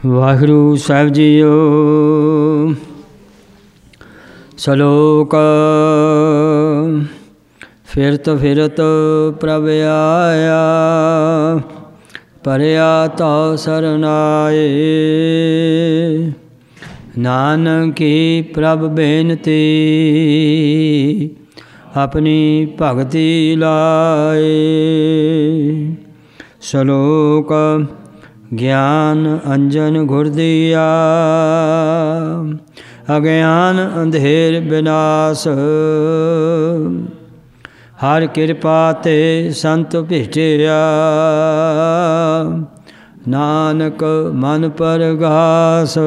ਵਾਹਿਗੁਰੂ ਸਾਹਿਬ JIO. ਸਲੋਕ ਫਿਰਤ ਫਿਰਤ ਪ੍ਰਭ ਆਇਆ, ਪਰਿਆ ਤਉ ਸਰਨਾਏ। ਨਾਨਕੀ ਪ੍ਰਭ ਬੇਨਤੀ, ਆਪਣੀ ਭਗਤੀ ਲਾਏ। ਸਲੋਕ ਗਿਆਨ ਅੰਜਨ ਗੁਰ ਦੀਆ, ਅਗਿਆਨ ਅੰਧੇਰ ਬਿਨਾਸ਼। ਹਰ ਕਿਰਪਾ ਤੇ ਸੰਤ ਭੇਟਿਆ, ਨਾਨਕ ਮਨ ਪਰਗਾਸ।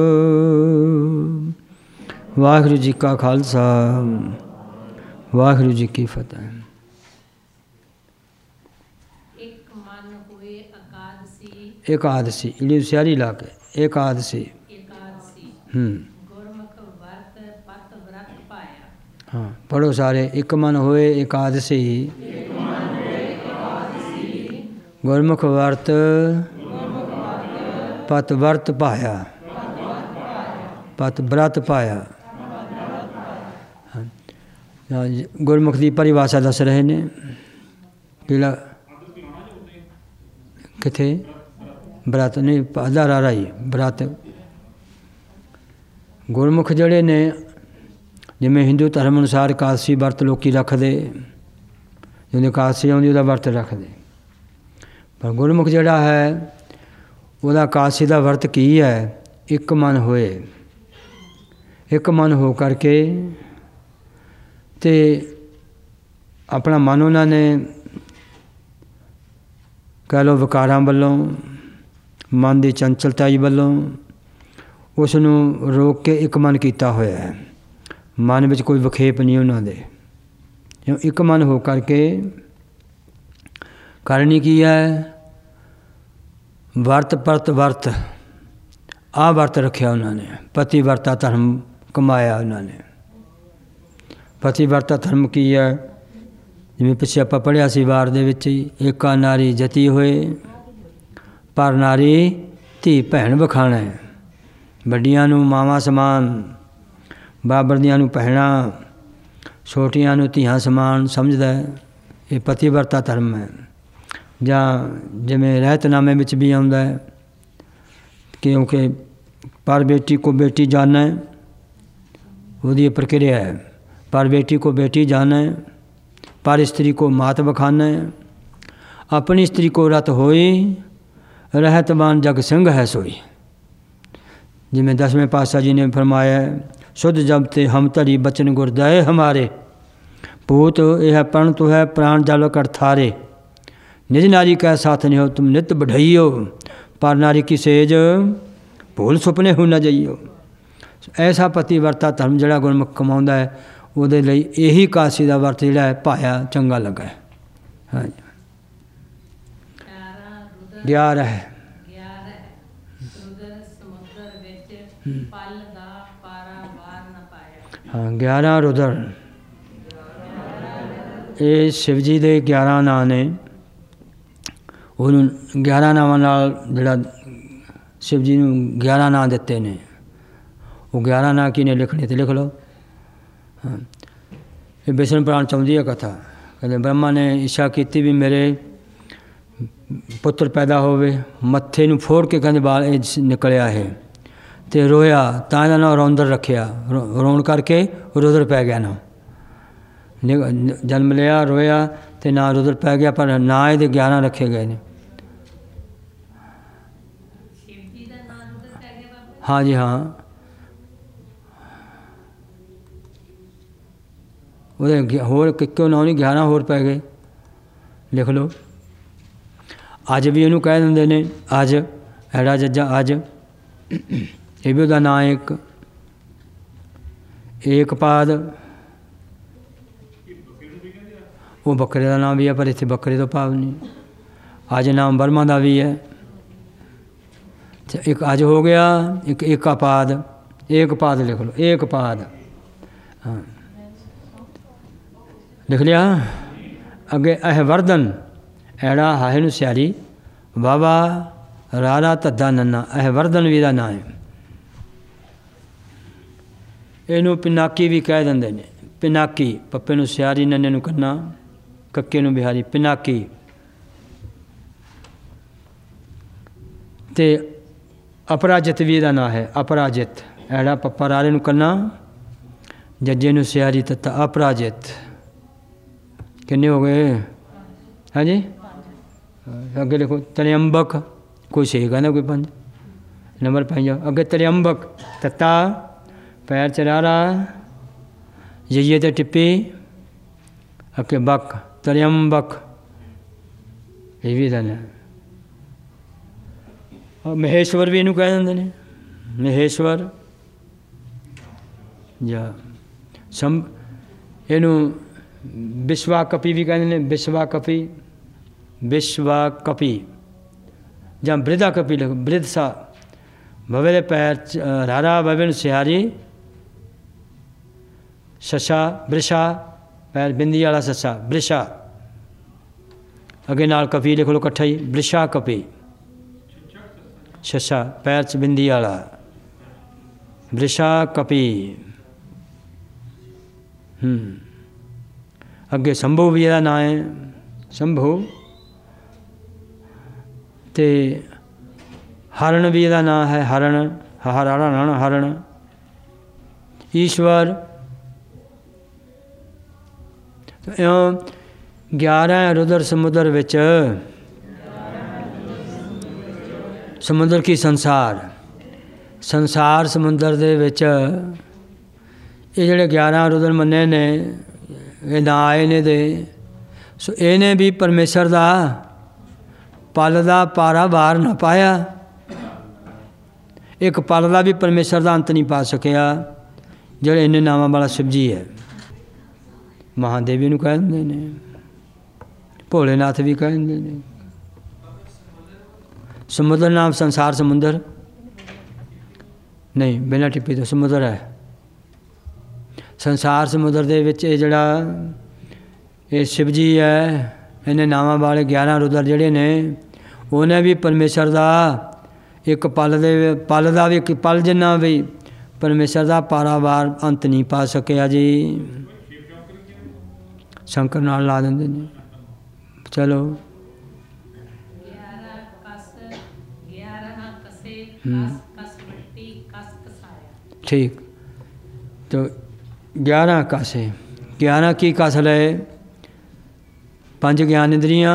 ਵਾਹਿਗੁਰੂ ਜੀ ਕਾ ਖਾਲਸਾ, ਵਾਹਿਗੁਰੂ ਜੀ ਕੀ ਫਤਿਹ। एकादशी इली सियारी ला के एकादशी। हाँ पढ़ो सारे। एक मन होए एकादशी, गुरमुख वर्त पत वर्त पाया, पत व्रत पाया। गुरमुख की परिभाषा दस रहे ने किला किथे व्रत नहीं अदा रारा ही व्रत। गुरमुख जड़े ने जिमें हिंदू धर्म अनुसार एकादशी व्रत लोग रखते, जो एकादशी आती वह व्रत रखते। पर गुरमुख जड़ा है वह एकादशी का व्रत की है, एक मन होए। एक मन हो करके ते अपना मन उन्होंने कह लो विकारां वालों, मन की चंचलताई वालों उसनू रोक के एक मन किया होया है। मन में कोई विखेप नहीं उन्होंने, एक मन हो करके करनी की है वर्त परत वर्त। आ वर्त रखा उन्होंने, पति वर्ता धर्म कमाया उन्होंने। पति वर्ता धर्म की है जिमें पिछे आप पढ़िया सी वार दे विच ही, एका नारी जती होए पर नारी धी भैन बखाना है। वड्डियां नूं मावां समान, बाबर दियां नूं भैणां, छोटियां नूं धीआं समान समझदा है। ये पतिवर्ता धर्म है। जां जिवें रहतनामे विच भी आउंदा है, क्योंकि पर बेटी को बेटी जाना है, वही प्रक्रिया है। पर बेटी को बेटी जाना है, पर स्त्री को मात बखाना है। अपनी स्त्री को रत होई, रहतवान जग सिंह है सोई। जिमें 10वें पातशाह जी ने फरमाया, शुद्ध जब ते हम धरी बचन गुरदाए हमारे। पूत यह पण तो है प्राण जल कर थारे। निज नारी का साथ नहीं हो तुम नित बढ़ाइयो, पर नारी की सेज भूल सुपने हो न जाइयो। ऐसा पतिवर्ता धर्म जड़ा गुरमुख कमाउंदा है, ਉਹਦੇ ਲਈ ਇਹੀ ਕਾਸੀ ਦਾ ਵਰਤ ਜਿਹੜਾ ਹੈ ਪਾਇਆ ਚੰਗਾ ਲੱਗਾ ਹੈ। ਹਾਂਜੀ 11 ਹੈ। ਹਾਂ 11 ਰੁਦਰ। ਇਹ ਸ਼ਿਵ ਜੀ ਦੇ 11 ਨਾਂ ਨੇ। ਉਹਨੂੰ 11 ਨਾਵਾਂ ਨਾਲ ਜਿਹੜਾ ਸ਼ਿਵ ਜੀ ਨੂੰ 11 ਨਾਂ ਦਿੱਤੇ ਨੇ। ਉਹ 11 ਨਾਂ ਕਿਹਨੇ ਲਿਖਣੇ ਤੇ ਲਿਖ ਲਓ। हाँ ये विष्णु पुराण चाहती है कथा। कहते ब्रह्मा ने इच्छा की भी मेरे पुत्र पैदा होवे। मत्थे नूं फोड़ के कहते बाल निकलिया है तो रोया, तां दा नाम रौंदर रखिया। रोन करके रुद्र पै गया ना। जन्म लिया रोया तो ना रुद्र पै गया, पर ना ये 11 रखे गए ने। हाँ जी हाँ, ਉਹਦੇ ਹੋਰ ਕਿਉਂ ਨਾ ਨਹੀਂ 11 ਹੋਰ ਪੈ ਗਏ। ਲਿਖ ਲਓ। ਅੱਜ ਵੀ ਇਹਨੂੰ ਕਹਿ ਦਿੰਦੇ ਨੇ ਅੱਜ, ਐੜਾ ਜੱਜਾ ਅੱਜ। ਇਹ ਵੀ ਉਹਦਾ ਨਾਂ ਇੱਕ ਏਕਪਾਦ। ਉਹ ਬੱਕਰੇ ਦਾ ਨਾਮ ਵੀ ਹੈ, ਪਰ ਇੱਥੇ ਬੱਕਰੇ ਤੋਂ ਭਾਵ ਨਹੀਂ। ਅੱਜ ਨਾਮ ਬਰਮਾ ਦਾ ਵੀ ਹੈ। ਇੱਕ ਅੱਜ ਹੋ ਗਿਆ, ਇੱਕ ਏਕਾਪਾਦ। ਏਕਪਾਦ ਲਿਖ ਲਓ, ਏਕਪਾਦ। हाँ लिख लिया। अगे अह वर्धन ऐड़ा हाहे नूं सियारी वावा ਰਾਰਾ ਧੱਦਾ ਨੰਨਾ, ਇਹ ਵਰਧਨ ਵੀ ਦਾ ਨਾਂ ਹੈ। ਇਹਨੂੰ ਪਿਨਾਕੀ ਵੀ ਕਹਿ ਦਿੰਦੇ ਨੇ। ਪਿਨਾਕੀ, ਪੱਪੇ ਨੂੰ ਸਿਆਰੀ, ਨੰਨੇ ਨੂੰ ਕੰਨਾ, ਕੱਕੇ ਨੂੰ ਬਿਹਾਰੀ, ਪਿਨਾਕੀ। ਤੇ ਅਪਰਾਜਿਤ ਵੀ ਦਾ ਨਾਂ ਹੈ। ਅਪਰਾਜਿਤ, ਐੜਾ ਪੱਪਾ ਰਾਰੇ ਨੂੰ ਕੰਨਾ, ਜੱਜੇ ਨੂੰ ਸਿਆਰੀ ਤੱਤਾ, ਅਪਰਾਜਿਤ। ਕਿੰਨੇ ਹੋ ਗਏ? ਹਾਂਜੀ, ਅੱਗੇ ਲਿਖੋ ਤ੍ਰਿਅੰਬਕ, ਕੋਈ ਛੇ ਕਹਿੰਦਾ, ਕੋਈ ਪੰਜ, ਨੰਬਰ ਪਾਈ ਜਾਓ। ਅੱਗੇ ਤ੍ਰਿਅੰਬਕ, ਤੱਤਾ, ਪੈਰ ਚਰਾਰਾ, ਜਈਏ ਤੇ ਟਿੱਪੀ, ਅੱਗੇ ਬਕ, ਤ੍ਰਿਅੰਬਕ। ਇਹ ਵੀ ਦਾ ਨਾਂ। ਮਹੇਸ਼ਵਰ ਵੀ ਇਹਨੂੰ ਕਹਿ ਦਿੰਦੇ ਨੇ, ਮਹੇਸ਼ਵਰ ਜਾਂ ਇਹਨੂੰ ਵਿਸ਼ਵਾ ਕਪੀ ਵੀ ਕਹਿੰਦੇ ਨੇ, ਵਿਸ਼ਵਾ ਕਪੀ, ਵਿਸ਼ਵਾ ਕਪੀ ਜਾਂ ਬ੍ਰਿਧਾ ਕਪੀ ਲਿਖੋ, ਬ੍ਰਿਧ ਸਾ, ਭਵੇ ਦੇ ਪੈਰ ਰਾਰਾ, ਭਵੇ ਨੂੰ ਸਿਆਰੀ, ਸੱਸਾ, ਬ੍ਰਿਸ਼ਾ, ਪੈਰ ਬਿੰਦੀ ਵਾਲਾ ਸੱਸਾ, ਬ੍ਰਿਸ਼ਾ। ਅੱਗੇ ਨਾਲ ਕਪੀ ਲਿਖ ਲਓ ਇਕੱਠਾ ਹੀ, ਬ੍ਰਿਸ਼ਾ ਕਪੀ, ਸੱਸਾ, ਪੈਰ 'ਚ ਬਿੰਦੀ ਵਾਲਾ, ਬ੍ਰਿਸ਼ਾ ਕਪੀ। ਅੱਗੇ ਸੰਭੂ ਵੀ ਇਹਦਾ ਨਾਂ ਹੈ, ਸੰਭੂ। ਤੇ ਹਰਨ ਵੀ ਇਹਦਾ ਨਾਂ ਹੈ, ਹਰਨ, ਹਰਨ, ਹਰਨ। ਈਸ਼ਵਰ। 11 ਰੁਦਰ ਸਮੁੰਦਰ ਵਿੱਚ, ਸਮੁੰਦਰ ਕੀ ਸੰਸਾਰ, ਸੰਸਾਰ ਸਮੁੰਦਰ ਦੇ ਵਿੱਚ ਇਹ ਜਿਹੜੇ 11 ਰੁਦਰ ਮੰਨੇ ਨੇ, ਇਹ ਨਾਂ ਆਏ ਨੇ ਦੇ। ਸੋ ਇਹਨੇ ਵੀ ਪਰਮੇਸ਼ਰ ਦਾ ਪਲ ਦਾ ਪਾਰਾ ਬਾਹਰ ਨਾ ਪਾਇਆ। ਇੱਕ ਪਲ ਦਾ ਵੀ ਪਰਮੇਸ਼ਰ ਦਾ ਅੰਤ ਨਹੀਂ ਪਾ ਸਕਿਆ, ਜਿਹੜੇ ਇੰਨੇ ਨਾਵਾਂ ਵਾਲਾ ਸ਼ਿਵ ਜੀ ਹੈ। ਮਹਾਦੇਵੀ ਨੂੰ ਕਹਿ ਦਿੰਦੇ ਨੇ, ਭੋਲੇਨਾਥ ਵੀ ਕਹਿ ਦਿੰਦੇ ਨੇ। ਸਮੁੰਦਰ ਨਾਮ ਸੰਸਾਰ ਸਮੁੰਦਰ ਨਹੀਂ, ਬਿਨਾਂ ਟਿੱਪੀ ਤੋਂ ਸਮੁੰਦਰ ਹੈ। ਸੰਸਾਰ ਸਮੁੰਦਰ ਦੇ ਵਿੱਚ ਇਹ ਜਿਹੜਾ ਇਹ ਸ਼ਿਵ ਜੀ ਹੈ, ਇਹਨੇ ਨਾਵਾਂ ਵਾਲੇ 11 ਰੁਦਰ ਜਿਹੜੇ ਨੇ, ਉਹਨੇ ਵੀ ਪਰਮੇਸ਼ਰ ਦਾ ਇੱਕ ਪਲ ਦੇ, ਪਲ ਦਾ ਵੀ ਇੱਕ ਪਲ ਜਿੰਨਾ ਵੀ ਪਰਮੇਸ਼ਰ ਦਾ ਪਾਰਾਵਾਰ ਅੰਤ ਨਹੀਂ ਪਾ ਸਕਿਆ ਜੀ। ਸ਼ੰਕਰ ਨਾਲ ਲਾ ਦਿੰਦੇ ਨੇ। ਚਲੋ ठीक। तो 11 कासे, 11 की कस लए, 5 ज्ञान इंद्रियाँ,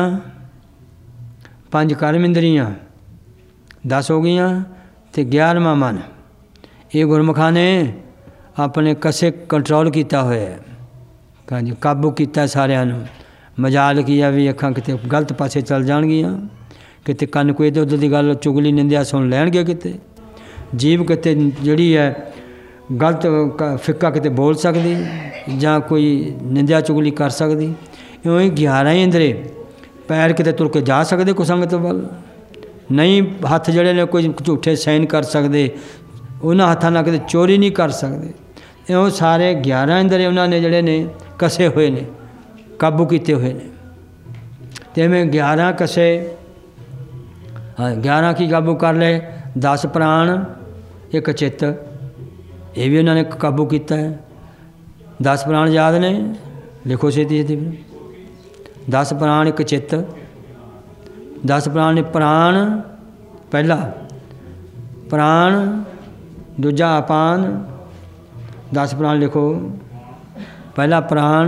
5 कर्म इंद्रियाँ 10 हो गई, तो 11वां मन। ये गुरमुखा ने अपने कसे कंट्रोल किया होया, हाँ जी, काबू किया सारिਆਂ ਨੂੰ। मजाल किया भी अखां किते गलत पासे चल जाणगियां, किते कन कोई इधर उधर की गल चुगली निंदिया सुन लैणगे, किते जीभ किते जिहड़ी है गलत फिक्का किते बोल सकदी, जां कोई निंदिया चुगली कर सकदी। इउं ही 11 इंद्रे, पैर किते तुर के जा सकते कुसंगत वल नहीं, हत्थ जिहड़े ने कोई झूठे साइन कर सकते, उन्हां हत्थां नाल किते चोरी नहीं कर सकते। इउं सारे 11 इंद्रे उन्हां ने जिहड़े ने कसे होए ने, काबू किए हुए ने। तो मैं 11 कसे, हाँ 11 की काबू कर ले, 10 प्राण, एक चित्त, ये भी उन्होंने काबू किया है। 10 प्राण याद ने, लिखो छेती छेती। 10 प्राण एक चित्त, 10 प्राण प्राण पहला, प्राण दूजा अपान, 10 प्राण लिखो। पहला प्राण,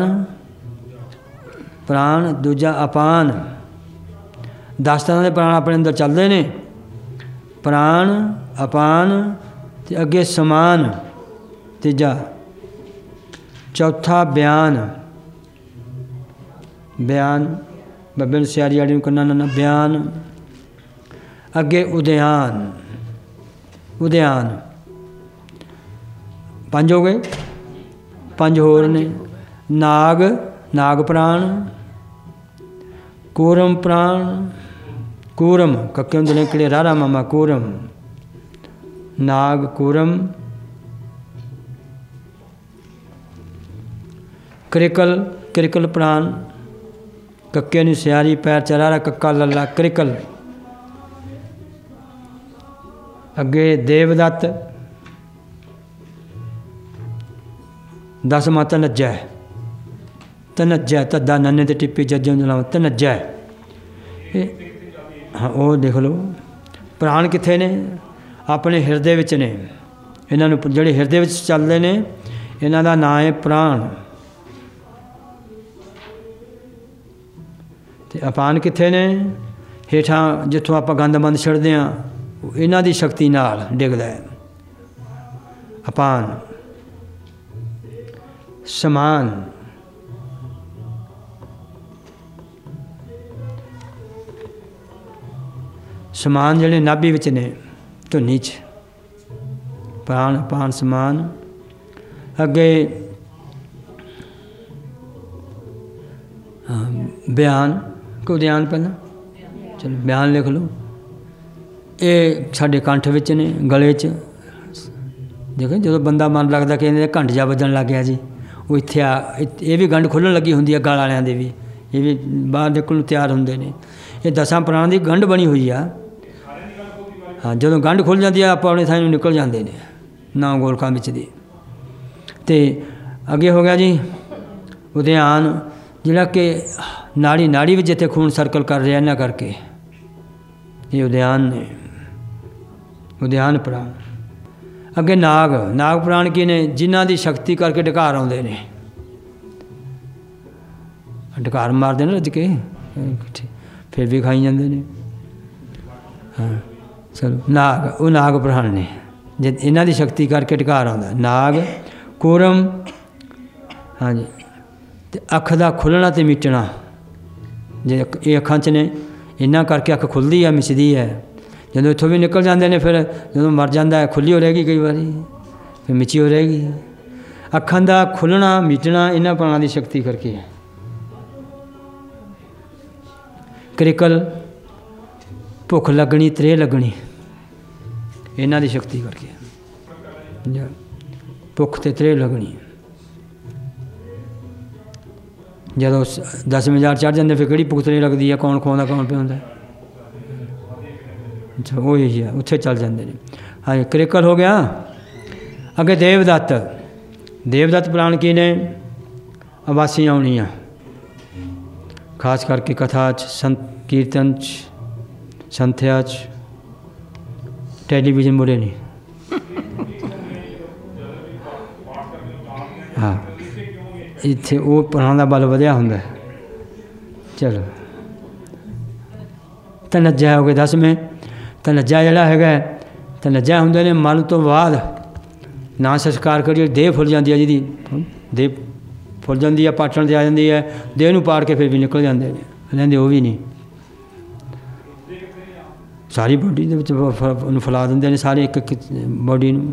प्राण दूजा अपान, 10 तरह के प्राण अपने अंदर चलते हैं, प्राण अपान ते अगे समान, तीजा चौथा बयान, बयान बब्बे सियारी वाली करना ना, बयान अगे उद्यान, उद्यान 5 हो गए, 5 होर ने। नाग, नाग प्राण, कूरम प्राण, कूरम कक्के होंदे ने किहड़े, रारा मामा कूरम, नाग कूरम, क्रिकल, क्रिकल प्राण, कक्के नूं सियारी, पैर चरारा, कक्का लल्ला क्रिकल, अगे देवदत्त, 10वां तनज्जा, तनज्जा तद्दा नन्ने ते टिप्पी जज्जों जलाओ तनज्जा। हाँ वो देख लो प्राण कित्थे ने? अपने हिरदे विच ने। इन्हां नूं जिहड़े हिरदे विच चलदे ने इन्हां दा नाम है प्राण। ते अपान कित्थे ने? हेठां जिथों आपां गंद मंद छड्डदे हां इन्हां दी शक्ति नाल डिगदा है अपान। समान, समान जिहड़े नाभि विच ने धुनी च प्राण अपान समान। अगे बयान को ध्यान पहला चलो बयान लिख लो। ये साढ़े कंठ विच ने गले च देखो जो बंदा मन लगता कि घंट जा बजन लग गया जी वो इत्थे आ ये भी गंढ खुल्लन लगी होंदी है गल वालियां दे भी ये भी बाहर निकलण तैयार होंदे ने। ये 10 प्राण की गंढ बनी हुई आ। हाँ जो गंढ खुल जाती है आप अपने थां निकल जाते हैं ना गोलकां विच दी। ते अगे हो गया जी उद्यान जिहड़ा कि नाड़ी नाड़ी विच जिथे खून सर्कल कर रहा इन्हां करके ये उद्यान ने उद्यान प्राण। अगे नाग, नाग प्राण की ने? जिन्हां दी शक्ति करके ढकार आउंदे ने। ढकार मारदे ने रज के फिर भी खाई जांदे ने। हाँ चलो नाग वो नाग प्राण ने जे इन्हां दी शक्ति करके ढकार आउंदा नाग। कूरम हाँ जी ते अख दा खुलना ते मिटना जे ये अखां च ने इन्हां करके अख खुलदी है मिचदी है। ਜਦੋਂ इत्थों भी निकल जाते हैं फिर जो मर जाता है खुली हो रहेगी कई बार फिर मिची हो रहेगी। अखां दा खुलना मिटना इन्हां प्राणां दी शक्ति करके है। क्रिकल भुख लगनी त्रेह लगनी इन्हां दी शक्ति करके भुख ते त्रेह लगनी। जदों 10,000 चढ़ जाते फिर किहड़ी भुख त्रेह लगती है? कौन खुआंदा कौन पिआंदा? अच्छा वो ही है उत्थे चल जाते हैं। हाँ क्रिकल हो गया। अगे देवदत्त, देवदत्त प्राण की ने? आवासी आउणियां खास करके कथा च संत कीर्तन च संथ्या च टेलीविजन मुड़े नहीं। हाँ इत्थे वो प्राण का बल वधिया हुंदा। चलो तनज्जा हो गए 10वें। तनज्जा जिहड़ा हैगा तनज्जा हुंदे ने मल तो बाद ना संस्कार करिए देह फुल जाती है जिहदी देह फुल जाती है पाटण ते आ जाती है देह नूं पाड़ के फिर भी निकल जाते हैं लैंदे वो भी नहीं सारी बॉडी दे विच फैला दिंदे ने सारे एक बॉडी नूं।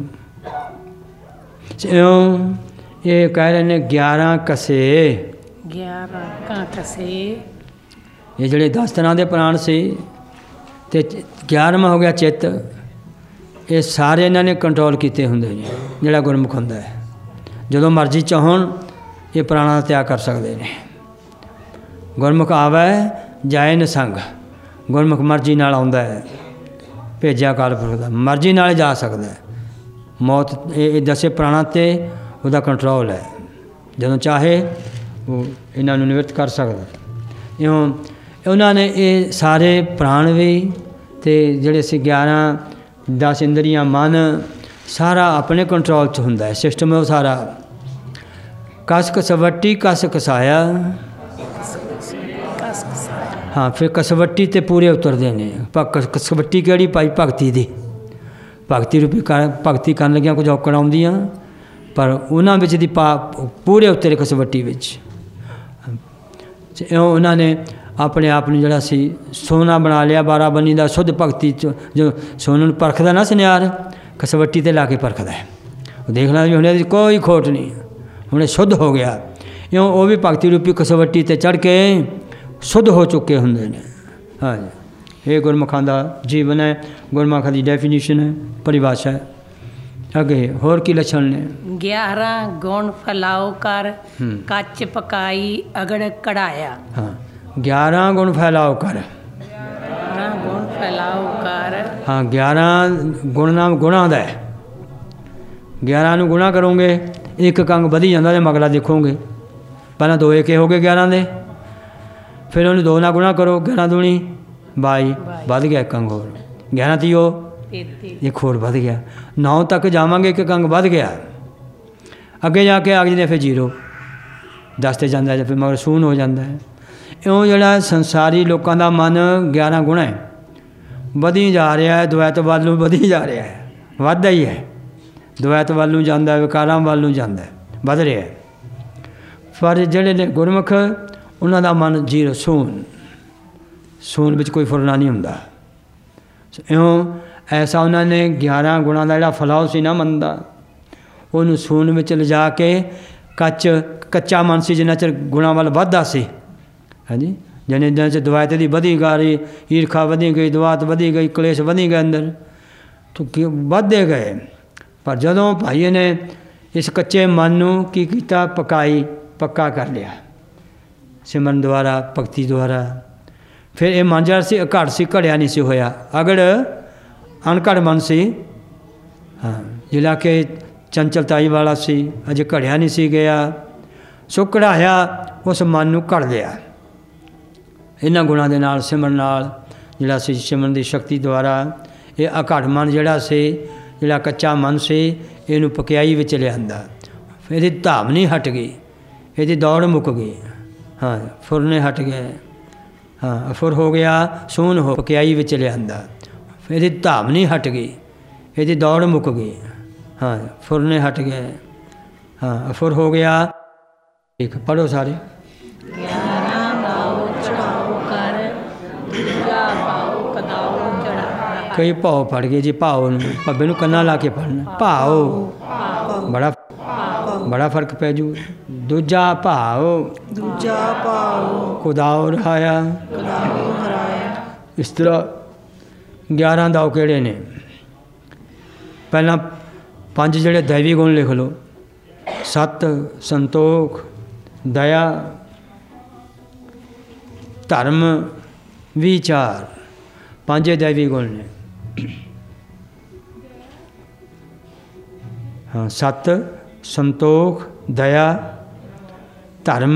ये कह रहे ने 11 कसे 11 कसे ये जिहड़े 10 तरह के प्राण से ते 11वां हो गया चित्त। ये सारे इन्होंने कंट्रोल किए होंगे ने जिहड़ा गुरमुख होंदा है जदों मर्जी चाहन ये प्राणा का त्याग कर सकते हैं। गुरमुख आवे जाए नसंग गुरमुख मर्जी नाल आउंदा है भेजा काल पुरख दा मर्जी नाल जा सकता है। मौत ये 10 प्राणा ते उसका कंट्रोल है जदों चाहे वो इन्हां नूं निवृत्त कर सकता। इउं उन्होंने ये सारे प्राण भी ते जिहड़े सी 11 10 इंद्रियां मन सारा अपने कंट्रोल च हुंदा है सिस्टम है सारा। कस कसवट्टी कस कसाया हाँ फिर कसवट्टी ते पूरे उतरते हैं। कसवट्टी किहड़ी पाई भगती दी भगती रूपी भगती करन लगियां कुछ औकड़ आउंदियां पर उन्हां विच दी पूरे उतरे कसवट्टी विच। उन्होंने अपने आप में जरा सी सोना बना लिया 12 बनी का शुद्ध भगती जो सोने परखदा ना सुनियार कसवट्टी ते ला के परखदा है वो देखना भी होने कोई खोट नहीं हमने शुद्ध हो गया। इउं वो भी भगती रूपी कसवट्टी ते चढ़ के शुद्ध हो चुके होंगे ने। हाँ जी ये गुरमुखां दा जीवन है गुरमुखां दी डेफिनीशन है परिभाषा है। अगे होर की लक्षण ने 11 गुण फैलाओ कर कच पकाई अगड़ कढ़ाया। हाँ 11 गुण फैलाओ कर 11 गुण फैलाओ कर हाँ 11 गुणनाम गुणा दा है। 11 ਨੂੰ ਗੁਣਾ ਕਰੋਗੇ एक कंग ਵਧੀ ਜਾਂਦਾ ਤੇ ਮਗਲਾ ਦੇਖੋਗੇ ਪਹਿਲਾਂ 2 ਏਕੇ ਹੋ ਗਏ 11 ਦੇ, ਫਿਰ ਉਹਨੂੰ 2 ਨਾਲ ਗੁਣਾ ਕਰੋ 11 ਦੂਣੀ 22 ਵੱਧ ਗਿਆ ਕੰਗ ਹੋਰ 11 ਤੀਓ 1 ਹੋਰ ਵੱਧ ਗਿਆ 9 ਤੱਕ ਜਾਵਾਂਗੇ 1 ਕੰਗ ਵੱਧ ਗਿਆ ਅੱਗੇ ਜਾ ਕੇ ਆ ਜਾਂਦੇ ਫਿਰ 0 10 ਤੇ ਜਾਂਦਾ ਜਾਂ ਫਿਰ ਮਗਰ ਸ਼ੂਨ ਹੋ ਜਾਂਦਾ ਹੈ। ਇਉਂ ਜਿਹੜਾ ਸੰਸਾਰੀ ਲੋਕਾਂ ਦਾ ਮਨ 11 ਗੁਣਾ ਹੈ ਵਧੀ ਜਾ ਰਿਹਾ ਹੈ, ਦੁਆਇਤ ਵੱਲ ਨੂੰ ਵਧੀ ਜਾ ਰਿਹਾ ਹੈ, ਵੱਧਦਾ ਹੀ ਹੈ, ਦੁਆਇਤ ਵੱਲ ਨੂੰ ਜਾਂਦਾ, ਵਿਕਾਰਾਂ ਵੱਲ ਨੂੰ ਜਾਂਦਾ, ਵੱਧ ਰਿਹਾ ਹੈ। ਪਰ ਜਿਹੜੇ ਨੇ ਗੁਰਮੁਖ ਉਹਨਾਂ ਦਾ ਮਨ 0 ਸ਼ੂਨ ਵਿੱਚ ਕੋਈ ਫੁਰਨਾ ਨਹੀਂ ਹੁੰਦਾ। ਇਉਂ ਐਸਾ ਉਹਨਾਂ ਨੇ 11 ਗੁਣਾਂ ਦਾ ਜਿਹੜਾ ਫੈਲਾਓ ਸੀ ਨਾ ਮਨ ਦਾ ਉਹਨੂੰ ਸ਼ੂਨ ਵਿੱਚ ਲਿਜਾ ਕੇ ਕੱਚਾ ਮਨ ਸੀ ਜਿੰਨਾ ਚਿਰ ਗੁਣਾਂ ਵੱਲ ਵੱਧਦਾ ਸੀ। ਹਾਂਜੀ ਜਿੰਨਾ ਚਿਰ ਦੁਆਇਤ ਦੀ ਵਧੀ ਗਾ ਰਹੀ, ਈਰਖਾ ਵਧੀ ਗਈ, ਦੁਆਤ ਵਧੀ ਗਈ, ਕਲੇਸ਼ ਵਧੀ ਗਏ ਅੰਦਰ ਤਾਂ ਵੱਧਦੇ ਗਏ। ਪਰ ਜਦੋਂ ਭਾਈ ਨੇ ਇਸ ਕੱਚੇ ਮਨ ਨੂੰ ਕੀ ਕੀਤਾ ਪੱਕਾ ਕਰ ਲਿਆ ਸਿਮਰਨ ਦੁਆਰਾ, ਭਗਤੀ ਦੁਆਰਾ, ਫਿਰ ਇਹ ਮਨ ਜਿਹੜਾ ਸੀ ਘੜ ਸੀ ਘੜਿਆ ਨਹੀਂ ਸੀ ਹੋਇਆ, ਅਗੜ ਅਣਘੜ ਮਨ ਸੀ। ਹਾਂ ਜਿਹੜਾ ਕਿ ਚੰਚਲਤਾਈ ਵਾਲਾ ਸੀ ਅਜੇ ਘੜਿਆ ਨਹੀਂ ਸੀ ਗਿਆ, ਸੋ ਕਢਾਇਆ ਉਸ ਮਨ ਨੂੰ ਘੜ ਲਿਆ ਇਹਨਾਂ ਗੁਣਾਂ ਦੇ ਨਾਲ, ਸਿਮਰਨ ਨਾਲ ਜਿਹੜਾ ਸੀ ਸਿਮਰਨ ਦੀ ਸ਼ਕਤੀ ਦੁਆਰਾ। ਇਹ ਅਘੜ ਮਨ ਜਿਹੜਾ ਸੀ, ਜਿਹੜਾ ਕੱਚਾ ਮਨ ਸੀ, ਇਹਨੂੰ ਪਕਿਆਈ ਵਿੱਚ ਲਿਆਂਦਾ। ਇਹਦੀ ਧਾਮਨੀ ਹਟ ਗਈ, ਇਹਦੀ ਦੌੜ ਮੁੱਕ ਗਈ। ਹਾਂ ਫੁਰਨੇ ਹਟ ਗਏ, ਹਾਂ ਫੁਰ ਹੋ ਗਿਆ, ਸੂਨ ਹੋ ਪਕਿਆਈ ਵਿੱਚ ਲਿਆਂਦਾ। ਇਹਦੀ ਧਾਮਨੀ ਹਟ ਗਈ, ਇਹਦੀ ਦੌੜ ਮੁੱਕ ਗਈ। ਹਾਂ ਫੁਰਨੇ ਹਟ ਗਏ, ਹਾਂ ਫੁਰ ਹੋ ਗਿਆ। ਠੀਕ ਪੜ੍ਹੋ ਸਾਰੇ। ਕਈ ਭਾਉ ਪੜ ਗਏ ਜੀ, ਭਾਉ ਨੂੰ ਭੱਬੇ ਨੂੰ ਕੰਨਾਂ ਲਾ ਕੇ ਪੜ੍ਹਨਾ। ਭਾਉ ਬੜਾ ਫਰਕ ਪੈ ਜੂ। ਦੂਜਾ ਭਾਉ ਖੁਦਾਉ ਰਹਾਇਆ। ਇਸ ਤਰ੍ਹਾਂ 11 ਦਾਉ ਕਿਹੜੇ ਨੇ? ਪਹਿਲਾਂ 5 ਜਿਹੜੇ ਦੈਵੀ ਗੁਣ ਲਿਖ ਲਓ, ਸਤ, ਸੰਤੋਖ, ਦਇਆ, ਧਰਮ, ਵਿਚਾਰ, 5 ਦੈਵੀ ਗੁਣ ਨੇ। ਹਾਂ ਸਤ, ਸੰਤੋਖ, ਦਇਆ, ਧਰਮ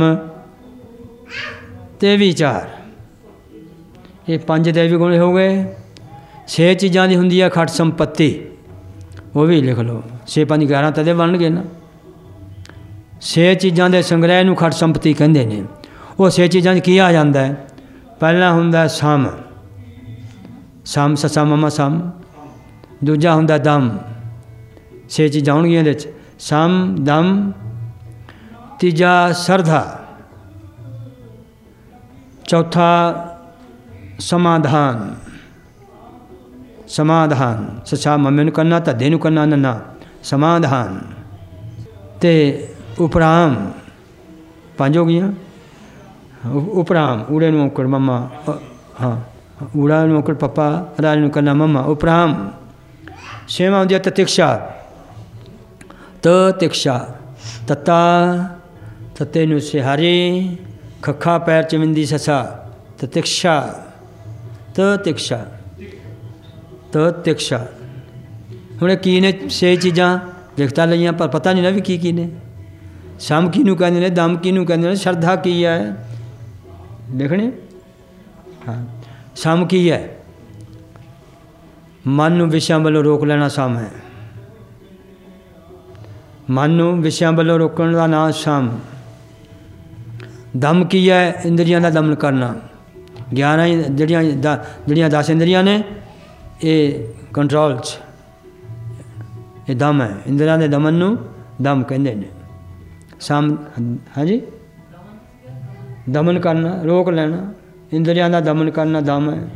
ਤੇ ਵਿਚਾਰ, ਇਹ 5 ਦੈਵੀ ਗੁਣ ਹੋ ਗਏ। 6 ਚੀਜ਼ਾਂ ਦੀ ਹੁੰਦੀ ਹੈ ਖਟ ਸੰਪत्ति, ਉਹ ਵੀ ਲਿਖ ਲਓ। 6 5 11 ਤਦੇ ਬਣਨਗੇ ਨਾ। 6 ਚੀਜ਼ਾਂ ਦੇ ਸੰਗ੍ਰਹਿ ਨੂੰ ਖਟ ਸੰਪत्ति ਕਹਿੰਦੇ ਨੇ। ਉਹ 6 ਚੀਜ਼ਾਂ 'ਚ ਕੀ ਆ ਜਾਂਦਾ ਹੈ? ਪਹਿਲਾ ਹੁੰਦਾ ਸਮ, ਸਮ ਸਸਾ ਮਮਾ ਸਮ। ਦੂਜਾ ਹੁੰਦਾ ਦਮ, 6 ਚੀਜ਼ਾਂ ਹੋਣਗੀਆਂ ਇਹਦੇ 'ਚ, ਸਮ, ਦਮ। ਤੀਜਾ ਸਰਧਾ। ਚੌਥਾ ਸਮਾਧਾਨ, ਸਮਾਧਾਨ ਸੱਚਾ ਮਮੇ ਨੂੰ ਕਰਨਾ, ਧੱਦੇ ਨੂੰ ਕਰਨਾ, ਨੰਨਾ ਸਮਾਧਾਨ। ਤੇ ਉਪਰਾਮ, 5 ਹੋ ਗਈਆਂ। ਉਪਰਾਮ, ਊੜੇ ਨੂੰ ਔਂਕੜ ਮਮਾ, ਹਾਂ ਊੜਾ ਨੂੰ ਔਂਕੜ ਪਪਾ, ਰਾਜ ਨੂੰ ਕਰਨਾ ਮਮਾ, ਉਪਰਾਮ। 6ਵਾਂ ਹੁੰਦੀ ਹੈ ਤਤਿਕਸ਼ਾ। ਤਤਿਕਸ਼ਾ, ਤਤਾ ਤਤੇ ਨੂੰ ਸਿਹਾਰੀ, ਖੱਖਾ ਪੈਰ ਚਵਿੰਦੀ ਸਸਾ, ਤਤਿਕਸ਼ਾ। ਤਤਿਕਸ਼ਾ, ਤਤਿਕਸ਼ਾ। ਹੁਣ ਕੀ ਨੇ 6 ਚੀਜ਼ਾਂ ਲਿਖਤਾ ਲਈਆਂ, ਪਰ ਪਤਾ ਨਹੀਂ ਨਾ ਵੀ ਕੀ ਨੇ। ਸਮ ਕਿਹਨੂੰ ਕਹਿੰਦੇ ਨੇ, ਦਮ ਕਿਹਨੂੰ ਕਹਿੰਦੇ ਨੇ, ਸ਼ਰਧਾ ਕੀ ਹੈ ਲਿਖਣੇ। ਹਾਂ ਸਮ ਕੀ ਹੈ? ਮਨ ਨੂੰ ਵਿਸ਼ਿਆਂ ਵੱਲੋਂ ਰੋਕ ਲੈਣਾ ਸਮ ਹੈ। ਮਨ ਨੂੰ ਵਿਸ਼ਿਆਂ ਵੱਲੋਂ ਰੋਕਣ ਦਾ ਨਾਂ ਸਮ। ਦਮ ਕੀ ਹੈ? ਇੰਦਰੀਆਂ ਦਾ ਦਮਨ ਕਰਨਾ। 11 ਜਿਹੜੀਆਂ 10 ਇੰਦਰੀਆਂ ਨੇ ਇਹ ਕੰਟਰੋਲ 'ਚ, ਇਹ ਦਮ ਹੈ। ਇੰਦਰੀਆਂ ਦੇ ਦਮਨ ਨੂੰ ਦਮ ਕਹਿੰਦੇ ਨੇ। ਸਮ ਹਾਂਜੀ ਦਮਨ ਕਰਨਾ, ਰੋਕ ਲੈਣਾ। ਇੰਦਰੀਆਂ ਦਾ ਦਮਨ ਕਰਨਾ ਦਮ ਹੈ।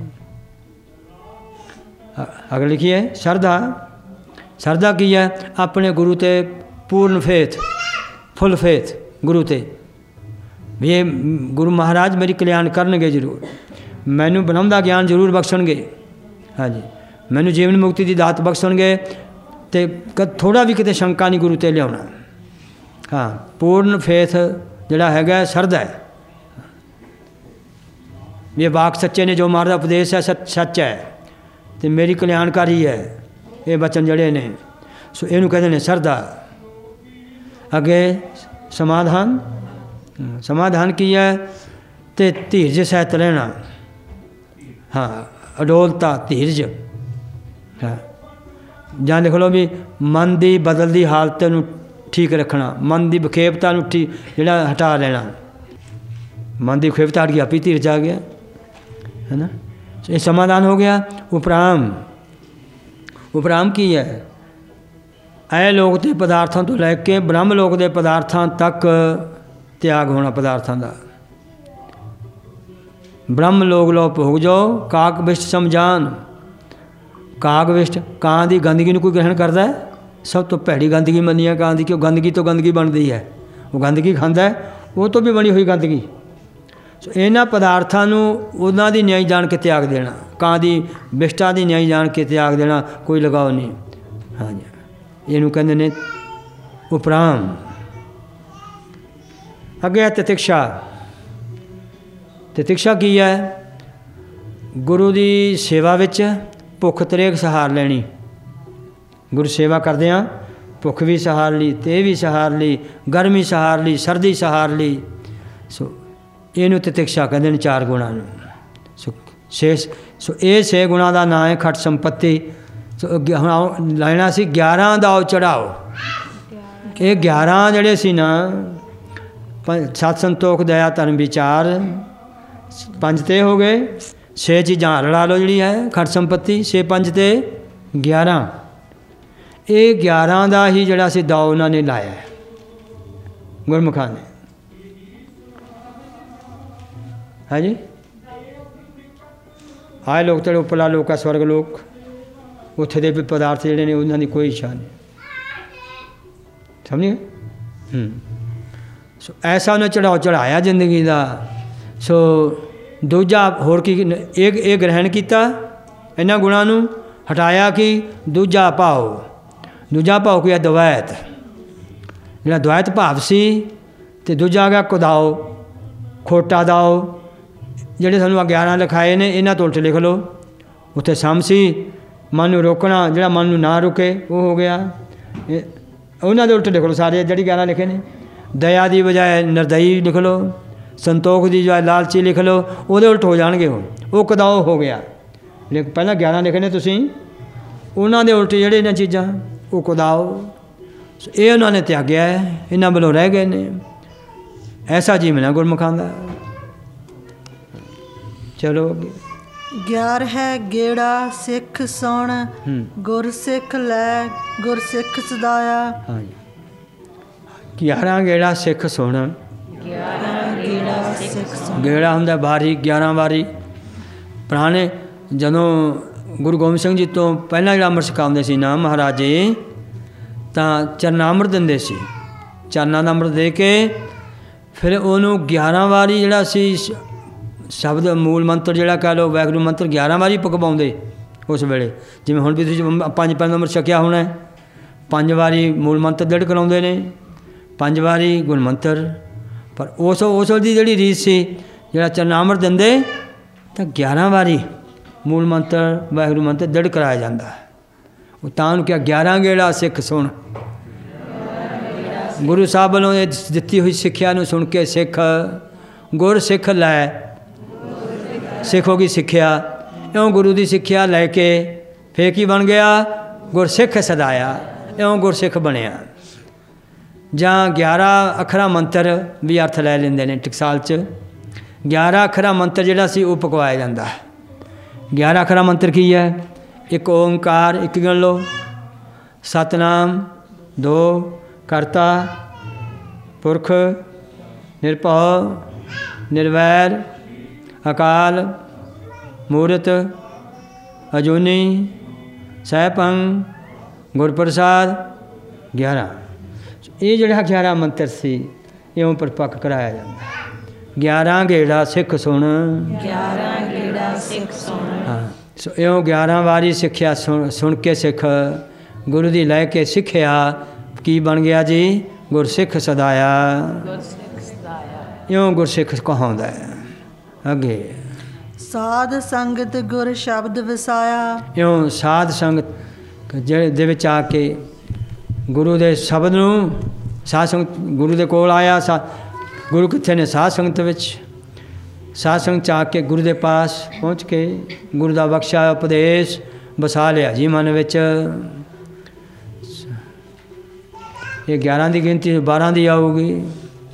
ਅਗਰ ਲਿਖੀਏ ਸ਼ਰਧਾ। ਸ਼ਰਧਾ ਕੀ ਹੈ? ਆਪਣੇ ਗੁਰੂ 'ਤੇ ਪੂਰਨ ਫੇਥ, ਫੁੱਲ ਫੇਥ ਗੁਰੂ 'ਤੇ ਵੀ ਇਹ ਗੁਰੂ ਮਹਾਰਾਜ ਮੇਰੀ ਕਲਿਆਣ ਕਰਨਗੇ ਜ਼ਰੂਰ, ਮੈਨੂੰ ਬਣਾਉਂਦਾ ਗਿਆਨ ਜ਼ਰੂਰ ਬਖਸ਼ਣਗੇ। ਹਾਂਜੀ ਮੈਨੂੰ ਜੀਵਨ ਮੁਕਤੀ ਦੀ ਦਾਤ ਬਖਸ਼ਣਗੇ ਅਤੇ ਥੋੜ੍ਹਾ ਵੀ ਕਿਤੇ ਸ਼ੰਕਾ ਨਹੀਂ ਗੁਰੂ 'ਤੇ ਲਿਆਉਣਾ। ਹਾਂ ਪੂਰਨ ਫੇਥ ਜਿਹੜਾ ਹੈਗਾ ਸ਼ਰਧਾ ਹੈ। ਇਹ ਵਾਕ ਸੱਚੇ ਨੇ, ਜੋ ਮਾਰਦਾ ਉਪਦੇਸ਼ ਹੈ ਸੱਚ ਹੈ। ਤੇ ਮੇਰੀ ਕਲਿਆਣਕਾਰੀ ਹੈ। ਇਹ ਬਚਨ ਜਿਹੜੇ ਨੇ ਸੋ ਇਹਨੂੰ ਕਹਿੰਦੇ ਨੇ ਸਰਦਾ। ਅੱਗੇ ਸਮਾਧਾਨ, ਸਮਾਧਾਨ ਕੀ ਹੈ? ਤੇ ਧੀਰਜ ਸਹਿਤ ਰਹਿਣਾ। ਹਾਂ, ਅਡੋਲਤਾ, ਧੀਰਜ। ਹਾਂ, ਜਾਂ ਲਿਖ ਲਓ ਵੀ ਮਨ ਦੀ ਬਦਲਦੀ ਹਾਲਤ ਨੂੰ ਠੀਕ ਰੱਖਣਾ, ਮਨ ਦੀ ਵਿਖੇਪਤਾ ਨੂੰ ਠੀਕ ਜਿਹੜਾ ਹਟਾ ਲੈਣਾ। ਮਨ ਦੀ ਵਿਖੇਪਤਾ ਹਟ ਗਈ, ਆਪੀ ਧੀਰਜ ਆ ਗਿਆ, ਹੈ ਨਾ। ਇਹ ਸਮਾਧਾਨ ਹੋ ਗਿਆ। ਉਪਰਾਮ, ਉਪਰਾਮ ਕੀ ਹੈ? ਐ ਲੋਕ ਦੇ ਪਦਾਰਥਾਂ ਤੋਂ ਲੈ ਕੇ ਬ੍ਰਹਮ ਲੋਕ ਦੇ ਪਦਾਰਥਾਂ ਤੱਕ ਤਿਆਗ ਹੋਣਾ ਪਦਾਰਥਾਂ ਦਾ। ਬ੍ਰਹਮ ਲੋਕ ਲੋ ਭੋਗ ਜਾਓ, ਕਾਕ ਵਿਸ਼ਟ ਸਮਝਾਨ। ਕਾਕ ਵਿਸ਼ਟ, ਕਾਂ ਦੀ ਗੰਦਗੀ ਨੂੰ ਕੋਈ ਗ੍ਰਹਿਣ ਕਰਦਾ ਹੈ? ਸਭ ਤੋਂ ਭੈੜੀ ਗੰਦਗੀ ਮੰਨੀ ਹੈ ਕਾਂ ਦੀ, ਕਿ ਉਹ ਗੰਦਗੀ ਤੋਂ ਗੰਦਗੀ ਬਣਦੀ ਹੈ। ਉਹ ਗੰਦਗੀ ਖਾਂਦਾ ਹੈ, ਉਹ ਤੋਂ ਵੀ ਬਣੀ ਹੋਈ ਗੰਦਗੀ। ਸੋ ਇਹਨਾਂ ਪਦਾਰਥਾਂ ਨੂੰ ਉਹਨਾਂ ਦੀ ਨਿਆਈ ਜਾਣ ਕੇ ਤਿਆਗ ਦੇਣਾ, ਕਾਂ ਦੀ ਵਿਸ਼ਟਾ ਦੀ ਨਿਆਈ ਜਾਣ ਕੇ ਤਿਆਗ ਦੇਣਾ, ਕੋਈ ਲਗਾਓ ਨਹੀਂ। ਹਾਂਜੀ, ਇਹਨੂੰ ਕਹਿੰਦੇ ਨੇ ਉਪਰਾਮ। ਅੱਗੇ ਤਿਤਿਕਸ਼ਾ। ਤਿਤਿਕਸ਼ਾ ਕੀ ਹੈ? ਗੁਰੂ ਦੀ ਸੇਵਾ ਵਿੱਚ ਭੁੱਖ ਤਰੇਕ ਸਹਾਰ ਲੈਣੀ। ਗੁਰੂ ਸੇਵਾ ਕਰਦੇ ਹਾਂ, ਭੁੱਖ ਵੀ ਸਹਾਰ ਲਈ, ਤੇ ਵੀ ਸਹਾਰ ਲਈ, ਗਰਮੀ ਸਹਾਰ ਲਈ, ਸਰਦੀ ਸਹਾਰ ਲਈ। ਸੋ ਇਹਨੂੰ ਤਿਤਿਕਸ਼ਾ ਕਹਿੰਦੇ ਨੇ, 4 ਗੁਣਾਂ ਨੂੰ। ਸੋ ਇਹ 6 ਗੁਣਾਂ ਦਾ ਨਾਂ ਹੈ ਖਟ ਸੰਪत्ति। ਸੋ ਹੁਣ ਲੈਣਾ ਸੀ 11 ਦਾਓ ਚੜਾਓ। ਇਹ 11 ਜਿਹੜੇ ਸੀ ਨਾ, ਸਤ ਸੰਤੋਖ ਦਇਆ ਧਰਮ ਵਿਚਾਰ, 5 ਤੇ ਹੋ ਗਏ। 6 ਚੀਜ਼ਾਂ ਰਲਾ ਲਓ ਜਿਹੜੀ ਹੈ ਖਟ ਸੰਪत्ति, 6 5 ਤੇ 11। ਇਹ 11 ਦਾ ਹੀ ਜਿਹੜਾ ਸੀ ਦਾਓ ਉਹਨਾਂ ਨੇ ਲਾਇਆ ਗੁਰਮੁਖਾਂ ਨੇ। ਹਾਂਜੀ, ਆਏ ਲੋਕ ਤੇ ਉੱਪਰਲਾ ਲੋਕ ਆ, ਸਵਰਗ ਲੋਕ, ਉੱਥੇ ਦੇ ਵੀ ਪਦਾਰਥ ਜਿਹੜੇ ਨੇ ਉਹਨਾਂ ਦੀ ਕੋਈ ਇੱਛਾ ਨਹੀਂ। ਸਮਝੇ? ਸੋ ਐਸਾ ਉਹਨੇ ਚੜਾਇਆ ਜ਼ਿੰਦਗੀ ਦਾ। ਸੋ ਦੂਜਾ ਹੋਰ ਕੀ? ਇਹ ਗ੍ਰਹਿਣ ਕੀਤਾ ਇਹਨਾਂ ਗੁਣਾਂ ਨੂੰ, ਹਟਾਇਆ ਕਿ ਦੂਜਾ ਭਾਵ। ਦੂਜਾ ਭਾਵ ਕੀ ਹੈ? ਦਵੈਤ। ਜਿਹੜਾ ਦਵੈਤ ਭਾਵ ਸੀ। ਅਤੇ ਦੂਜਾ ਆ ਗਿਆ ਕੁਦਾਓ, ਖੋਟਾ ਦਾਓ। ਜਿਹੜੇ ਸਾਨੂੰ 11 ਲਿਖਾਏ ਨੇ ਇਹਨਾਂ ਤੋਂ ਉਲਟ ਲਿਖ ਲਓ। ਉੱਥੇ ਸਮ ਸੀ, ਮਨ ਨੂੰ ਰੋਕਣਾ, ਜਿਹੜਾ ਮਨ ਨੂੰ ਨਾ ਰੁਕੇ ਉਹ ਹੋ ਗਿਆ। ਉਹਨਾਂ ਦੇ ਉਲਟ ਲਿਖ ਲਓ ਸਾਰੇ ਜਿਹੜੀ 11 ਲਿਖੇ ਨੇ। ਦਇਆ ਦੀ ਬਜਾਏ ਨਿਰਦਈ ਲਿਖ ਲਓ, ਸੰਤੋਖ ਦੀ ਬਜਾਏ ਲਾਲਚੀ ਲਿਖ ਲਓ, ਉਹਦੇ ਉਲਟ ਹੋ ਜਾਣਗੇ। ਉਹ ਕੁਦਾਓ ਹੋ ਗਿਆ। ਪਹਿਲਾਂ 11 ਲਿਖੇ ਨੇ ਤੁਸੀਂ, ਉਹਨਾਂ ਦੇ ਉਲਟ ਜਿਹੜੇ ਇਹਨਾਂ ਚੀਜ਼ਾਂ ਉਹ ਕੁਦਾਓ। ਇਹ ਉਹਨਾਂ ਨੇ ਤਿਆਗਿਆ ਹੈ, ਇਹਨਾਂ ਵੱਲੋਂ ਰਹਿ ਗਏ ਨੇ। ਐਸਾ ਜੀਵਨ ਗੁਰਮੁਖਾਂ ਦਾ। ਚਲੋ ਅੱਗੇ। 11 ਹੈ ਗੇੜਾ ਸਿੱਖ ਸੁਣ, ਗੁਰ ਸਿੱਖ ਲੈ ਗੁਰ ਸਿੱਖ ਸਦਾਇਆ। ਹਾਂਜੀ, 11 ਗੇੜਾ ਸਿੱਖ ਸੁਣ। 11 ਗੇੜਾ ਸਿੱਖ ਸੁਣ। ਗੇੜਾ ਹੁੰਦਾ ਵਾਰੀ, 11 ਵਾਰੀ। ਪੁਰਾਣੇ ਜਦੋਂ ਗੁਰੂ ਗੋਬਿੰਦ ਸਿੰਘ ਜੀ ਤੋਂ ਪਹਿਲਾਂ ਜਿਹੜਾ ਅੰਮ੍ਰਿਤ ਛਕਾਉਂਦੇ ਸੀ ਨਾ ਮਹਾਰਾਜ ਜੀ, ਤਾਂ ਚਰਨਾਮ੍ਰਿਤ ਦਿੰਦੇ ਸੀ। ਚਰਨਾਂ ਦਾ ਅੰਮ੍ਰਿਤ ਦੇ ਕੇ ਫਿਰ ਉਹਨੂੰ 11 ਵਾਰੀ ਜਿਹੜਾ ਸੀ ਸ਼ਬਦ ਮੂਲ ਮੰਤਰ ਜਿਹੜਾ ਕਹਿ ਲਓ ਵਾਹਿਗੁਰੂ ਮੰਤਰ 11 ਵਾਰੀ ਪਕਵਾਉਂਦੇ ਉਸ ਵੇਲੇ। ਜਿਵੇਂ ਹੁਣ ਵੀ ਤੁਸੀਂ 5 ਨੰਬਰ ਛਕਿਆ ਹੋਣਾ, 5 ਵਾਰੀ ਮੂਲ ਮੰਤਰ ਦੜ ਕਰਾਉਂਦੇ ਨੇ, 5 ਵਾਰੀ ਗੁਣ ਮੰਤਰ। ਪਰ ਉਸ ਦੀ ਜਿਹੜੀ ਰੀਤ ਸੀ, ਜਿਹੜਾ ਚਰਨਾਮ੍ਰਿਤ ਦਿੰਦੇ ਤਾਂ 11 ਵਾਰੀ ਮੂਲ ਮੰਤਰ ਵਾਹਿਗੁਰੂ ਮੰਤਰ ਦੜ ਕਰਾਇਆ ਜਾਂਦਾ। ਉਹ ਤਾਂ ਉਹਨੂੰ ਕਿਹਾ 11 ਗੇੜਾ ਸਿੱਖ ਸੁਣ। ਗੁਰੂ ਸਾਹਿਬ ਵੱਲੋਂ ਇਹ ਦਿੱਤੀ ਹੋਈ ਸਿੱਖਿਆ ਨੂੰ ਸੁਣ ਕੇ ਸਿੱਖ ਗੁਰ ਸਿੱਖ ਲੈ। ਸਿੱਖ ਹੋ ਗਈ ਸਿੱਖਿਆ। ਇਉਂ ਗੁਰੂ ਦੀ ਸਿੱਖਿਆ ਲੈ ਕੇ ਫੇਰ ਕੀ ਬਣ ਗਿਆ? ਗੁਰਸਿੱਖ ਸਦਾਇਆ। ਇਉਂ ਗੁਰਸਿੱਖ ਬਣਿਆ। ਜਾਂ 11 ਅੱਖਰਾਂ ਮੰਤਰ ਵੀ ਅਰਥ ਲੈ ਲੈਂਦੇ ਨੇ ਟਕਸਾਲ 'ਚ। 11 ਅੱਖਰਾਂ ਮੰਤਰ ਜਿਹੜਾ ਸੀ ਉਹ ਪਕਵਾਇਆ ਜਾਂਦਾ। 11 ਅੱਖਰਾਂ ਮੰਤਰ ਕੀ ਹੈ? ਇੱਕ ਓਂਕਾਰ, ਇੱਕ ਗਿਣ ਲਓ, ਸਤਨਾਮ, 2 ਕਰਤਾ ਪੁਰਖ, ਨਿਰਭਉ ਨਿਰਵੈਰ ਅਕਾਲ ਮੂਰਤ ਅਜੂਨੀ ਸੈਭੰ ਗੁਰਪ੍ਰਸਾਦ। 11 ਇਹ ਜਿਹੜਾ 11 ਮੰਤਰ ਸੀ ਇਉਂ ਪਰਪੱਕ ਕਰਾਇਆ ਜਾਂਦਾ। 11 ਗੇੜਾ ਸਿੱਖ ਸੁਣ। 11 ਗੇੜਾ ਸਿੱਖ ਸੁਣ। ਹਾਂ, ਸੋ ਇਉਂ 11 ਵਾਰੀ ਸਿੱਖਿਆ ਸੁਣ ਕੇ ਸਿੱਖ ਗੁਰੂ ਦੀ ਲੈ ਕੇ ਸਿੱਖਿਆ ਕੀ ਬਣ ਗਿਆ ਜੀ? ਗੁਰਸਿੱਖ ਸਦਾਇਆ। ਇਉਂ ਗੁਰਸਿੱਖ ਕਹਾਉਂਦਾ ਹੈ। ਅੱਗੇ ਸਾਧ ਸੰਗਤ ਗੁਰ ਸ਼ਬਦ ਵਸਾਇਆ। ਇਉਂ ਸਾਧ ਸੰਗਤ ਜਿਹੜੇ ਦੇ ਵਿੱਚ ਆ ਕੇ ਗੁਰੂ ਦੇ ਸ਼ਬਦ ਨੂੰ, ਸਾਧ ਸੰਗਤ ਗੁਰੂ ਦੇ ਕੋਲ ਆਇਆ। ਗੁਰੂ ਕਿੱਥੇ ਨੇ? ਸਾਧ ਸੰਗਤ ਵਿੱਚ। ਸਾਧ ਸੰਗਤ 'ਚ ਆ ਕੇ ਗੁਰੂ ਦੇ ਪਾਸ ਪਹੁੰਚ ਕੇ ਗੁਰੂ ਦਾ ਬਖਸ਼ਿਆ ਉਪਦੇਸ਼ ਵਸਾ ਲਿਆ ਜੀ ਮਨ ਵਿੱਚ। ਇਹ 11 ਦੀ ਗਿਣਤੀ 12 ਦੀ ਆਊਗੀ।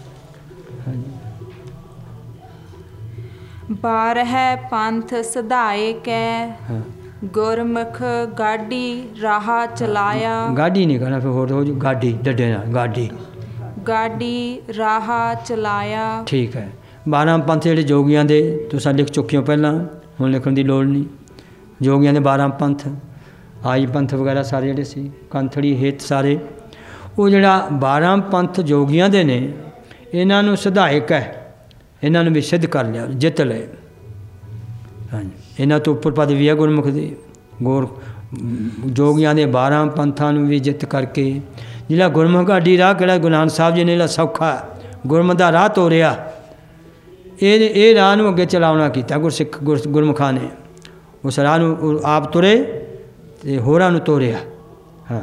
ਬਾਰਹਿ ਪੰਥ ਸਧਾਏ ਕੈ, ਗੁਰਮੁਖ ਗਾਡੀ ਰਾਹ ਚਲਾਇਆ। ਗਾਡੀ ਨਹੀਂ ਕਹਿਣਾ, ਫਿਰ ਹੋਰ ਹੋ ਜੂ ਗਾਡੀ, ਡੱਡੇ ਨਾਲ ਗਾਡੀ। ਗਾਡੀ ਰਾਹ ਚਲਾਇਆ। ਠੀਕ ਹੈ। 12 ਪੰਥ ਜਿਹੜੇ ਜੋਗੀਆਂ ਦੇ ਤੁਸੀਂ ਲਿਖ ਚੁੱਕੇ ਹੋ ਪਹਿਲਾਂ, ਹੁਣ ਲਿਖਣ ਦੀ ਲੋੜ ਨਹੀਂ। ਜੋਗੀਆਂ ਦੇ 12 ਪੰਥ, ਆਈ ਪੰਥ ਵਗੈਰਾ ਸਾਰੇ ਜਿਹੜੇ ਸੀ, ਕੰਥੜੀ ਹੇਤ ਸਾਰੇ, ਉਹ ਜਿਹੜਾ 12 ਪੰਥ ਜੋਗੀਆਂ ਦੇ ਨੇ, ਇਹਨਾਂ ਨੂੰ ਸਿਧਾਇਕ ਹੈ, ਇਹਨਾਂ ਨੂੰ ਵੀ ਸਿੱਧ ਕਰ ਲਿਆ, ਜਿੱਤ ਲਏ। ਹਾਂਜੀ, ਇਹਨਾਂ ਤੋਂ ਉੱਪਰ ਪਦਵੀ ਹੈ ਗੁਰਮੁਖ ਦੀ। ਜੋਗੀਆਂ ਦੇ 12 ਪੰਥਾਂ ਨੂੰ ਵੀ ਜਿੱਤ ਕਰਕੇ ਜਿਹੜਾ ਗੁਰਮੁਖ ਗਾਡੀ ਰਾਹ, ਕਿਹੜਾ ਗੁਰੂ ਨਾਨਕ ਸਾਹਿਬ ਜੀ ਨੇ ਜਿਹੜਾ ਸੌਖਾ ਗੁਰਮੁਖ ਦਾ ਰਾਹ ਤੋਰਿਆ, ਇਹ ਰਾਹ ਨੂੰ ਅੱਗੇ ਚਲਾਉਣਾ ਕੀਤਾ ਗੁਰਸਿੱਖ ਗੁਰਮੁਖਾਂ ਨੇ। ਉਸ ਰਾਹ ਨੂੰ ਆਪ ਤੁਰੇ ਅਤੇ ਹੋਰਾਂ ਨੂੰ ਤੋਰਿਆ। ਹਾਂ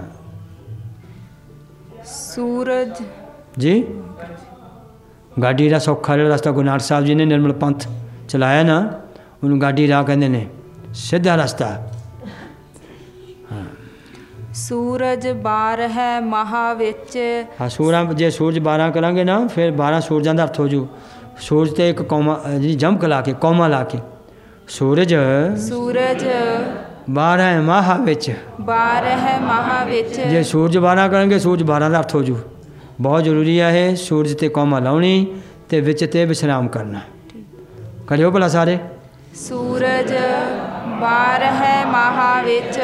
ਸੂਰਜ ਜੀ, ਗਾਡੀ ਦਾ ਸੌਖਾ ਜਿਹੜਾ ਰਸਤਾ ਗੁਰੂ ਨਾਨਕ ਸਾਹਿਬ ਜੀ ਨੇ ਨਿਰਮਲ ਪੰਥ ਚਲਾਇਆ ਨਾ, ਉਹਨੂੰ ਗਾਡੀ ਰਾਹ ਕਹਿੰਦੇ ਨੇ, ਸਿੱਧਾ ਰਸਤਾ। ਹਾਂ ਸੂਰਜ ਬਾਰਹਿ ਮਹਾ ਵਿੱਚ। ਹਾਂ ਜੇ ਸੂਰਜ 12 ਕਰਾਂਗੇ ਨਾ, ਫਿਰ 12 ਸੂਰਜਾਂ ਦਾ ਅਰਥ ਹੋ ਜੂ। ਸੂਰਜ 'ਤੇ ਇੱਕ ਕੌਮਾ ਜਿਹੜੀ ਜਮਕ ਲਾ ਕੇ, ਕੌਮਾ ਲਾ ਕੇ, ਸੂਰਜ 12 ਮਾਹ ਵਿੱਚ। 12 ਮਾਹ ਵਿੱਚ। ਜੇ ਸੂਰਜ 12 ਕਰਾਂਗੇ, ਸੂਰਜ 12 ਦਾ ਅਰਥ ਹੋ ਜੂ। ਬਹੁਤ ਜ਼ਰੂਰੀ ਹੈ ਇਹ, ਸੂਰਜ 'ਤੇ ਕੌਮਾ ਲਾਉਣੀ ਅਤੇ ਵਿੱਚ 'ਤੇ ਵਿਸ਼ਰਾਮ ਕਰਨਾ। ਕਰਿਓ ਭਲਾ ਸਾਰੇ। ਸੂਰਜ 12 ਮਾਹ ਵਿੱਚ।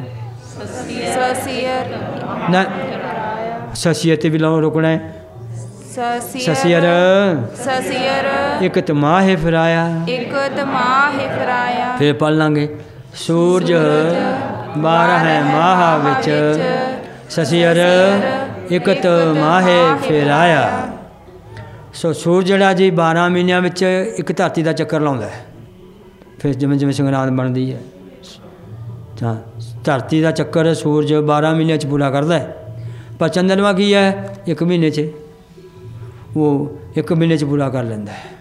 ਸਸੀਰ ਨਾ, ਸਸੀਰ 'ਤੇ ਵੀ ਲਾਉ ਰੁਕਣਾ ਹੈ। ਸਸੀਰ ਇੱਕ ਤਮਾਹੇ ਫਿਰਾਇਆ। ਇੱਕ ਤਮਾਹੇ ਫਿਰਾਇਆ। ਫਿਰ ਪੜ੍ਹ ਲਾਂਗੇ। ਸੂਰਜ 12 ਮਾਹ ਵਿੱਚ, ਸਸੀਰ ਇੱਕ ਤਮਾਹੇ ਫਿਰਾਇਆ। ਸੋ ਸੂਰਜ ਜਿਹੜਾ ਜੀ 12 ਮਹੀਨਿਆਂ ਵਿੱਚ ਇੱਕ ਧਰਤੀ ਦਾ ਚੱਕਰ ਲਾਉਂਦਾ ਹੈ। ਫਿਰ ਜਿਵੇਂ ਜਿਵੇਂ ਸੰਗਰਾਂਦ ਬਣਦੀ ਹੈ ਤਾਂ ਧਰਤੀ ਦਾ ਚੱਕਰ ਸੂਰਜ 12 ਮਹੀਨਿਆਂ 'ਚ ਪੂਰਾ ਕਰਦਾ ਹੈ। ਪਰ ਚੰਦਰਮਾ ਕੀ ਹੈ? 1 ਮਹੀਨੇ 'ਚ, ਉਹ 1 ਮਹੀਨੇ 'ਚ ਪੂਰਾ ਕਰ ਲੈਂਦਾ ਹੈ।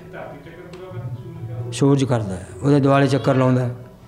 ਸੂਰਜ ਕਰਦਾ ਹੈ, ਉਹਦੇ ਦੁਆਲੇ ਚੱਕਰ ਲਾਉਂਦਾ।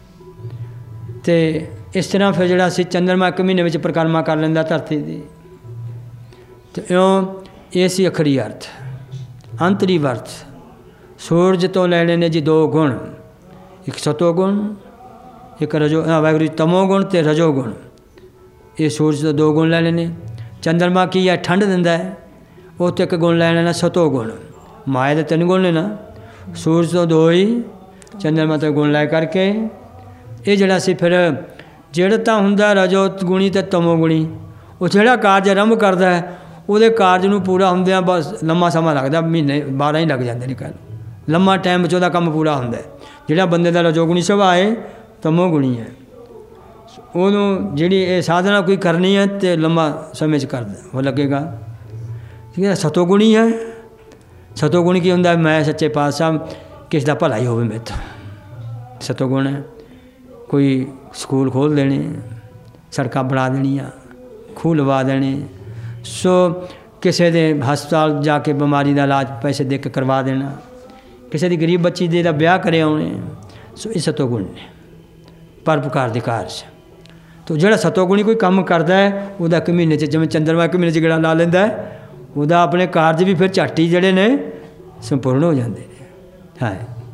ਅਤੇ ਇਸ ਤਰ੍ਹਾਂ ਫਿਰ ਜਿਹੜਾ ਸੀ ਚੰਦਰਮਾ 1 ਮਹੀਨੇ ਵਿੱਚ ਪਰਿਕਰਮਾ ਕਰ ਲੈਂਦਾ ਧਰਤੀ ਦੀ। ਅਤੇ ਇਉਂ ਇਹ ਸੀ ਅਖਰੀ ਅਰਥ। ਅੰਤਰੀ ਅਰਥ ਸੂਰਜ ਤੋਂ ਲੈਣੇ ਨੇ ਜੀ 2 ਗੁਣ, ਇੱਕ ਸਤੋ ਗੁਣ, ਇੱਕ ਵਾਹਿਗੁਰੂ ਜੀ ਤਮੋ ਗੁਣ ਅਤੇ ਰਜੋ ਗੁਣ। ਇਹ ਸੂਰਜ ਤੋਂ 2 ਗੁਣ ਲੈਣੇ ਨੇ। ਚੰਦਰਮਾ ਕੀ ਹੈ? ਠੰਡ ਦਿੰਦਾ ਹੈ, ਉਹ ਤੋਂ 1 ਗੁਣ ਲੈ ਲੈਣਾ ਸਤੋ ਗੁਣ। ਮਾਇਆ ਦੇ 3 ਗੁਣ ਨੇ ਨਾ, ਸੂਰਜ ਤੋਂ 2 ਹੀ, ਚੰਦਰਮਾ ਤੋਂ ਗੁਣ ਲੈ ਕਰਕੇ ਇਹ ਜਿਹੜਾ ਸੀ ਫਿਰ ਜਿਹੜਾ ਤਾਂ ਹੁੰਦਾ ਰਜੋ ਗੁਣੀ ਅਤੇ ਤਮੋ ਗੁਣੀ, ਉਹ ਜਿਹੜਾ ਕਾਰਜ ਆਰੰਭ ਕਰਦਾ ਹੈ ਉਹਦੇ ਕਾਰਜ ਨੂੰ ਪੂਰਾ ਹੁੰਦਿਆਂ ਬਸ ਲੰਮਾ ਸਮਾਂ ਲੱਗਦਾ, ਮਹੀਨੇ 12 ਹੀ ਲੱਗ ਜਾਂਦੇ ਨੇ। ਕਹਿ ਲਓ ਲੰਮਾ ਟਾਈਮ ਵਿੱਚ ਉਹਦਾ ਕੰਮ ਪੂਰਾ ਹੁੰਦਾ। ਜਿਹੜਾ ਬੰਦੇ ਦਾ ਰਜੋਗੁਣੀ ਸੁਭਾਅ ਹੈ, ਤਮੋ ਗੁਣੀ ਹੈ, ਉਹਨੂੰ ਜਿਹੜੀ ਇਹ ਸਾਧਨਾ ਕੋਈ ਕਰਨੀ ਹੈ ਅਤੇ ਲੰਮਾ ਸਮੇਂ 'ਚ ਕਰਦਾ ਉਹ ਲੱਗੇਗਾ। ਠੀਕ ਹੈ। ਸਤੋਗੁਣੀ ਹੈ। ਸਤੋਗੁਣੀ ਕੀ ਹੁੰਦਾ? ਮੈਂ ਸੱਚੇ ਪਾਤਸ਼ਾਹ ਕਿਸੇ ਦਾ ਭਲਾ ਹੀ ਹੋਵੇ ਮੇਰੇ ਤੋਂ। ਸਤੋਗੁਣ ਹੈ। ਕੋਈ ਸਕੂਲ ਖੋਲ੍ਹ ਦੇਣੇ, ਸੜਕਾਂ ਬਣਾ ਦੇਣੀਆਂ, ਖੂਹ ਲਵਾ ਦੇਣੇ, ਸੋ ਕਿਸੇ ਦੇ ਹਸਪਤਾਲ ਜਾ ਕੇ ਬਿਮਾਰੀ ਦਾ ਇਲਾਜ ਪੈਸੇ ਦੇ ਕੇ ਕਰਵਾ ਦੇਣਾ, ਕਿਸੇ ਦੀ ਗਰੀਬ ਬੱਚੀ ਦੇ ਦਾ ਵਿਆਹ ਕਰੇ ਆਉਣੇ। ਸੋ ਇਹ ਸਤੋਗੁਣ ਨੇ, ਪਰਉਪਕਾਰ ਦੇ ਕਾਰਜ। ਤੋ ਜਿਹੜਾ ਸਤੋਗੁਣੀ ਕੋਈ ਕੰਮ ਕਰਦਾ ਹੈ, ਉਹਦਾ 1 ਮਹੀਨੇ 'ਚ, ਜਿਵੇਂ ਚੰਦਰਮਾ 1 ਮਹੀਨੇ 'ਚ ਗੇੜਾ ਲਾ ਲੈਂਦਾ ਹੈ, ਉਹਦਾ ਆਪਣੇ ਕਾਰਜ ਵੀ ਫਿਰ ਝੱਟ ਹੀ ਜਿਹੜੇ ਨੇ ਸੰਪੂਰਨ ਹੋ ਜਾਂਦੇ ਨੇ। ਹਾਂ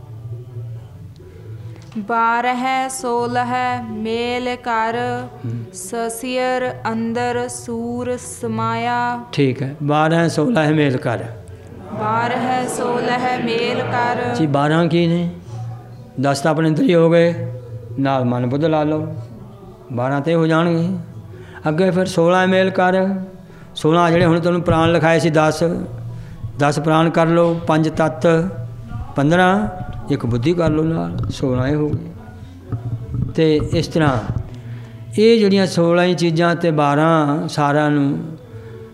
12 16 ਮੇਲ ਕਰ, ਸਸੀਰ ਅੰਦਰ ਸੂਰ ਸਮਾਇਆ। ਠੀਕ ਹੈ। 12 16 ਮੇਲ ਕਰ। 12 16 ਮੇਲ ਕਰ ਜੀ। 12 ਕੀ ਨੇ? 10 ਤਾਂ ਆਪਣੇ ਅੰਦਰ ਹੀ ਹੋ ਗਏ, ਨਾਲ ਮਨ ਬੁੱਧ ਲਾ ਲਓ, 12 ਤੇ ਹੋ ਜਾਣਗੇ। ਅੱਗੇ ਫਿਰ 16 ਮੇਲ ਕਰ। 16 ਜਿਹੜੇ ਹੁਣ ਤੁਹਾਨੂੰ ਪ੍ਰਾਣ ਲਿਖਾਏ ਸੀ, 10 ਪ੍ਰਾਣ ਕਰ ਲਓ, 5 ਤੱਤ, 15 ਇੱਕ ਬੁੱਧੀ ਕਰ ਲਓ ਨਾਲ, 16 ਇਹ ਹੋ ਗਏ। ਅਤੇ ਇਸ ਤਰ੍ਹਾਂ ਇਹ ਜਿਹੜੀਆਂ 16 ਹੀ ਚੀਜ਼ਾਂ ਅਤੇ 12 ਸਾਰਿਆਂ ਨੂੰ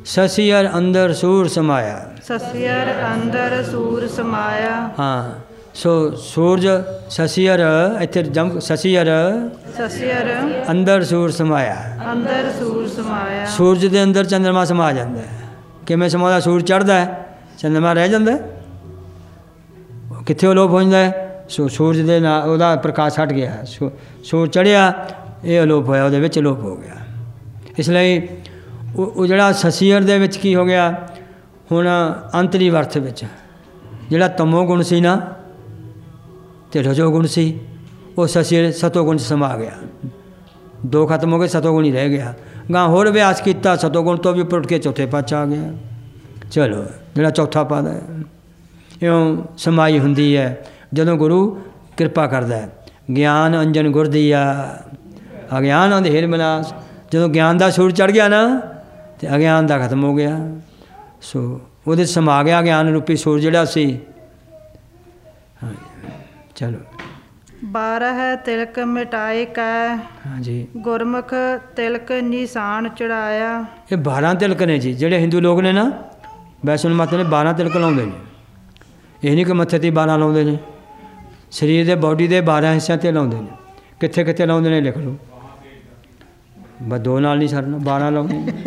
ਸਸੀਰ ਅੰਦਰ ਸੂਰ ਸਮਾਇਆ। ਸਸੀਰ ਅੰਦਰ ਸੂਰ ਸਮਾਇਆ। ਹਾਂ ਸੋ ਸੂਰਜ ਸਸੀਅਰ ਇੱਥੇ ਜਮ ਸਸੀਅਰ ਸਸਿਅਰ ਅੰਦਰ ਸੂਰਜ ਸਮਾਇਆ। ਅੰਦਰ ਸੂਰ ਸਮਾਇਆ। ਸੂਰਜ ਦੇ ਅੰਦਰ ਚੰਦਰਮਾ ਸਮਾ ਜਾਂਦਾ ਹੈ। ਕਿਵੇਂ ਸਮਾਉਂਦਾ? ਸੂਰਜ ਚੜ੍ਹਦਾ ਹੈ, ਚੰਦਰਮਾ ਰਹਿ ਜਾਂਦਾ ਹੈ। ਕਿੱਥੇ ਅਲੋਪ ਹੋ ਜਾਂਦਾ ਹੈ? ਸੂਰਜ ਦੇ ਨਾਲ ਉਹਦਾ ਪ੍ਰਕਾਸ਼ ਹਟ ਗਿਆ। ਸੂਰਜ ਚੜ੍ਹਿਆ, ਇਹ ਅਲੋਪ ਹੋਇਆ, ਉਹਦੇ ਵਿੱਚ ਅਲੋਪ ਹੋ ਗਿਆ। ਇਸ ਲਈ ਉਹ ਜਿਹੜਾ ਸਸੀਅਰ ਦੇ ਵਿੱਚ ਕੀ ਹੋ ਗਿਆ? ਹੁਣ ਅੰਤਲੀ ਵਰਤ ਵਿੱਚ ਜਿਹੜਾ ਤਮੋ ਗੁਣ ਸੀ ਨਾ ਅਤੇ ਰਜੋ ਗੁਣ ਸੀ, ਉਹ ਸਸੀਅਰ ਸਤੋ ਗੁਣ 'ਚ ਸਮਾ ਗਿਆ। ਦੋ ਖਤਮ ਹੋ ਗਏ, ਸਤੋ ਗੁਣ ਹੀ ਰਹਿ ਗਿਆ। ਗਾਂ ਹੋਰ ਅਭਿਆਸ ਕੀਤਾ, ਸਤੋ ਗੁਣ ਤੋਂ ਵੀ ਉੱਪਰ ਉੱਠ ਕੇ ਚੌਥੇ ਪਦ 'ਚ ਆ ਗਿਆ। ਚਲੋ ਜਿਹੜਾ ਚੌਥਾ ਪਦ ਹੈ, ਇਉਂ ਸਮਾਈ ਹੁੰਦੀ ਹੈ ਜਦੋਂ ਗੁਰੂ ਕਿਰਪਾ ਕਰਦਾ ਹੈ। ਗਿਆਨ ਅੰਜਨ ਗੁਰ ਦੀਆ ਅਗਿਆਨ ਅੰਧੇਰ ਵਿਨਾਸ਼। ਜਦੋਂ ਗਿਆਨ ਦਾ ਸੂਰਜ ਚੜ੍ਹ ਗਿਆ ਨਾ ਅਤੇ ਅਗਿਆਨ ਦਾ ਖਤਮ ਹੋ ਗਿਆ। ਸੋ ਉਹਦੇ ਸਮਾ ਗਿਆ ਗਿਆਨ ਰੂਪੀ ਸੂਰਜ ਜਿਹੜਾ ਸੀ। ਹਾਂ ਚਲੋ। 12 ਤਿਲਕ ਮਿਟਾਏ ਕੈ ਹਾਂਜੀ, ਗੁਰਮੁਖ ਤਿਲਕ ਨਿਸ਼ਾਨ ਚੜਾਇਆ। ਇਹ 12 ਤਿਲਕ ਨੇ ਜੀ। ਜਿਹੜੇ ਹਿੰਦੂ ਲੋਕ ਨੇ ਨਾ ਵੈਸ਼ਨੋ ਮਾਤਾ ਨੇ 12 ਤਿਲਕ ਲਾਉਂਦੇ ਨੇ। ਇਹ ਨਹੀਂ ਕਿ ਮੱਥੇ 'ਤੇ 12 ਲਾਉਂਦੇ ਨੇ, ਸਰੀਰ ਦੇ ਬਾਡੀ ਦੇ 12 ਹਿੱਸਿਆਂ 'ਤੇ ਲਾਉਂਦੇ ਨੇ। ਕਿੱਥੇ ਕਿੱਥੇ ਲਾਉਂਦੇ ਨੇ ਲਿਖ ਲਓ। ਬਸ ਦੋ ਨਾਲ ਨਹੀਂ ਸਰਨਾ, 12 ਲਾਉਂਦੇ ਨੇ।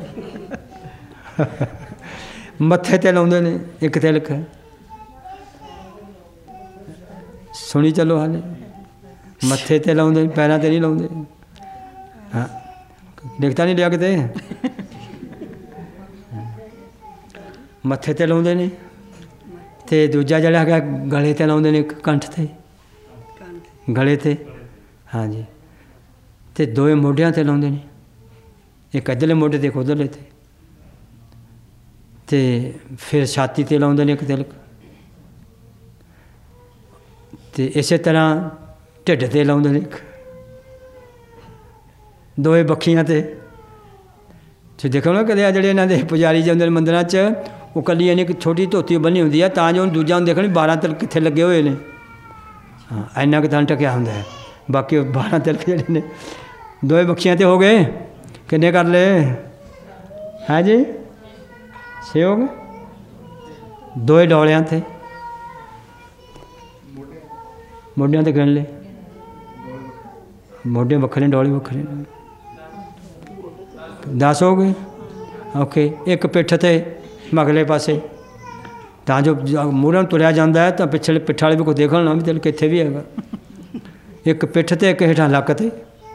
ਮੱਥੇ 'ਤੇ ਲਾਉਂਦੇ ਨੇ ਇੱਕ ਤਿਲਕ। ਸੁਣੀ ਚੱਲੋ ਹਾਲੇ। ਮੱਥੇ 'ਤੇ ਲਾਉਂਦੇ, ਪੈਰਾਂ 'ਤੇ ਨਹੀਂ ਲਾਉਂਦੇ। ਹਾਂ ਲਿਖਤਾ ਨਹੀਂ ਲਿਆ ਕਿਤੇ। ਮੱਥੇ 'ਤੇ ਲਾਉਂਦੇ ਨੇ ਅਤੇ ਦੂਜਾ ਜਿਹੜਾ ਹੈਗਾ ਗਲੇ 'ਤੇ ਲਾਉਂਦੇ ਨੇ, ਇੱਕ ਕੰਠ 'ਤੇ, ਗਲੇ 'ਤੇ। ਹਾਂਜੀ, ਅਤੇ ਦੋਵੇਂ ਮੋਢਿਆਂ 'ਤੇ ਲਾਉਂਦੇ ਨੇ, ਇੱਕ ਇੱਧਰਲੇ ਮੋਢੇ 'ਤੇ ਇੱਕ ਉੱਧਰਲੇ 'ਤੇ। ਅਤੇ ਫਿਰ ਛਾਤੀ 'ਤੇ ਲਾਉਂਦੇ ਨੇ ਇੱਕ ਤਿਲਕ। ਅਤੇ ਇਸੇ ਤਰ੍ਹਾਂ ਢਿੱਡ 'ਤੇ ਲਾਉਂਦੇ ਨੇ ਇੱਕ, ਦੋਵੇਂ ਬੱਖੀਆਂ 'ਤੇ। ਤੁਸੀਂ ਦੇਖੋ ਨਾ ਕਦੇ ਆ ਜਿਹੜੇ ਇਹਨਾਂ ਦੇ ਪੁਜਾਰੀ ਜਾਂਦੇ ਨੇ ਮੰਦਿਰਾਂ 'ਚ, ਉਹ ਇਕੱਲੀ ਇਹਨੇ ਇੱਕ ਛੋਟੀ ਧੋਤੀ ਬੰਨੀ ਹੁੰਦੀ ਹੈ ਤਾਂ ਜੋ ਦੂਜਾ ਨੂੰ ਦੇਖਣ 12 ਤਿਲਕ ਕਿੱਥੇ ਲੱਗੇ ਹੋਏ ਨੇ। ਹਾਂ ਇੰਨਾ ਕੁ ਤਾਂ ਟਕਿਆ ਹੁੰਦਾ ਹੈ। ਬਾਕੀ 12 ਤਿਲਕ ਜਿਹੜੇ ਨੇ ਦੋਵੇਂ ਬੱਖੀਆਂ 'ਤੇ ਹੋ ਗਏ। ਕਿੰਨੇ ਕਰ ਲਏ? ਹੈ ਜੀ 6 ਹੋ ਗਏ। ਦੋਵੇਂ ਡੌਲਿਆਂ 'ਤੇ, ਮੋਢਿਆਂ 'ਤੇ ਗਿਣ ਲਏ। ਮੋਢੇ ਵੱਖਰੇ, ਡੌਲੇ ਵੱਖਰੇ, 10 ਹੋ ਗਏ। ਓਕੇ। ਇੱਕ ਪਿੱਠ 'ਤੇ ਮਗਲੇ ਪਾਸੇ, ਤਾਂ ਜੋ ਮੂਹਰੇ ਨੂੰ ਤੁਰਿਆ ਜਾਂਦਾ ਹੈ ਤਾਂ ਪਿੱਛੇ ਪਿੱਠ ਵਾਲੇ ਵੀ ਕੋਈ ਦੇਖਣ ਨਾ ਵੀ ਤਿਲਕ ਕਿੱਥੇ ਵੀ ਹੈਗਾ। ਇੱਕ ਪਿੱਠ 'ਤੇ, ਇੱਕ ਹੇਠਾਂ ਲੱਕ 'ਤੇ।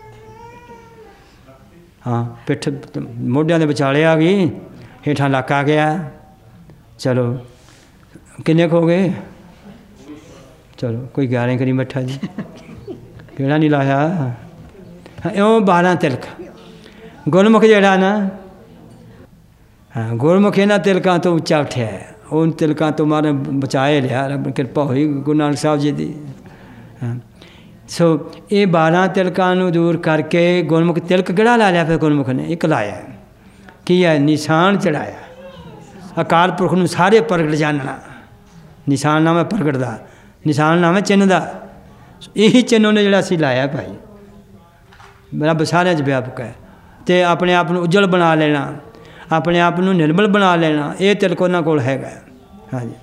ਹਾਂ ਪਿੱਠ ਮੋਢਿਆਂ ਦੇ ਵਿਚਾਲੇ ਆ ਗਈ, ਹੇਠਾਂ ਲੱਕ ਆ ਗਿਆ। ਚਲੋ ਕਿੰਨੇ ਕੁ ਹੋ ਗਏ? ਚਲੋ ਕੋਈ 11 ਕਰੀ ਬੈਠਾ ਜੀ, ਕਿਹੜਾ ਨਹੀਂ ਲਾਇਆ। ਇਉਂ 12 ਤਿਲਕ। ਗੁਰਮੁਖ ਜਿਹੜਾ ਨਾ, ਹਾਂ ਗੁਰਮੁਖ ਇਹਨਾਂ ਤਿਲਕਾਂ ਤੋਂ ਉੱਚਾ ਉੱਠਿਆ ਹੈ। ਉਹ ਤਿਲਕਾਂ ਤੋਂ ਮਾਰੇ ਬਚਾਏ ਲਿਆ, ਰੱਬ ਕਿਰਪਾ ਹੋਈ ਗੁਰੂ ਨਾਨਕ ਸਾਹਿਬ ਜੀ ਦੀ। ਹਾਂ ਸੋ ਇਹ 12 ਤਿਲਕਾਂ ਨੂੰ ਦੂਰ ਕਰਕੇ ਗੁਰਮੁਖ ਤਿਲਕ ਕਿਹੜਾ ਲਾ ਲਿਆ? ਫਿਰ ਗੁਰਮੁਖ ਨੇ ਇੱਕ ਲਾਇਆ। ਕੀ ਹੈ? ਨਿਸ਼ਾਨ ਚੜਾਇਆ। ਅਕਾਲ ਪੁਰਖ ਨੂੰ ਸਾਰੇ ਪ੍ਰਗਟ ਜਾਣਨਾ। ਨਿਸ਼ਾਨ ਨਾਮ ਹੈ ਪ੍ਰਗਟ ਦਾ, ਨਿਸ਼ਾਨ ਨਾਮ ਹੈ ਚਿੰਨ੍ਹ ਦਾ। ਇਹੀ ਚਿੰਨ੍ਹ ਉਹਨੇ ਜਿਹੜਾ ਅਸੀਂ ਲਾਇਆ ਭਾਈ, ਰੱਬ ਸਾਰਿਆਂ 'ਚ ਵਿਆਪਕ ਹੈ। ਅਤੇ ਆਪਣੇ ਆਪ ਨੂੰ ਉਜਲ ਬਣਾ ਲੈਣਾ, ਆਪਣੇ ਆਪ ਨੂੰ ਨਿਰਮਲ ਬਣਾ ਲੈਣਾ, ਇਹ ਤਿਲਕ ਉਹਨਾਂ ਕੋਲ ਹੈਗਾ। ਹਾਂਜੀ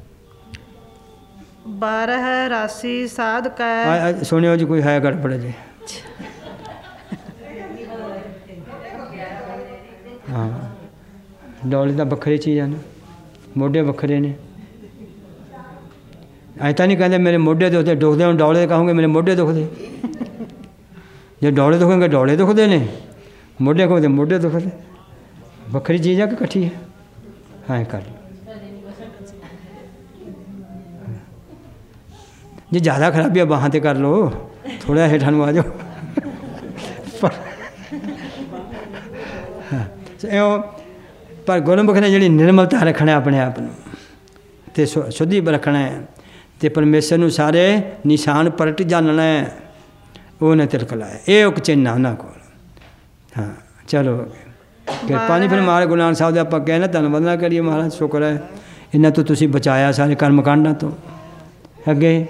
12 ਰਾਸੀ ਸਾਧ ਕੈ। ਸੁਣਿਓ ਜੀ, ਕੋਈ ਹੈ ਗੜਬੜ ਜੀ। ਹਾਂ ਡੌਲੇ ਤਾਂ ਵੱਖਰੀ ਚੀਜ਼ ਹੈ ਨਾ, ਮੋਢੇ ਵੱਖਰੇ ਨੇ। ਐਂ ਤਾਂ ਨਹੀਂ ਕਹਿੰਦੇ ਮੇਰੇ ਮੋਢੇ ਦੁਖਦੇ ਹੁਣ ਡੌਲੇ ਕਹੋਗੇ ਮੇਰੇ ਮੋਢੇ ਦੁਖਦੇ। ਜੇ ਡੌਲੇ ਦੁਖਣਗੇ ਡੌਲੇ ਦੁਖਦੇ ਨੇ, ਮੋਢੇ ਕਹੋਗੇ ਮੋਢੇ ਦੁਖਦੇ। ਵੱਖਰੀ ਚੀਜ਼ ਹੈ ਕਿ ਇਕੱਠੀ ਹੈ? ਹਾਂ ਕਰ ਜੇ ਜ਼ਿਆਦਾ ਖਰਾਬੀ ਹੈ ਬਾਹਾਂ 'ਤੇ ਕਰ ਲਓ, ਥੋੜ੍ਹਾ ਹੇਠਾਂ ਨੂੰ ਆ ਜਾਓ। ਪਰ ਗੁਰਮੁਖ ਨੇ ਜਿਹੜੀ ਨਿਰਮਲਤਾ ਰੱਖਣਾ ਆਪਣੇ ਆਪ ਨੂੰ ਅਤੇ ਸ਼ੁੱਧੀ ਰੱਖਣਾ ਹੈ ਅਤੇ ਪਰਮੇਸ਼ਰ ਨੂੰ ਸਾਰੇ ਨਿਸ਼ਾਨ ਪਲਟ ਜਾਣਨਾ ਹੈ, ਉਹਨੇ ਤਿਲਕ ਲਾਇਆ। ਇਹ ਇੱਕ ਚਿੰਨ੍ਹ ਆ ਉਹਨਾਂ ਕੋਲ। ਹਾਂ ਚਲੋ ਕਿਰਪਾ ਨਹੀਂ ਫਿਰ ਮਹਾਰਾਜ ਗੁਰੂ ਨਾਨਕ ਸਾਹਿਬ ਦੇ ਆਪਾਂ ਕਹਿਣਾ ਧੰਨਵਾਦ ਨਾ ਕਰੀਏ। ਮਹਾਰਾਜ ਸ਼ੁਕਰ ਹੈ ਇਹਨਾਂ ਤੋਂ ਤੁਸੀਂ ਬਚਾਇਆ ਸਾਰੇ ਕਰਮ ਕਾਂਡਾਂ ਤੋਂ। ਅੱਗੇ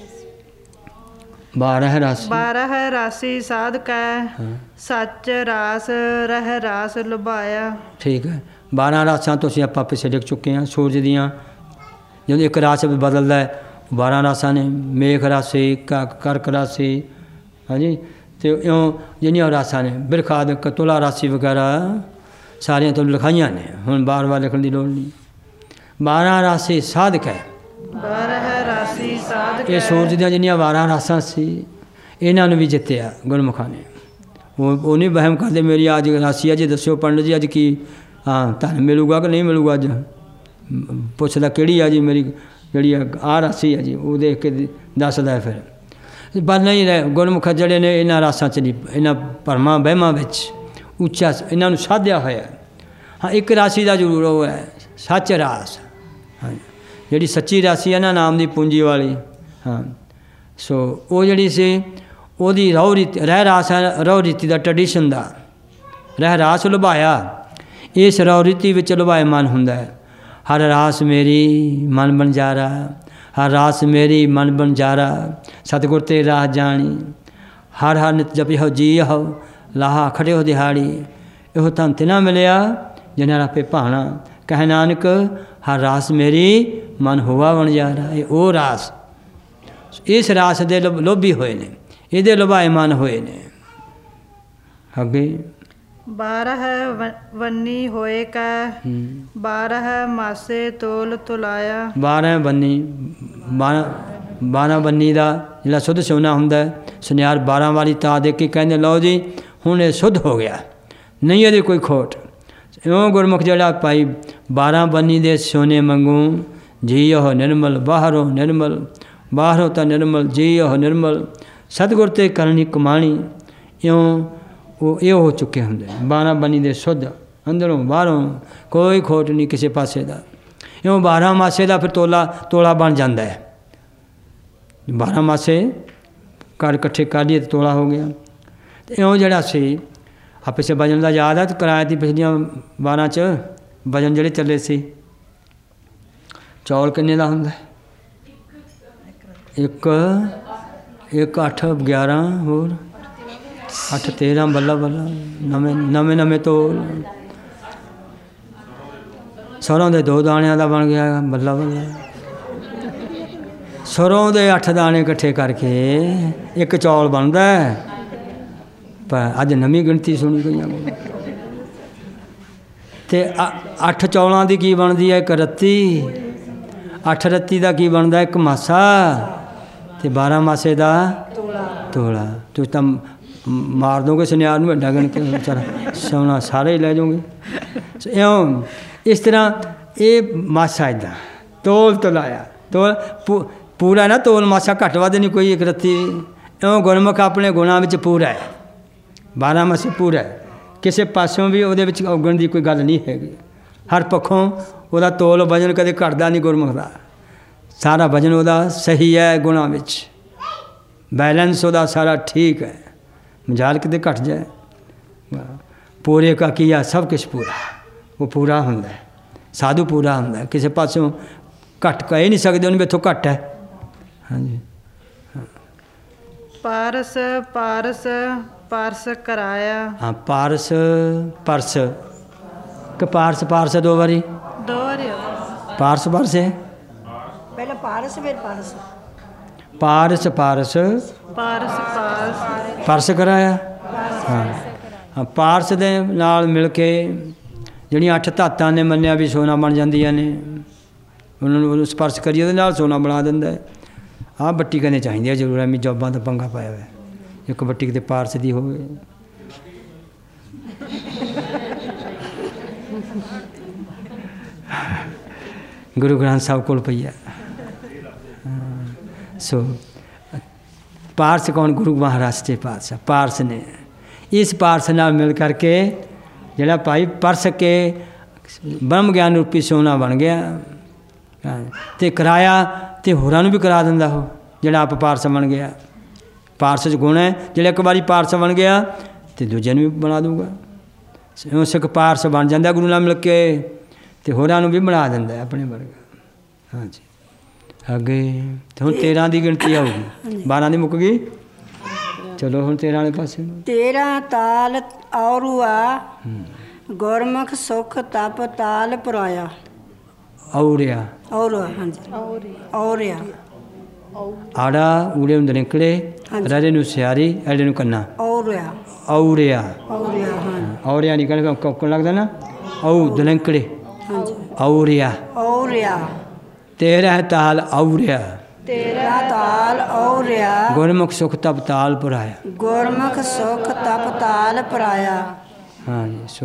12 ਰਾਸੀ। 12 ਰਾਸੀ ਸਾਧ ਕੈ ਸੱਚ ਰਾਸ ਰਹਿ ਰਾਸ ਲੁਭਾਇਆ। ਠੀਕ ਹੈ 12 ਰਾਸਾਂ ਤੋਂ ਅਸੀਂ ਆਪਾਂ ਪਿੱਛੇ ਲਿਖ ਚੁੱਕੇ ਹਾਂ। ਸੂਰਜ ਦੀਆਂ ਜਦੋਂ ਇੱਕ ਰਾਸ ਬਦਲਦਾ ਹੈ 12 ਰਾਸਾਂ ਨੇ, ਮੇਖ ਰਾਸੀ, ਕਰਕ ਰਾਸੀ, ਹਾਂਜੀ, ਤੇ ਇਉਂ ਜਿੰਨੀਆਂ ਰਾਸਾਂ ਨੇ, ਬਿਰਖਾਦਕ, ਤੁਲਾ ਰਾਸੀ ਵਗੈਰਾ ਸਾਰੀਆਂ ਤੁਹਾਨੂੰ ਲਿਖਾਈਆਂ ਨੇ, ਹੁਣ ਬਾਰ-ਬਾਰ ਲਿਖਣ ਦੀ ਲੋੜ ਨਹੀਂ। 12 ਰਾਸੀ ਸਾਧਕ ਹੈ। 12 ਰਾਸੀ ਸਾਧਕ ਇਹ ਸੂਰਜ ਦੀਆਂ ਜਿੰਨੀਆਂ 12 ਰਾਸਾਂ ਸੀ ਇਹਨਾਂ ਨੂੰ ਵੀ ਜਿੱਤਿਆ ਗੁਰਮੁਖਾਂ ਨੇ। ਉਹ ਨਹੀਂ ਵਹਿਮ ਕਰਦੇ ਮੇਰੀ ਅੱਜ ਰਾਸੀ ਅੱਜ ਦੱਸਿਓ ਪੰਡਤ ਜੀ ਅੱਜ ਕੀ ਤੁਹਾਨੂੰ ਮਿਲੂਗਾ ਕਿ ਨਹੀਂ ਮਿਲੂਗਾ। ਅੱਜ ਪੁੱਛਦਾ ਕਿਹੜੀ ਆ ਜੀ ਮੇਰੀ ਜਿਹੜੀ ਆਹ ਰਾਸੀ ਹੈ ਜੀ, ਉਹ ਦੇਖ ਕੇ ਦੱਸਦਾ ਫਿਰ। ਪਰ ਨਹੀਂ ਰਹੇ ਗੁਰਮੁਖ ਜਿਹੜੇ ਨੇ ਇਹਨਾਂ ਰਾਸਾਂ 'ਚ ਨਹੀਂ, ਇਹਨਾਂ ਭਰਮਾਂ ਵਹਿਮਾਂ ਵਿੱਚ ਉੱਚਾ ਇਹਨਾਂ ਨੂੰ ਸਾਧਿਆ ਹੋਇਆ। ਹਾਂ, ਇੱਕ ਰਾਸੀ ਦਾ ਜ਼ਰੂਰ ਉਹ ਹੈ ਸੱਚ ਰਾਸ, ਹਾਂ, ਜਿਹੜੀ ਸੱਚੀ ਰਾਸੀ ਹੈ ਨਾ ਨਾਮ ਦੀ ਪੂੰਜੀ ਵਾਲੀ। ਹਾਂ, ਸੋ ਉਹ ਜਿਹੜੀ ਸੀ ਉਹਦੀ ਰਹੁ ਰੀਤੀ, ਰਹਿ ਰਾਸ ਹੈ ਰਹੁ ਰੀਤੀ ਦਾ, ਟਰਡੀਸ਼ਨ ਦਾ ਰਹਿ ਰਾਸ ਲੁਭਾਇਆ। ਇਸ ਰਹੁ ਰੀਤੀ ਵਿੱਚ ਲੁਭਾਏ ਮਨ ਹੁੰਦਾ ਹੈ। ਹਰ ਰਾਸ ਮੇਰੀ ਮਨ ਬੰਜਾਰਾ, ਹਰ ਰਾਸ ਮੇਰੀ ਮਨ ਬੰਜਾਰਾ, ਸਤਿਗੁਰ ਤੇ ਰਾਹ ਜਾਣੀ, ਹਰ ਹਰ ਨਿਤ ਜਪਿਓ ਜੀਓ, ਲਾਹਾ ਖੜਿਓ ਦਿਹਾੜੀ, ਇਹੋ ਧਨ ਤੇ ਨਾ ਮਿਲਿਆ ਜਿਨ੍ਹਾਂ ਰਾਪੇ ਭਾਣਾ, ਕਹਿ ਨਾਨਕ ਹਰ ਰਾਸ ਮੇਰੀ ਮਨ ਹੋਵਾ ਵਣਜਾਰਾ। ਇਹ ਉਹ ਰਾਸ, ਇਸ ਰਾਸ ਦੇ ਲੋਭੀ ਹੋਏ ਨੇ, ਇਹਦੇ ਲੁਭਾਏ ਮਨ ਹੋਏ ਨੇ। ਅੱਗੇ 12 ਵੰਨੀ ਹੋਏ ਕਾ, 12 ਮਾਸੇ ਤੋਲ ਤੁਲਾਇਆ। 12 ਬੰਨੀ, 12 ਬੰਨੀ ਦਾ ਜਿਹੜਾ ਸੁੱਧ ਸੋਨਾ ਹੁੰਦਾ, ਸੁਨਿਆਰ 12 ਵਾਲੀ ਤਾ ਦੇ ਕੇ ਕਹਿੰਦੇ ਲਓ ਜੀ ਹੁਣ ਇਹ ਸੁੱਧ ਹੋ ਗਿਆ, ਨਹੀਂ ਇਹਦੀ ਕੋਈ ਖੋਟ। ਇਉਂ ਗੁਰਮੁਖ ਜਿਹੜਾ ਭਾਈ 12 ਬੰਨੀ ਦੇ ਸੋਨੇ ਮੰਗੂ, ਜੀ ਉਹ ਨਿਰਮਲ ਬਾਹਰੋਂ ਨਿਰਮਲ, ਬਾਹਰੋਂ ਤਾਂ ਨਿਰਮਲ, ਜੀ ਉਹ ਨਿਰਮਲ, ਸਤਿਗੁਰ ਤੇ ਕਰਨੀ ਕਮਾਣੀ। ਇਉਂ ਉਹ ਇਹ ਹੋ ਚੁੱਕੇ ਹੁੰਦੇ 12 ਬੰਨੀ ਦੇ ਸੁੱਧ, ਅੰਦਰੋਂ ਬਾਹਰੋਂ ਕੋਈ ਖੋਟ ਨਹੀਂ ਕਿਸੇ ਪਾਸੇ ਦਾ। ਇਉਂ 12 ਮਾਸੇ ਦਾ ਫਿਰ ਤੋਲਾ ਬਣ ਜਾਂਦਾ ਹੈ। 12 ਮਾਸੇ ਘਰ ਇਕੱਠੇ ਕਰ ਲਈਏ ਤਾਂ ਤੋਲਾ ਹੋ ਗਿਆ। ਅਤੇ ਇਉਂ ਜਿਹੜਾ ਸੀ ਆਪੇ ਸੇ ਵਜਨ ਦਾ ਯਾਦ ਹੈ, ਕਿਰਾਏ ਦੀ ਪਿਛਲੀਆਂ 12 'ਚ ਵਜਨ ਜਿਹੜੇ ਚੱਲੇ ਸੀ, ਚੌਲ ਕਿੰਨੇ ਦਾ ਹੁੰਦਾ? ਇੱਕ 8 11 ਹੋਰ 8 13 ਬੱਲਾ ਬੱਲਾ, ਨਵੇਂ ਤੋਲ। ਸਰੋਂ ਦੇ 2 ਦਾਣਿਆਂ ਦਾ ਬਣ ਗਿਆ ਬੱਲਾ ਬੱਲਾ। ਸਰੋਂ ਦੇ 8 ਦਾਣੇ ਇਕੱਠੇ ਕਰਕੇ ਇੱਕ ਚੌਲ ਬਣਦਾ। ਪਰ ਅੱਜ ਨਵੀਂ ਗਿਣਤੀ ਸੁਣੀ ਗਈਆਂ। ਅਤੇ 8 ਚੌਲਾਂ ਦੀ ਕੀ ਬਣਦੀ ਹੈ? ਇੱਕ ਰੱਤੀ। 8 ਰੱਤੀ ਦਾ ਕੀ ਬਣਦਾ? ਇੱਕ ਮਾਸਾ। ਅਤੇ 12 ਮਾਸੇ ਦਾ ਤੋਲਾ। ਤੁਸੀਂ ਤਾਂ ਮਾਰ ਦੋਗੇ ਸੁਨਿਆਰ ਨੂੰ ਵੱਡਾ ਗਿਣ ਕੇ, ਵਿਚਾਰਾ ਸੋਨਾ ਸਾਰੇ ਹੀ ਲੈ ਜਾਓਗੇ। ਇਉਂ ਇਸ ਤਰ੍ਹਾਂ ਇਹ ਮਾਸਾ ਇੱਦਾਂ ਤੋਲ ਤੁਲਾਇਆ, ਤੋਲ ਪੂਰਾ ਨਾ ਤੋਲ, ਮਾਸਾ ਘੱਟ ਵੱਧ ਨਹੀਂ ਕੋਈ ਇੱਕ ਰੱਤੀ। ਇਉਂ ਗੁਰਮੁਖ ਆਪਣੇ ਗੁਣਾਂ ਵਿੱਚ ਪੂਰਾ ਹੈ, 12 ਮਾਸੇ ਪੂਰਾ ਹੈ, ਕਿਸੇ ਪਾਸਿਓਂ ਵੀ ਉਹਦੇ ਵਿੱਚ ਔਗਣ ਦੀ ਕੋਈ ਗੱਲ ਨਹੀਂ ਹੈਗੀ। ਹਰ ਪੱਖੋਂ ਉਹਦਾ ਤੋਲ ਵਜਨ ਕਦੇ ਘਟਦਾ ਨਹੀਂ ਗੁਰਮੁਖ ਦਾ, ਸਾਰਾ ਵਜਨ ਉਹਦਾ ਸਹੀ ਹੈ, ਗੁਣਾਂ ਵਿੱਚ ਬੈਲੈਂਸ ਉਹਦਾ ਸਾਰਾ ਠੀਕ ਹੈ। ਮਜਾਲ ਕਿਤੇ ਘਟ ਜਾਏ, ਪੂਰੇ ਕਾ ਕੀਆ ਸਭ ਕੁਛ ਪੂਰਾ, ਉਹ ਪੂਰਾ ਹੁੰਦਾ, ਸਾਧੂ ਪੂਰਾ ਹੁੰਦਾ, ਕਿਸੇ ਪਾਸਿਓਂ ਘੱਟ ਕਹਿ ਨਹੀਂ ਸਕਦੇ ਉਹਨੂੰ ਇੱਥੋਂ ਘੱਟ ਹੈ। ਹਾਂਜੀ। ਪਾਰਸ ਪਾਰਸ ਪਾਰਸ ਕਰਾਇਆ। ਹਾਂ, ਪਾਰਸ ਪਰਸ ਕਿ ਪਾਰਸ ਪਾਰਸ 2 ਵਾਰੀ? 2 ਵਾਰੀ। ਪਾਰਸ ਪਰਸ ਹੈ ਪਹਿਲਾਂ ਪਾਰਸ ਫਿਰ ਪਾਰਸ। ਪਾਰਸ ਪਾਰਸ ਪਾਰਸ ਪਾਰਸ ਪਰਸ ਕਰਾਇਆ। ਹਾਂ ਹਾਂ, ਪਾਰਸ ਦੇ ਨਾਲ ਮਿਲ ਕੇ ਜਿਹੜੀਆਂ 8 ਧਾਤਾਂ ਨੇ ਮੰਨਿਆ ਵੀ ਸੋਨਾ ਬਣ ਜਾਂਦੀਆਂ ਨੇ, ਉਹਨਾਂ ਨੂੰ ਸਪਰਸ਼ ਕਰੀਏ ਉਹਦੇ ਨਾਲ ਸੋਨਾ ਬਣਾ ਦਿੰਦਾ। ਆਹ ਬੱਟੀ ਕਹਿੰਦੇ ਚਾਹੀਦੀ ਹੈ ਜ਼ਰੂਰ, ਐਵੇਂ ਜੋਬਾਂ ਦਾ ਪੰਗਾ ਪਾਇਆ ਹੋਇਆ। ਇੱਕ ਬੱਟੀ ਕਿਤੇ ਪਾਰਸ ਦੀ ਹੋਵੇ। ਗੁਰੂ ਗ੍ਰੰਥ ਸਾਹਿਬ ਕੋਲ ਪਈ ਹੈ। ਸੋ ਪਾਰਸ ਕੌਣ? ਗੁਰੂ ਮਹਾਰਾਜ ਦੇ ਪਾਤਸ਼ਾਹ ਪਾਰਸ ਨੇ। ਇਸ ਪਾਰਸ ਨਾਲ ਮਿਲ ਕਰਕੇ ਜਿਹੜਾ ਭਾਈ ਪਰਸ ਕੇ ਬ੍ਰਹਮ ਗਿਆਨ ਰੂਪੀ ਸੋਨਾ ਬਣ ਗਿਆ। ਅਤੇ ਕਰਾਇਆ ਅਤੇ ਹੋਰਾਂ ਨੂੰ ਵੀ ਕਰਾ ਦਿੰਦਾ ਉਹ ਜਿਹੜਾ ਆਪ ਪਾਰਸ ਬਣ ਗਿਆ। ਪਾਰਸ 'ਚ ਗੁਣ ਹੈ, ਜਿਹੜਾ ਇੱਕ ਵਾਰੀ ਪਾਰਸ ਬਣ ਗਿਆ ਅਤੇ ਦੂਜੇ ਨੂੰ ਵੀ ਬਣਾ ਦੂਗਾ। ਉਹ ਸਿੱਖ ਪਾਰਸ ਬਣ ਜਾਂਦਾ ਗੁਰੂ ਨਾਲ ਮਿਲ ਕੇ, ਅਤੇ ਹੋਰਾਂ ਨੂੰ ਵੀ ਬਣਾ ਦਿੰਦਾ ਆਪਣੇ ਵਰਗਾ। ਹਾਂਜੀ। ਅੱਗੇ ਹੁਣ 13 ਦੀ ਗਿਣਤੀ ਆਊਗੀ, 12 ਦੀ ਮੁੱਕ ਗਈ। ਚਲੋ ਹੁਣ 13 ਵਾਲੇ ਪਾਸੇ। 13 ਤਾਲ ਔਰੂਆ, ਗੁਰਮੁਖ ਸੁਖ ਤਪ ਤਾਲ ਪੁਰਾਇਆ। ਔਰਿਆ ਔਰੂਆ, ਹਾਂਜੀ ਔਰਿਆ। ਆੜਾ ਊੜੇ ਨੂੰ ਦਲਿੰਕੜੇ ਰਾਜੇ ਨੂੰ ਸਿਆਰੀ ਐੜੇ ਨੂੰ ਕੰਨਾ ਔਰਿਆ ਔਰਿਆ ਔਰਿਆ ਹਾਂ ਔਰਿਆ ਨਹੀਂ ਕਹਿੰਦੇ ਕੋਕਣ ਲੱਗਦਾ ਨਾ ਔ ਦਲਿੰਕੜੇ ਹਾਂਜੀ ਔਰਿਆ ਔਰਿਆ 13 ਤਾਲ ਔਰਿਆ 13 ਤਾਲ ਔਰਿਆ ਗੁਰਮੁਖ ਸੁਖ ਤਪ ਤਾਲ ਪੁਰਾਇਆ ਗੁਰਮੁਖ ਸੁਖ ਤਪ ਤਾਲ ਪਰਾਇਆ ਹਾਂਜੀ ਸੋ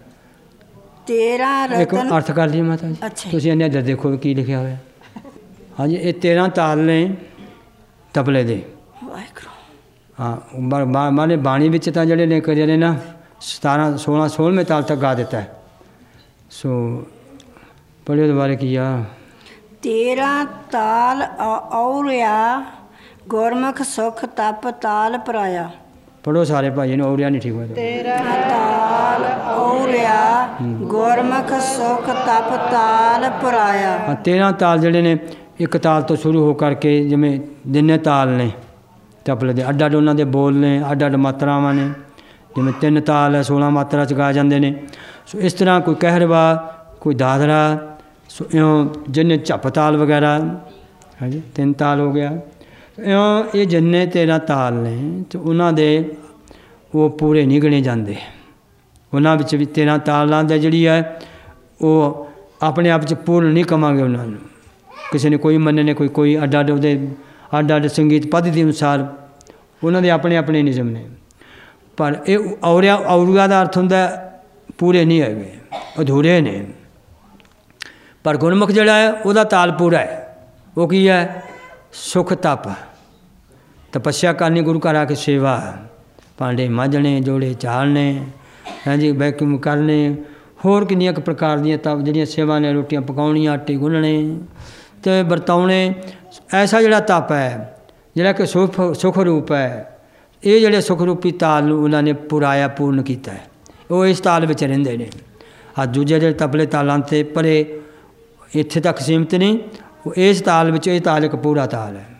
13 ਇੱਕ ਰਤਨ ਅਰਥ ਕਰ ਲਈ ਮਾਤਾ ਜੀ ਅੱਛਾ। ਤੁਸੀਂ ਇਹਨੇ ਇੱਧਰ ਦੇਖੋ ਕੀ ਲਿਖਿਆ ਹੋਇਆ ਹਾਂਜੀ ਇਹ 13 ਤਾਲ ਨੇ ਤਬਲੇ ਦੇ ਵਾਹਿਗੁਰੂ ਹਾਂ ਮਾਨੇ ਬਾਣੀ ਵਿੱਚ ਤਾਂ ਜਿਹੜੇ ਨੇ ਕਰੇ ਨੇ ਨਾ 17 16 16ਵੇਂ ਤਾਲ ਤੱਕ ਗਾ ਦਿੱਤਾ ਹੈ ਸੋ ਪੜ੍ਹਿਓ ਦੁਬਾਰੇ ਕੀ ਆ 13 ਤਾਲ ਔਰਿਆ ਗੁਰਮੁਖ ਸੁਖ ਤਪ ਤਾਲ ਪਰਾਇਆ ਪੜ੍ਹੋ ਸਾਰੇ ਭਾਈ ਨੂੰ ਔਰਿਆ ਨਹੀਂ ਠੀਕ ਹੋਇਆ 13 ਤਾਲ ਔਰਿਆ ਗੁਰਮੁਖ ਸੁਖ ਤਪ ਤਾਲ ਪਰਾਇਆ ਹਾਂ 13 ਤਾਲ ਜਿਹੜੇ ਨੇ ਇੱਕ ਤਾਲ ਤੋਂ ਸ਼ੁਰੂ ਹੋ ਕਰਕੇ ਜਿਵੇਂ ਜਿੰਨੇ ਤਾਲ ਨੇ ਤਬਲੇ ਦੇ ਅੱਡ ਅੱਡ ਉਹਨਾਂ ਦੇ ਬੋਲ ਨੇ ਅੱਡ ਅੱਡ ਮਾਤਰਾਵਾਂ ਨੇ ਜਿਵੇਂ 3 ਤਾਲ ਹੈ 16 ਮਾਤਰਾ ਚ ਗਾ ਜਾਂਦੇ ਨੇ ਸੋ ਇਸ ਤਰ੍ਹਾਂ ਕੋਈ ਕਹਿਰਵਾ ਕੋਈ ਦਾਦਰਾ ਸੋ ਇਉਂ ਜਿੰਨੇ ਝੱਪ ਤਾਲ ਵਗੈਰਾ ਹਾਂਜੀ 3 ਤਾਲ ਹੋ ਗਿਆ ਇਉਂ ਇਹ ਜਿੰਨੇ 13 ਤਾਲ ਨੇ ਤੇ ਉਹਨਾਂ ਦੇ ਉਹ ਪੂਰੇ ਨਹੀਂ ਗਿਣੇ ਜਾਂਦੇ ਉਹਨਾਂ ਵਿੱਚ ਵੀ 13 ਤਾਲਾਂ ਦਾ ਜਿਹੜੀ ਹੈ ਉਹ ਆਪਣੇ ਆਪ 'ਚ ਪੂਰਨ ਨਹੀਂ ਕਵਾਂਗੇ ਉਹਨਾਂ ਨੂੰ ਕਿਸੇ ਨੇ ਕੋਈ ਮੰਨੇ ਨੇ ਕੋਈ ਅੱਡ ਅੱਡ ਉਹਦੇ ਅੱਡ ਅੱਡ ਸੰਗੀਤ ਪੱਧ ਦੇ ਅਨੁਸਾਰ ਉਹਨਾਂ ਦੇ ਆਪਣੇ ਆਪਣੇ ਨਿਯਮ ਨੇ ਪਰ ਇਹ ਔਰਿਆ ਦਾ ਅਰਥ ਹੁੰਦਾ ਪੂਰੇ ਨਹੀਂ ਹੈਗੇ ਅਧੂਰੇ ਨੇ ਪਰ ਗੁਰਮੁਖ ਜਿਹੜਾ ਹੈ ਉਹਦਾ ਤਾਲ ਪੂਰਾ ਹੈ ਉਹ ਕੀ ਹੈ ਸੁਖ ਤਪ ਤਪੱਸਿਆ ਕਰਨੀ ਗੁਰੂ ਘਰ ਆ ਕੇ ਸੇਵਾ ਭਾਂਡੇ ਮਾਂਜਣੇ ਜੋੜੇ ਚਾਲਣੇ ਹਾਂਜੀ ਵੈਕਿਊਮ ਕਰਨੇ ਹੋਰ ਕਿੰਨੀਆਂ ਕੁ ਪ੍ਰਕਾਰ ਦੀਆਂ ਤਪ ਜਿਹੜੀਆਂ ਸੇਵਾ ਨੇ ਰੋਟੀਆਂ ਪਕਾਉਣੀਆਂ ਆਟੇ ਗੁੰਨਣੇ ਅਤੇ ਵਰਤਾਉਣੇ ਐਸਾ ਜਿਹੜਾ ਤਪ ਹੈ ਜਿਹੜਾ ਕਿ ਸੁਖ ਰੂਪ ਹੈ ਇਹ ਜਿਹੜੇ ਸੁਖ ਰੂਪੀ ਤਾਲ ਨੂੰ ਉਹਨਾਂ ਨੇ ਪੁਰਾਇਆ ਪੂਰਨ ਕੀਤਾ ਹੈ ਉਹ ਇਸ ਤਾਲ ਵਿੱਚ ਰਹਿੰਦੇ ਨੇ ਆ ਦੂਜੇ ਜਿਹੜੇ ਤਬਲੇ ਤਾਲਾਂ 'ਤੇ ਪਰੇ ਇੱਥੇ ਤੱਕ ਸੀਮਤ ਨਹੀਂ ਉਹ ਇਸ ਤਾਲ ਵਿੱਚ ਇਹ ਤਾਲ ਇੱਕ ਪੂਰਾ ਤਾਲ ਹੈ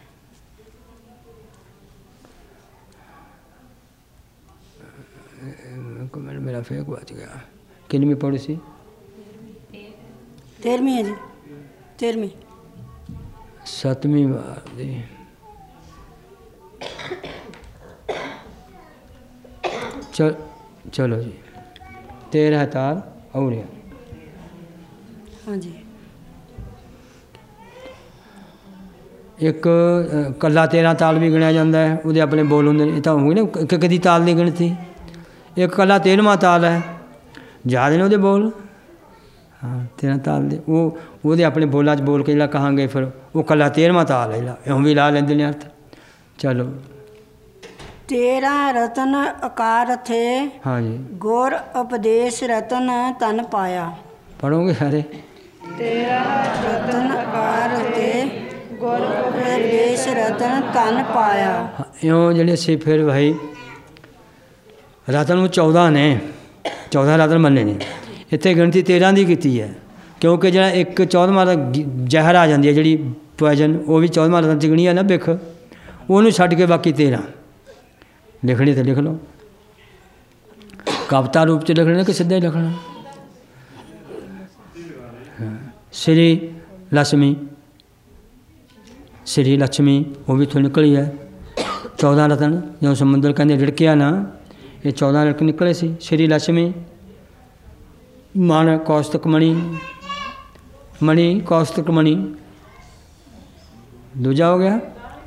ਮੇਰਾ ਫੇਕ ਬਚ ਗਿਆ ਕਿੰਨੀ ਪੜ੍ਹੀ ਸੀ 13ਵੀਂ ਹੈ ਜੀ 13ਵੀਂ 7ਵੀਂ ਵਾਰ ਦੀ ਚਲੋ ਜੀ 13 ਤਾਲ ਔਰਿਆ ਹਾਂਜੀ ਇੱਕ ਕੱਲਾ 13 ਤਾਲ ਵੀ ਗਿਣਿਆ ਜਾਂਦਾ ਹੈ ਉਹਦੇ ਆਪਣੇ ਬੋਲ ਹੁੰਦੇ ਨੇ ਇਹ ਤਾਂ ਹੋਈ ਨਾ ਇੱਕ ਦੀ ਤਾਲ ਦੀ ਗਿਣਤੀ ਇੱਕ ਕੱਲਾ 13ਵਾਂ ਤਾਲ ਹੈ ਯਾਦ ਨੇ ਉਹਦੇ ਬੋਲ ਹਾਂ 13 ਤਾਲ ਦੇ ਉਹਦੇ ਆਪਣੇ ਬੋਲਾਂ 'ਚ ਬੋਲ ਕੇ ਜਿਹੜਾ ਕਹਾਂਗੇ ਫਿਰ ਉਹ ਕੱਲਾ 13ਵਾਂ ਤਾਲ ਹੈ ਜਿਹੜਾ ਇਉਂ ਵੀ ਲਾ ਲੈਂਦੇ ਨੇ ਅਰਥ ਚਲੋ 13 ਰਤਨ ਅਕਾਰ ਥੇ ਹਾਂਜੀ ਗੁਰ ਉਪਦੇਸ਼ ਰਤਨ ਤਨ ਪਾਇਆ ਪੜ੍ਹੋਗੇ ਸਾਰੇ 13 ਰਤਨ ਅਕਾਰ ਥੇ ਗੁਰ ਉਪਦੇਸ਼ ਰਤਨ ਤਨ ਪਾਇਆ ਇਉਂ ਜਿਹੜੇ ਸੀ ਫਿਰ ਭਾਈ ਰਤਨ ਨੂੰ 14 ਨੇ 14 ਰਤਨ ਮੰਨੇ ਨੇ ਇੱਥੇ ਗਿਣਤੀ 13 ਦੀ ਕੀਤੀ ਹੈ ਕਿਉਂਕਿ ਜਿਹੜਾ ਇੱਕ 14ਵਾਂ ਦਾ ਜ਼ਹਿਰ ਆ ਜਾਂਦੀ ਹੈ ਜਿਹੜੀ ਪੋਇਜ਼ਨ ਉਹ ਵੀ 14ਵਾਂ ਰਤਨ 'ਚ ਗਿਣੀ ਹੈ ਨਾ ਬਿਖ ਉਹਨੂੰ ਛੱਡ ਕੇ ਬਾਕੀ 13 ਲਿਖਣੀ ਤਾਂ ਲਿਖ ਲਓ ਕਵਿਤਾ ਰੂਪ 'ਚ ਲਿਖਣਾ ਕਿ ਸਿੱਧਾ ਹੀ ਲਿਖਣਾ ਸ਼੍ਰੀ ਲక్ష్ਮੀ ਉਹ ਵੀ ਇੱਥੋਂ ਨਿਕਲੀ ਹੈ 14 ਰਤਨ ਜਦੋਂ ਸਮੁੰਦਰ ਕਹਿੰਦੇ ਰਿੜਕਿਆ ਨਾ ਇਹ 14 ਰਤਨ ਨਿਕਲੇ ਸੀ ਸ਼੍ਰੀ ਲక్ష్ਮੀ ਮਣ ਕੌਸਤਕ ਮਣੀ ਕੌਸਤਕ ਮਣੀ ਦੂਜਾ ਹੋ ਗਿਆ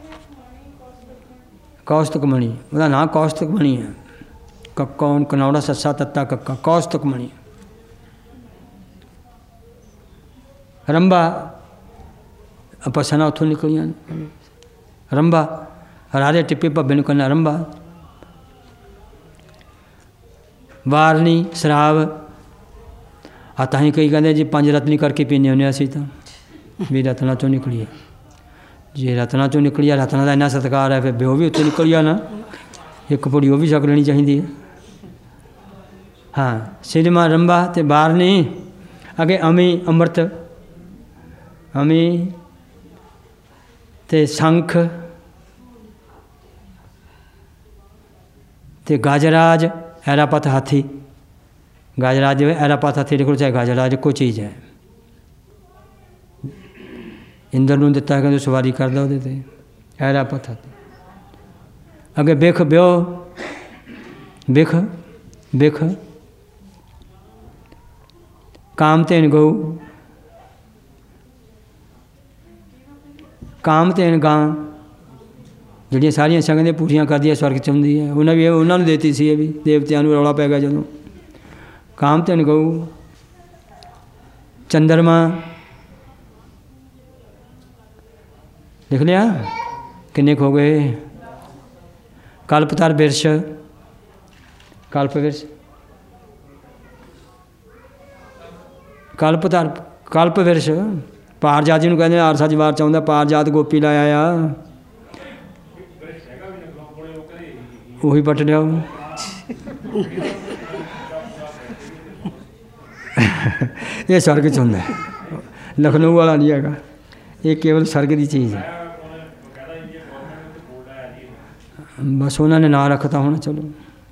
ਕੌਸਤਕ ਮਣੀ ਉਹਦਾ ਨਾਂ ਕੌਸਤਕ ਮਣੀ ਹੈ ਕੱਕੌਣ ਕਨੌੜਾ ਸੱਸਾ ਤੱਤਾ ਕੱਕਾ ਕੌਸਤਕ ਮਣੀ ਰੰਭਾ ਆਪਾਂ ਸਨਾ ਉੱਥੋਂ ਨਿਕਲੀਆਂ ਰੰਭਾ ਹਰਾਰੇ ਟਿੱਪੇ ਭੱਬੇ ਨੂੰ ਕਹਿੰਦਾ ਰੰਭਾ ਵਾਰਨੀ ਸ਼ਰਾਬ ਆ ਤਾਂ ਹੀ ਕਈ ਕਹਿੰਦੇ ਜੀ 5 ਰਤਨੀ ਕਰਕੇ ਪੀਂਦੇ ਹੁੰਦੇ ਅਸੀਂ ਤਾਂ ਵੀ ਰਤਨਾ ਚੋਂ ਨਿਕਲੀ ਹੈ ਜੇ ਰਤਨਾ ਚੋਂ ਨਿਕਲੀ ਆ ਰਤਨਾ ਦਾ ਇੰਨਾ ਸਤਿਕਾਰ ਹੈ ਫਿਰ ਬਿਓ ਵੀ ਉੱਤੇ ਨਿਕਲੀ ਆ ਨਾ ਇੱਕ ਪੁੜੀ ਉਹ ਵੀ ਛਕ ਲੈਣੀ ਚਾਹੀਦੀ ਹੈ ਹਾਂ ਸਿਨੇਮਾ ਰੰਭਾ ਅਤੇ ਵਾਰਨੀ ਅੱਗੇ ਅੰਮ੍ਰਿਤ ਅਤੇ ਸ਼ੰਖ ਅਤੇ ਗਾਜਰਾਜ ਐਰਾਪਤ ਹਾਥੀ ਗਾਜਰਾਜ ਐਰਾਪਤ ਹਾਥੀ ਲਿਖੋ ਚਾਹੇ ਗਾਜਰਾਜ ਕੋਈ ਚੀਜ਼ ਹੈ ਇੰਦਰ ਨੂੰ ਦਿੱਤਾ ਕਹਿੰਦੇ ਸਵਾਰੀ ਕਰਦਾ ਉਹਦੇ 'ਤੇ ਐਰਾ ਪੱਥਰ 'ਤੇ। ਅੱਗੇ ਬਿਖ ਬਿਓ ਬਿਖ ਬਿਖ ਕਾਮਧੇਨ ਗਊ ਕਾਮਧੇਨ ਗਾਂ ਜਿਹੜੀਆਂ ਸਾਰੀਆਂ ਸੰਗਾਂ ਦੀਆਂ ਪੂਰੀਆਂ ਕਰਦੀ ਹੈ ਸਵਰਗ 'ਚ ਹੁੰਦੀ ਹੈ। ਉਹਨਾਂ ਨੂੰ ਦੇਤੀ ਸੀ ਇਹ ਵੀ ਦੇਵਤਿਆਂ ਨੂੰ ਰੌਲਾ ਪੈ ਗਿਆ ਜਦੋਂ। ਕਾਮਧੇਨ ਗਊ ਚੰਦਰਮਾ ਲਿਖ ਲਿਆ ਕਿੰਨੇ ਕੁ ਹੋ ਗਏ। ਕਲਪਤਰ ਬਿਰਸ਼ ਕਲਪ ਬਿਰਸ਼ ਕਲਪਤਰ ਕਲਪ ਬਿਰਸ਼ ਪਾਰਜਾਤ ਜੀ ਨੂੰ ਕਹਿੰਦੇ ਆਰਸਾ ਜਵਾਰ ਚਾਹੁੰਦਾ ਪਾਰਜਾਤ ਗੋਪੀ ਲਾਇਆ ਆ ਉਹੀ ਪੱਟ ਲਿਆ ਇਹ ਸਵਰਗ 'ਚ ਹੁੰਦਾ ਲਖਨਊ ਵਾਲਾ ਨਹੀਂ ਹੈਗਾ ਇਹ ਕੇਵਲ ਸਵਰਗ ਦੀ ਚੀਜ਼ ਹੈ। ਬਸ ਉਹਨਾਂ ਨੇ ਨਾਂ ਰੱਖਤਾ ਹੋਣਾ ਚਲੋ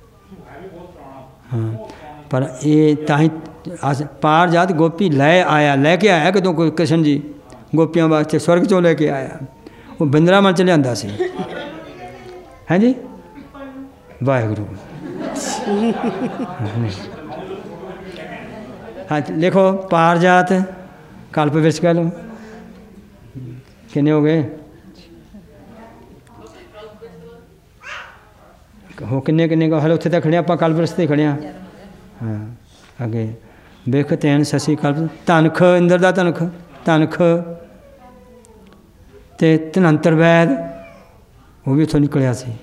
ਹਾਂ ਪਰ ਇਹ ਤਾਂ ਹੀ ਪਾਰਜਾਤ ਗੋਪੀ ਲੈ ਕੇ ਆਇਆ ਕਿਤੋਂ ਕੋਈ ਕ੍ਰਿਸ਼ਨ ਜੀ ਗੋਪੀਆਂ ਵਾਸਤੇ ਸਵਰਗ 'ਚੋਂ ਲੈ ਕੇ ਆਇਆ ਉਹ ਬਿੰਦਰਾਵਨ 'ਚ ਲਿਆਂਦਾ ਸੀ। ਹੈਂ ਜੀ ਵਾਹਿਗੁਰੂ ਹਾਂ ਲਿਖੋ ਪਾਰਜਾਤ ਕਲਪ ਬਿਰਸ਼ ਕਹਿ ਲਓ ਕਿੰਨੇ ਹੋ ਗਏ ਹੋ ਕਿੰਨੇ ਹਲੇ ਉੱਥੇ ਤਾਂ ਖੜ੍ਹੇ ਆਪਾਂ ਕਲਪ ਬਿਰਸ਼ 'ਤੇ ਖੜ੍ਹੇ ਹਾਂ। ਹਾਂ ਅੱਗੇ ਬਿਖ ਤੈਨ ਸਸੀ ਕਲਪ ਧਨਖ ਇੰਦਰ ਦਾ ਧਨਖ ਅਤੇ ਧਨੰਤਰ ਵੈਦ ਉਹ ਵੀ ਉੱਥੋਂ ਨਿਕਲਿਆ ਸੀ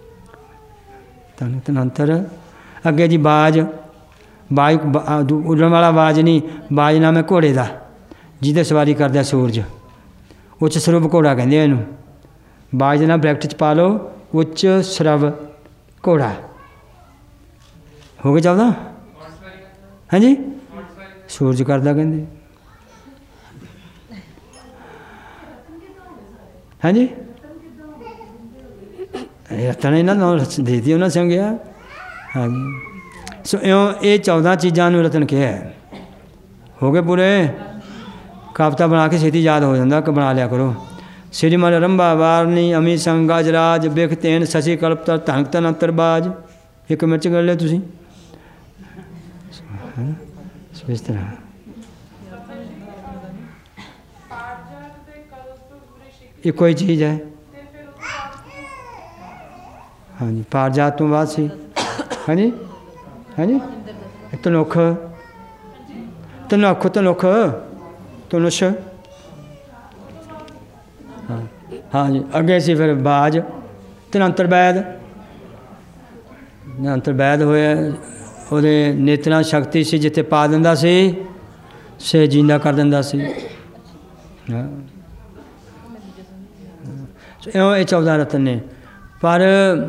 ਧਨੰਤਰ। ਅੱਗੇ ਜੀ ਬਾਜ ਉੱਡਣ ਵਾਲਾ ਬਾਜ ਨਹੀਂ ਬਾਜ ਨਾਮ ਹੈ ਘੋੜੇ ਦਾ ਜਿਹਦੇ ਸਵਾਰੀ ਕਰਦਾ ਸੂਰਜ ਉੱਚ ਸਰਵ ਘੋੜਾ ਕਹਿੰਦੇ ਇਹਨੂੰ ਬਾਜ ਦੇ ਨਾਲ ਬ੍ਰੈਕਟ 'ਚ ਪਾ ਲਓ ਉੱਚ ਸਰਵ ਘੋੜਾ ਹੋ ਗਏ 14 ਹਾਂਜੀ ਸੂਰਜ ਕਰਦਾ ਕਹਿੰਦੇ ਹਾਂਜੀ ਰਤਨ ਇਹਨਾਂ ਨੂੰ ਦੇ ਦਿੱਤੀ ਉਹਨਾਂ ਸੰਗਿਆ ਹਾਂਜੀ। ਸੋ ਇਹ 14 ਚੀਜ਼ਾਂ ਨੂੰ ਰਤਨ ਕਿਹਾ ਹੋ ਗਏ ਪੂਰੇ ਕਵਿਤਾ ਬਣਾ ਕੇ ਛੇਤੀ ਯਾਦ ਹੋ ਜਾਂਦਾ ਕਿ ਬਣਾ ਲਿਆ ਕਰੋ। श्रीमन रंभा वारनी अमी संगाजराज बिख तेन शशि कल्पतर धनक तन बाज एक मिर्च कर लिया तुसी इस तरह ये कोई चीज़ है। हाँ जी पारजात तो बाद सी हाँ जी तनुख तनुख तनुख तनुष हाँ जी अगे सी फिर बाज तनंतर वैद तनंतर वैद होया ਉਹਦੇ ਨੇਤਰਾਂ ਸ਼ਕਤੀ ਸੀ ਜਿੱਥੇ ਪਾ ਦਿੰਦਾ ਸੀ ਸੇ ਜਿੰਦਾ ਕਰ ਦਿੰਦਾ ਸੀ। ਇਹ 14 ਰਤਨ ਨੇ ਪਰ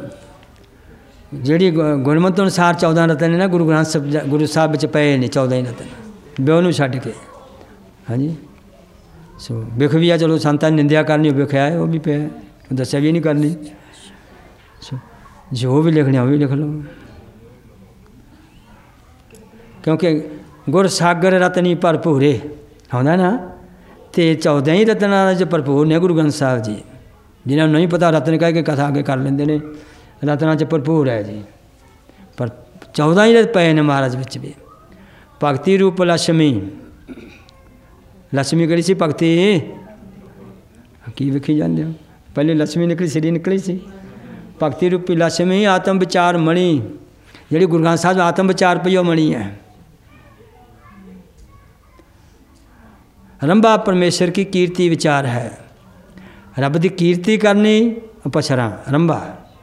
ਜਿਹੜੀ ਗੁਰਮਤਿ ਅਨੁਸਾਰ 14 ਰਤਨ ਨੇ ਨਾ ਗੁਰੂ ਸਾਹਿਬ ਵਿੱਚ ਪਏ ਨੇ 14 ਹੀ ਰਤਨ ਵਿਆਹ ਨੂੰ ਛੱਡ ਕੇ। ਹਾਂਜੀ ਸੋ ਵਿਖ ਵੀ ਆ ਚਲੋ ਸੰਤਾਂ ਨੇ ਨਿੰਦਿਆ ਕਰਨੀ ਵਿਖਿਆ ਹੈ ਉਹ ਵੀ ਪਿਆ ਦੱਸਿਆ ਵੀ ਨਹੀਂ ਕਰਨੀ ਸੋ ਜੋ ਵੀ ਲਿਖਣਾ ਉਹ ਵੀ ਲਿਖ ਲਓ क्योंकि गुर सागर रतनी भरपूरे आंदा ना तो 14 ही रत्ना भरपूर ने गुरु ग्रंथ साहब जी जिन्होंने नहीं पता रतन कह के कथा आगे कर लेंगे ने रत्ना च भरपूर है जी पर 14 ही पे ने महाराज विच भी। भगती रूप लक्ष्मी लक्ष्मी कही सी भगती की वेखी जाते हो पहले लक्ष्मी निकली श्री निकली सी भगती रूपी लक्ष्मी आत्म विचार मणि जी गुरु ग्रंथ साहब आत्म विचार पई मणि है। रंभा परमेश्वर की कीर्ति विचार है रब की कीर्ति करनी पछरा रंभा।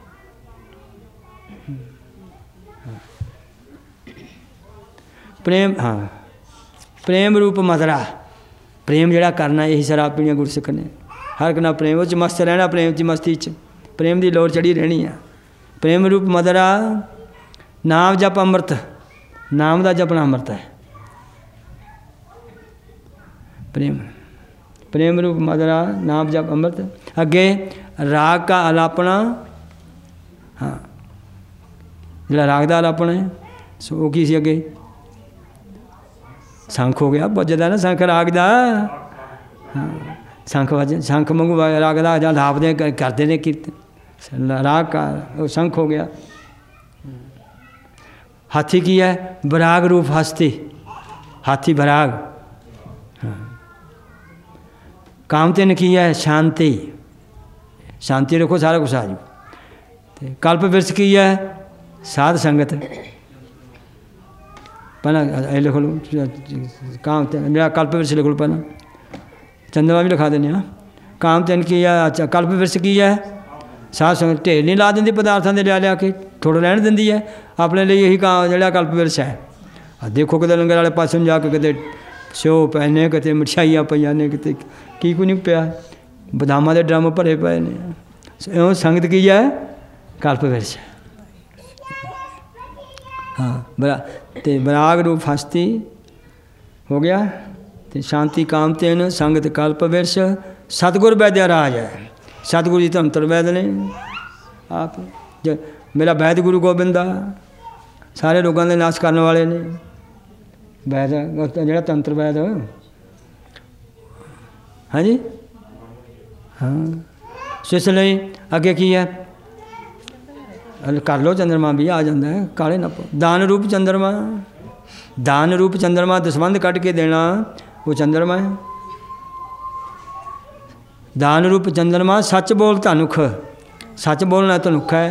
प्रेम हाँ प्रेम रूप मदरा प्रेम जड़ा करना यही शराब पीनी गुरसिख ने हर एक ना प्रेम उस मस्त रहना प्रेम की मस्ती प्रेम की लोड़ चढ़ी रहनी है। प्रेम रूप मदरा नाम जप अमृत नाम का जपना अमृत है। प्रेम प्रेम रूप मदरा नाम जप अमृत। अगे राग का अलापना हाँ जो राग का अलापना है सो वो की सी अगे शंख हो गया बजदा ना शंख राग का हाँ शंख वज शंख वांगू लगदा जां लापदे करदे ने कीर्तन राग का वो शंख हो गया। हाथी की है बराग रूप हस्ती, हाथी बराग। हाँ। कामधेनु की है शांति, शांति रखो सारा कुछ आ जाओ। कल्प वृक्ष की है साध संगत, पहला लिख लो काम मेरा कल्प वृक्ष लिख लो, पहला चंद्रमा भी लिखा देने। कामधेनु की है कल्प वृक्ष की है साध संगत, ढेर नहीं ला देंदी पदार्थों के लिया के, थोड़ा रहन देंदी है अपने लिए। यही काम जो कल्प वृक्ष है। देखो कितने लंगर वाले पास जाके कितने स्यो पैने, कितने मिठाइयाँ पईयां ने, कितने की कोई नहीं पिया, बदामां दे ड्रम भरे पे ने। इउं संगत की है कल्प वृक्ष। हाँ ते बराग रूप हस्ती हो गया, ते शांति कामधेनु संगत कल्प वृक्ष। सतगुर वैद्य राज है, सतगुरु जी तंत्र वैद ने आप। मेरा वैद गुरु गोबिंदा सारे रोगों के नाश करने वाले ने। वैद जो तंत्र वैद, हाँ जी हाँ। सो इसलिए अगे की है कर लो, चंद्रमा भी आ जाता है काले ना। दान रूप चंद्रमा, दान रूप चंद्रमा दसवंध कट के देना वो चंद्रमा है। दान रूप चंद्रमा सच बोल धनुख, सच बोलना धनुख है।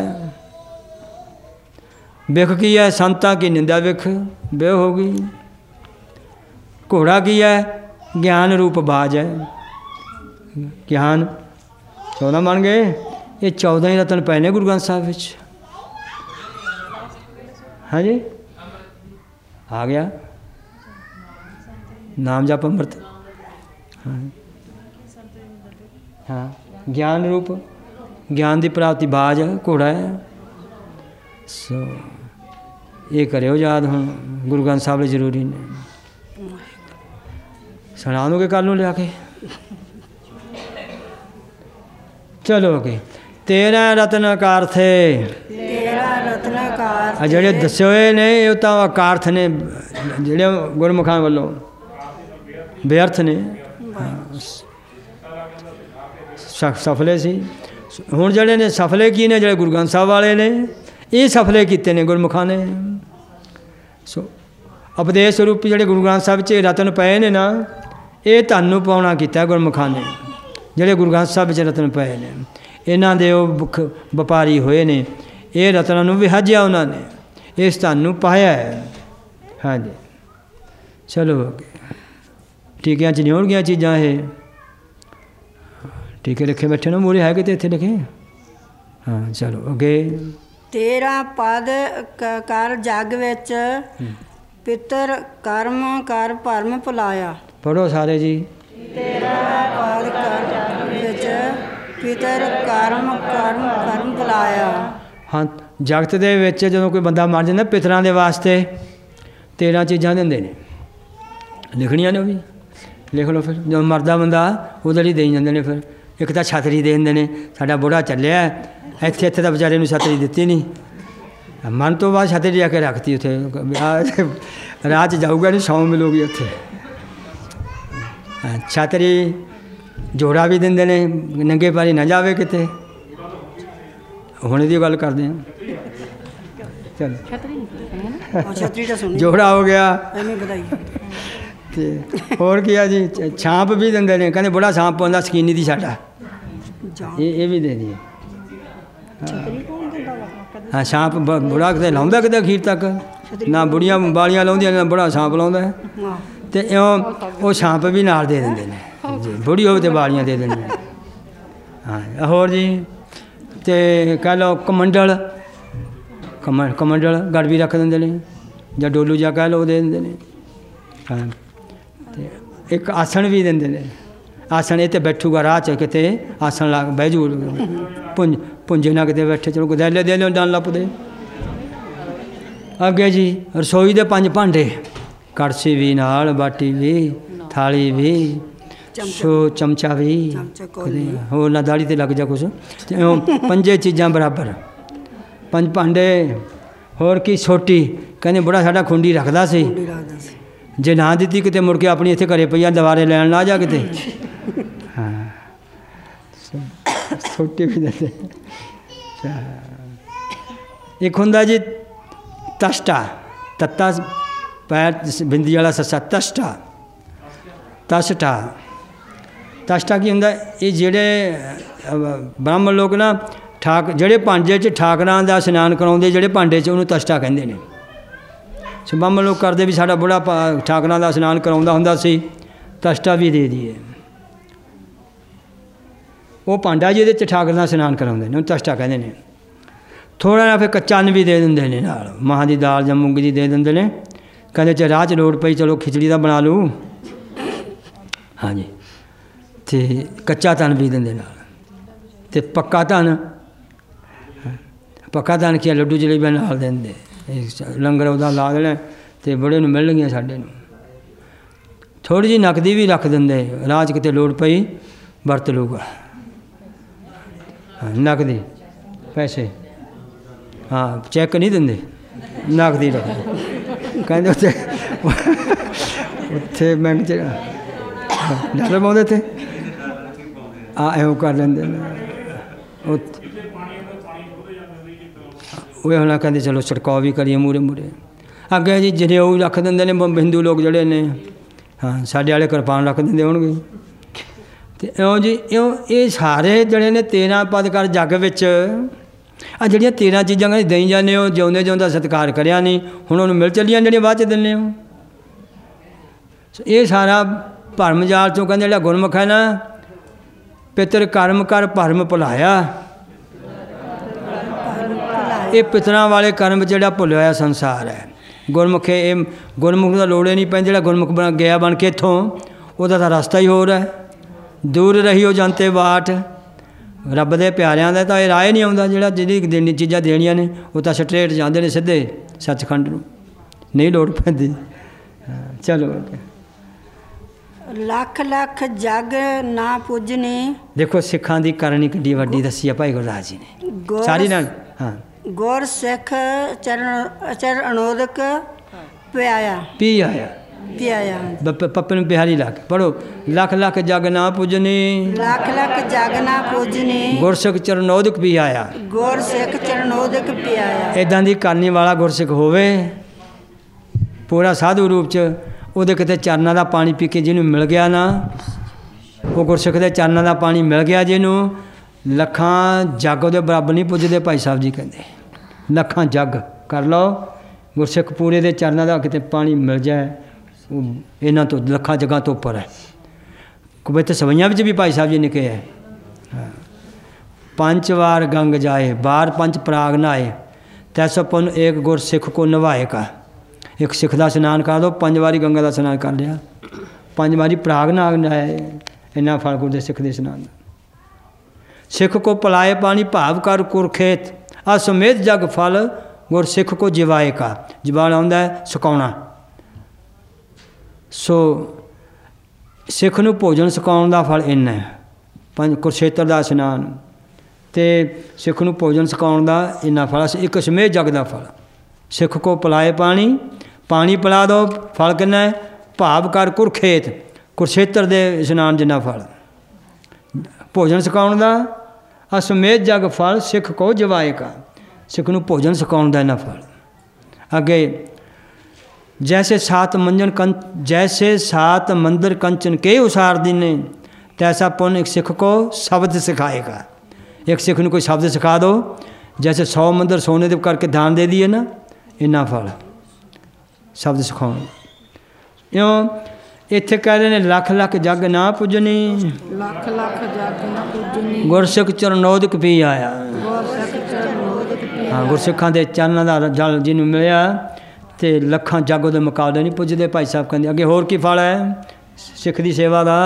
विख की है संता की निंदा विख, बेह होगी। घोड़ा की है ज्ञान रूप बाज है, ज्ञान 14 बन गए। ये 14 ही रतन पै ने गुरु ग्रंथ साहब विच। हाँ जी आ गया नाम जप अमृत। हाँ हाँ ज्ञान रूप, ज्ञान की प्राप्ति बाज है, घोड़ा है। सो ये करो याद हूँ गुरु ग्रंथ साहब ने जरूरी ने। सुना दोगे कल लिया के। चलो अगे 13 रत्न अकार्थ है। 13 रत्न अकार्थ ਜਿਹੜੇ ਦੱਸੇ ਹੋਏ ਨੇ ਇਹ ਤਾਂ ਅਕਾਰਥ ਨੇ, ਜਿਹੜੇ ਗੁਰਮੁਖਾਂ ਵੱਲੋਂ ਬੇਅਰਥ ਨੇ, ਸਫਲੇ ਸੀ। ਹੁਣ ਜਿਹੜੇ ਨੇ ਸਫਲੇ ਕੀ ਨੇ, ਜਿਹੜੇ ਗੁਰੂ ਗ੍ਰੰਥ ਸਾਹਿਬ ਵਾਲੇ ਨੇ ਇਹ ਸਫਲੇ ਕੀਤੇ ਨੇ ਗੁਰਮੁਖਾਂ ਨੇ। ਸੋ ਉਪਦੇਸ਼ ਰੂਪੀ ਜਿਹੜੇ ਗੁਰੂ ਗ੍ਰੰਥ ਸਾਹਿਬ 'ਚ ਰਤਨ ਪਏ ਨੇ ਨਾ, ਇਹ ਤੁਹਾਨੂੰ ਪਾਉਣਾ ਕੀਤਾ ਗੁਰਮੁਖਾਂ ਨੇ। ਜਿਹੜੇ ਗੁਰੂ ਗ੍ਰੰਥ ਸਾਹਿਬ 'ਚ ਰਤਨ ਪਏ ਨੇ ਇਹਨਾਂ ਦੇ ਉਹ ਵਪਾਰੀ ਹੋਏ ਨੇ, ਇਹ ਰਤਨਾਂ ਨੂੰ ਵਿਹਾਜਿਆ ਉਹਨਾਂ ਨੇ, ਇਸ ਤੁਹਾਨੂੰ ਪਾਇਆ ਹੈ। ਹਾਂਜੀ ਚਲੋ ਟੀਕਿਆਂ 'ਚ ਨਹੀਂ ਹੋਣਗੀਆਂ ਚੀਜ਼ਾਂ। ਇਹ ਟੀਕੇ ਲਿਖੇ ਬੈਠੇ ਨਾ ਮੂਹਰੇ ਹੈਗੇ ਤੇ ਇੱਥੇ ਲਿਖੇ। ਹਾਂ ਚਲੋ ਅੱਗੇ 13 ਪਦ ਕਰ ਜਗ ਵਿੱਚ ਪਿਤਰ ਕਰਮ ਕਰ ਭਰਮ ਭੁਲਾਇਆ। ਪੜ੍ਹੋ ਸਾਰੇ ਜੀ। 13 ਪਦ ਕਰ ਜਗ ਵਿੱਚ ਪਿਤਰ ਕਰਮ ਕਰਮ ਭਰਮ ਭੁਲਾਇਆ। ਹਾਂ ਜਗਤ ਦੇ ਵਿੱਚ ਜਦੋਂ ਕੋਈ ਬੰਦਾ ਮਰ ਜਾਂਦਾ ਪਿਤਰਾਂ ਦੇ ਵਾਸਤੇ 13 ਚੀਜ਼ਾਂ ਦਿੰਦੇ ਨੇ, ਲਿਖਣੀਆਂ ਨੇ ਉਹ ਵੀ ਲਿਖ ਲਓ। ਫਿਰ ਜਦੋਂ ਮਰਦਾ ਬੰਦਾ ਉਹਦੇ ਲਈ ਦੇਈ ਜਾਂਦੇ ਨੇ। ਫਿਰ ਇੱਕ ਤਾਂ ਛਤਰੀ ਦੇ ਦਿੰਦੇ ਨੇ, ਸਾਡਾ ਬੁੜਾ ਚੱਲਿਆ ਇੱਥੇ ਇੱਥੇ ਤਾਂ ਵਿਚਾਰੇ ਨੂੰ ਛਤਰੀ ਦਿੱਤੀ ਨਹੀਂ, ਮਨ ਤੋਂ ਬਾਅਦ ਛਤਰੀ ਜਾ ਕੇ ਰੱਖਤੀ ਉੱਥੇ, ਰਾਹ 'ਚ ਜਾਊਗਾ ਨਹੀਂ ਸੌਂ ਮਿਲੂਗੀ ਉੱਥੇ। ਛਤਰੀ ਜੋੜਾ ਵੀ ਦਿੰਦੇ ਨੇ, ਨੰਗੇ ਪੈਰੀ ਨਾ ਜਾਵੇ ਕਿਤੇ। ਹੁਣ ਇਹਦੀ ਗੱਲ ਕਰਦੇ ਹਾਂ। ਚਲੋ ਛਤਰੀ ਤਾਂ ਸੁਣੀ ਜੋੜਾ ਹੋ ਗਿਆ। ਐਵੇਂ ਵਧਾਈ। ਤੇ ਹੋਰ ਕੀ ਆ ਜੀ, ਛਾਂਪ ਵੀ ਦਿੰਦੇ ਨੇ, ਕਹਿੰਦੇ ਬੜਾ ਛਾਂਪ ਪਾਉਂਦਾ ਸਕੀਨੀ ਦੀ ਸਾਡਾ, ਇਹ ਵੀ ਦੇ ਦਈਏ। ਹਾਂ ਛਾਂਪ ਬੁੜਾ ਕਿਤੇ ਲਾਉਂਦਾ ਕਿਤੇ ਅਖੀਰ ਤੱਕ, ਨਾ ਬੁੜੀਆਂ ਬਾਲੀਆਂ ਲਾਉਂਦੀਆਂ ਨਾ ਬੁੜਾ ਛਾਂਪ ਲਾਉਂਦਾ। ਤੇ ਇਉਂ ਉਹ ਛਾਂਪ ਵੀ ਨਾਲ ਦੇ ਦਿੰਦੇ ਨੇ ਜੀ, ਬੁੜੀ ਹੋਵੇ ਤੇ ਬਾਲੀਆਂ ਦੇ ਦਿੰਦੇ। ਹਾਂ ਹੋਰ ਜੀ ਤੇ ਕਹਿ ਲਓ ਕਮੰਡਲ, ਕਮੰਡਲ ਗੜ ਵੀ ਰੱਖ ਦਿੰਦੇ ਨੇ, ਜਾਂ ਡੋਲੂ ਜਾਂ ਕਹਿ ਲਓ ਉਹ ਦੇ ਦਿੰਦੇ ਨੇ। ਹਾਂ ਤੇ ਇੱਕ ਆਸਣ ਵੀ ਦਿੰਦੇ ਨੇ। ਆਸਣ ਇਹ 'ਤੇ ਬੈਠੂਗਾ ਰਾਹ 'ਚ ਕਿਤੇ, ਆਸਣ ਲਾ ਬਹਿ ਜੂ, ਪੁੰਜੇ ਨਾ ਕਿਤੇ ਬੈਠੇ। ਚਲੋ ਗਦੈਲੇ ਦੇ ਲਿਓ ਡਾਨ ਲੱਪਦੇ। ਅੱਗੇ ਜੀ ਰਸੋਈ ਦੇ 5 ਭਾਂਡੇ, ਕੜਛੀ ਵੀ ਨਾਲ, ਬਾਟੀ ਵੀ, ਥਾਲੀ ਵੀ, ਸੋ ਚਮਚਾ ਵੀ, ਹੋਰ ਨਾ ਦਾੜੀ 'ਤੇ ਲੱਗ ਜਾ ਕੁਛ। ਤੇ ਉਹ 5 ਚੀਜ਼ਾਂ ਬਰਾਬਰ, 5 ਭਾਂਡੇ। ਹੋਰ ਕੀ ਛੋਟੀ, ਕਹਿੰਦੇ ਬੁੜਾ ਸਾਡਾ ਖੁੰਡੀ ਰੱਖਦਾ ਸੀ, ਜੇ ਨਾ ਦਿੱਤੀ ਕਿਤੇ ਮੁੜ ਕੇ ਆਪਣੀ ਇੱਥੇ ਘਰੇ ਪਈਆਂ ਦੁਬਾਰੇ ਲੈਣ ਨਾ ਜਾ ਕਿਤੇ। ਹਾਂ ਛੋਟੀ ਵੀ ਦਿੰਦੇ। ਇੱਕ ਹੁੰਦਾ ਜੀ ਤਸ਼ਟਾ, ਤੱਤਾ ਪੈਰ ਬਿੰਦੀ ਵਾਲਾ ਸੱਸਾ, ਤਸ਼ਟਾ। ਤਸ਼ਟਾ, ਤਸ਼ਟਾ ਕੀ ਹੁੰਦਾ? ਇਹ ਜਿਹੜੇ ਬ੍ਰਾਹਮਣ ਲੋਕ ਨਾ ਠਾਕ ਜਿਹੜੇ ਭਾਂਡੇ 'ਚ ਠਾਕਰਾਂ ਦਾ ਇਸ਼ਨਾਨ ਕਰਾਉਂਦੇ, ਜਿਹੜੇ ਭਾਂਡੇ 'ਚ, ਉਹਨੂੰ ਤਸ਼ਟਾ ਕਹਿੰਦੇ ਨੇ। ਸੋ ਬ੍ਰਾਹਮਣ ਲੋਕ ਕਰਦੇ ਵੀ ਸਾਡਾ ਬੁੜਾ ਠਾਕਰਾਂ ਦਾ ਇਸ਼ਨਾਨ ਕਰਾਉਂਦਾ ਹੁੰਦਾ ਸੀ, ਤਸ਼ਟਾ ਵੀ ਦੇ ਦਈਏ। ਉਹ ਭਾਂਡਾ ਜਿਹਦੇ 'ਚ ਠਾਕਰ ਦਾ ਇਸ਼ਨਾਨ ਕਰਾਉਂਦੇ ਨੇ, ਉਹਨੂੰ ਤਸ਼ਟਾ ਕਹਿੰਦੇ ਨੇ। ਥੋੜ੍ਹਾ ਜਿਹਾ ਫਿਰ ਕੱਚਾ ਅੰਨ ਵੀ ਦੇ ਦਿੰਦੇ ਨੇ ਨਾਲ, ਮਾਹਾਂ ਦੀ ਦਾਲ ਜਾਂ ਮੂੰਗੀ ਦੀ ਦੇ ਦਿੰਦੇ ਨੇ। ਕਹਿੰਦੇ ਚ ਰਾਹ 'ਚ ਲੋੜ ਪਈ ਚਲੋ ਖਿਚੜੀ ਦਾ ਬਣਾ ਲਊ। ਹਾਂਜੀ, ਅਤੇ ਕੱਚਾ ਧਨ ਵੀ ਦਿੰਦੇ ਨਾਲ। ਅਤੇ ਪੱਕਾ ਧਨ, ਪੱਕਾ ਧਨ ਕੀ ਲੱਡੂ ਜਲੇਬੀਆਂ ਨਾਲ ਦਿੰਦੇ। ਲੰਗਰ ਉਹਦਾ ਲਾ ਦੇਣਾ ਅਤੇ ਬੜੇ ਨੂੰ ਮਿਲਣਗੀਆਂ ਸਾਡੇ ਨੂੰ। ਥੋੜ੍ਹੀ ਜਿਹੀ ਨਕਦੀ ਵੀ ਰੱਖ ਦਿੰਦੇ, ਰਾਹ 'ਚ ਕਿਤੇ ਲੋੜ ਪਈ ਵਰਤ ਲੂਗਾ। ਨਕਦੀ ਪੈਸੇ, ਹਾਂ, ਚੈੱਕ ਨਹੀਂ ਦਿੰਦੇ, ਨਕਦੀ ਰੱਖ। ਕਹਿੰਦੇ ਉੱਥੇ ਬੈਂਕ 'ਚ ਡਾਲਰ ਪਾਉਂਦੇ ਇੱਥੇ ਇਹੋ ਕਰ ਲੈਂਦੇ ਨੇ। ਉਹ ਹੁਣ ਕਹਿੰਦੇ ਚਲੋ ਛੜਕਾਅ ਵੀ ਕਰੀਏ ਮੂਹਰੇ ਮੂਹਰੇ। ਅੱਗੇ ਜੀ ਜਿਹੜੇ ਉਹ ਰੱਖ ਦਿੰਦੇ ਨੇ ਹਿੰਦੂ ਲੋਕ ਜਿਹੜੇ ਨੇ, ਹਾਂ, ਸਾਡੇ ਵਾਲੇ ਕਿਰਪਾਨ ਰੱਖ ਦਿੰਦੇ ਹੋਣਗੇ। ਅਤੇ ਇਉਂ ਜੀ ਇਉਂ ਇਹ ਸਾਰੇ ਜਿਹੜੇ ਨੇ 13 ਪਦ ਕਰ ਜੱਗ ਵਿੱਚ ਆ ਜਿਹੜੀਆਂ 13 ਚੀਜ਼ਾਂ ਕਹਿੰਦੇ ਦੇਈ ਜਾਂਦੇ ਹੋ, ਜਿਉਂਦੇ ਜਿਉਂਦਾ ਸਤਿਕਾਰ ਕਰਿਆ ਨਹੀਂ, ਹੁਣ ਉਹਨੂੰ ਮਿਲ ਚੱਲੀਆਂ ਜਿਹੜੀਆਂ ਬਾਅਦ 'ਚ ਦਿੰਦੇ ਹੋ। ਇਹ ਸਾਰਾ ਭਰਮ ਜਾਲ 'ਚੋਂ ਕਹਿੰਦੇ ਜਿਹੜਾ ਗੁਰਮੁਖ ਹੈ ਨਾ, ਪਿਤਰ ਕਰਮ ਕਰ ਭਰਮ ਭੁਲਾਇਆ। ਇਹ ਪਿਤਰਾਂ ਵਾਲੇ ਕਰਮ ਜਿਹੜਾ ਭੁੱਲਿਆ ਹੋਇਆ ਸੰਸਾਰ ਹੈ। ਗੁਰਮੁਖ ਇਹ ਗੁਰਮੁਖ ਦਾ ਲੋੜ ਹੀ ਨਹੀਂ ਪੈਂਦੀ। ਜਿਹੜਾ ਗੁਰਮੁਖ ਗਿਆ ਬਣ ਕੇ ਇੱਥੋਂ, ਉਹਦਾ ਤਾਂ ਰਸਤਾ ਹੀ ਹੋਰ ਹੈ। ਦੂਰ ਰਹੀਓ ਜਨਤੇ ਬਾਟ, ਰੱਬ ਦੇ ਪਿਆਰਿਆਂ ਦਾ ਤਾਂ ਇਹ ਰਾਹ ਨਹੀਂ ਆਉਂਦਾ। ਜਿਹੜਾ ਜਿਹੜੀ ਚੀਜ਼ਾਂ ਦੇਣੀਆਂ ਨੇ ਉਹ ਤਾਂ ਸਟਰੇਟ ਜਾਂਦੇ ਨੇ ਸਿੱਧੇ ਸੱਚਖੰਡ ਨੂੰ, ਨਹੀਂ ਲੋੜ ਪੈਂਦੀ। ਚਲੋ, ਲੱਖ ਲੱਖ ਜਗ ਨਾ ਪੁੱਜਨੇ। ਦੇਖੋ ਸਿੱਖਾਂ ਦੀ ਕਰਨੀ ਕਿੱਡੀ ਵੱਡੀ ਦੱਸੀ ਆ ਭਾਈ ਗੁਰਦਾਸ ਜੀ ਨੇ ਸਾਰੀ ਨਾਲ। ਹਾਂ, ਗੁਰ ਸਿੱਖ ਚਰਨ ਅਨੋਦਕ ਪਿਆਇਆ, ਪੀ ਆਇਆ, ਪਿਆਇਆ। ਪੱਪੇ ਨੂੰ ਬਿਹਾਰੀ ਲਾ ਕੇ ਪੜ੍ਹੋ। ਲੱਖ ਲੱਖ ਜਗ ਨਾ ਪੁੱਜਨੇ, ਲੱਖ ਲੱਖ ਜਗ ਨਾ ਪੁੱਜਨੇ। ਗੁਰਸਿੱਖ ਚਰਨੋਦਕ ਵੀ ਆਇਆ, ਗੁਰ ਸਿੱਖ ਚਰਨੋਦਕ ਪਿਆਇਆ। ਇੱਦਾਂ ਦੀ ਕਰਨੀ ਵਾਲਾ ਗੁਰਸਿੱਖ ਹੋਵੇ ਪੂਰਾ ਸਾਧੂ ਰੂਪ 'ਚ, ਉਹਦੇ ਕਿਤੇ ਚਰਨਾਂ ਦਾ ਪਾਣੀ ਪੀ ਕੇ ਜਿਹਨੂੰ ਮਿਲ ਗਿਆ ਨਾ, ਉਹ ਗੁਰਸਿੱਖ ਦੇ ਚਰਨਾਂ ਦਾ ਪਾਣੀ ਮਿਲ ਗਿਆ ਜਿਹਨੂੰ, ਲੱਖਾਂ ਜੱਗ ਉਹਦੇ ਬਰਾਬਰ ਨਹੀਂ ਪੁੱਜਦੇ। ਭਾਈ ਸਾਹਿਬ ਜੀ ਕਹਿੰਦੇ ਲੱਖਾਂ ਜੱਗ ਕਰ ਲਓ, ਗੁਰਸਿੱਖ ਪੂਰੇ ਦੇ ਚਰਨਾਂ ਦਾ ਕਿਤੇ ਪਾਣੀ ਮਿਲ ਜਾਏ, ਉਹ ਇਹਨਾਂ ਤੋਂ ਲੱਖਾਂ ਜਗ੍ਹਾ ਤੋਂ ਉੱਪਰ ਹੈ। ਕਵਿਤ ਸਵਈਆਂ ਵਿੱਚ ਵੀ ਭਾਈ ਸਾਹਿਬ ਜੀ ਨੇ ਕਿਹਾ ਹੈ, 5 ਵਾਰ ਗੰਗ ਜਾਏ, ਬਾਰ 5 ਪ੍ਰਾਗ ਨਹਾਏ, ਤੈਸੋ ਪੁੰਨ ਏਕ ਗੁਰ ਸਿੱਖ ਕੋ ਨਿਭਾਏ ਕਾ। ਇੱਕ ਸਿੱਖ ਦਾ ਇਸ਼ਨਾਨ ਕਰ ਦਿਓ, 5 ਵਾਰੀ ਗੰਗਾ ਦਾ ਇਸ਼ਨਾਨ ਕਰ ਲਿਆ, 5 ਵਾਰੀ ਪ੍ਰਾਗ ਨਾਗ ਨਹਾਏ, ਇੰਨਾ ਫਲ ਗੁਰ ਦੇ ਸਿੱਖ ਦੇ ਇਸ਼ਨਾਨ ਦਾ। ਸਿੱਖ ਕੋ ਪਲਾਏ ਪਾਣੀ ਭਾਵ ਕਰ ਕੁਰਖੇਤ, ਆ ਸਮੇਤ ਜਗ ਫਲ ਗੁਰ ਸਿੱਖ ਕੋ ਜਿਵਾਏ ਕਾ। ਜਵਾਲ ਆਉਂਦਾ ਹੈ ਸੁਕਾਉਣਾ। ਸੋ ਸਿੱਖ ਨੂੰ ਭੋਜਨ ਸੁਕਾਉਣ ਦਾ ਫਲ ਇੰਨਾ ਹੈ, 5 ਕੁਰਸ਼ੇਤਰ ਦਾ ਇਸ਼ਨਾਨ ਅਤੇ ਸਿੱਖ ਨੂੰ ਭੋਜਨ ਸੁਕਾਉਣ ਦਾ ਇੰਨਾ ਫਲ, ਇੱਕ ਸਮੇਤ ਜਗ ਦਾ ਫਲ। ਸਿੱਖ ਕੋ ਪਿਲਾਏ ਪਾਣੀ, ਪਾਣੀ ਪਿਲਾ ਦਿਓ, ਫਲ ਕਿੰਨਾ ਹੈ? ਭਾਵ ਕਰ ਕੁਰਖੇਤ, ਕੁਰਸ਼ੇਤਰ ਦੇ ਇਸ਼ਨਾਨ ਜਿੰਨਾ ਫਲ। ਭੋਜਨ ਸੁਕਾਉਣ ਦਾ ਅਸਮੇਤ ਜਗ ਫਲ, ਸਿੱਖ ਕੋ ਜਵਾਏ ਕਾ। ਸਿੱਖ ਨੂੰ ਭੋਜਨ ਸੁਕਾਉਣ ਦਾ ਇੰਨਾ ਫਲ। ਅੱਗੇ ਜੈਸੇ ਸਾਤ ਮੰਦਰ ਕੰਚਨ ਕੇ ਉਸਾਰ ਦੀਨੇ, ਤੈਸਾ ਪੁੰਨ ਇੱਕ ਸਿੱਖ ਕੋ ਸ਼ਬਦ ਸਿਖਾਏਗਾ। ਇੱਕ ਸਿੱਖ ਨੂੰ ਕੋਈ ਸ਼ਬਦ ਸਿਖਾ ਦਿਓ, ਜੈਸੇ 100 ਮੰਦਰ ਸੋਨੇ ਦੇ ਕਰਕੇ ਦਾਨ ਦੇ ਦਈਏ ਨਾ, ਇੰਨਾ ਫਲ ਸ਼ਬਦ ਸਿਖਾਉਣ। ਇਉਂ ਇੱਥੇ ਕਹਿ ਰਹੇ ਨੇ ਲੱਖ ਲੱਖ ਜਗ ਨਾ ਪੁੱਜਣੀ, ਲੱਖ ਲੱਖ ਜਗ ਨਾ ਪੁੱਜਣੀ, ਗੁਰਸਿੱਖ ਚਰਨੋਦਕ ਪੀ ਆਇਆ। ਹਾਂ, ਗੁਰਸਿੱਖਾਂ ਦੇ ਚਰਨਾਂ ਦਾ ਜਲ ਜਿਹਨੂੰ ਮਿਲਿਆ ਅਤੇ ਲੱਖਾਂ ਜੱਗ ਉਹਦੇ ਮੁਕਾਬਲੇ ਨਹੀਂ ਪੁੱਜਦੇ। ਭਾਈ ਸਾਹਿਬ ਕਹਿੰਦੇ ਅੱਗੇ ਹੋਰ ਕੀ ਫਲ ਹੈ ਸਿੱਖ ਦੀ ਸੇਵਾ ਦਾ?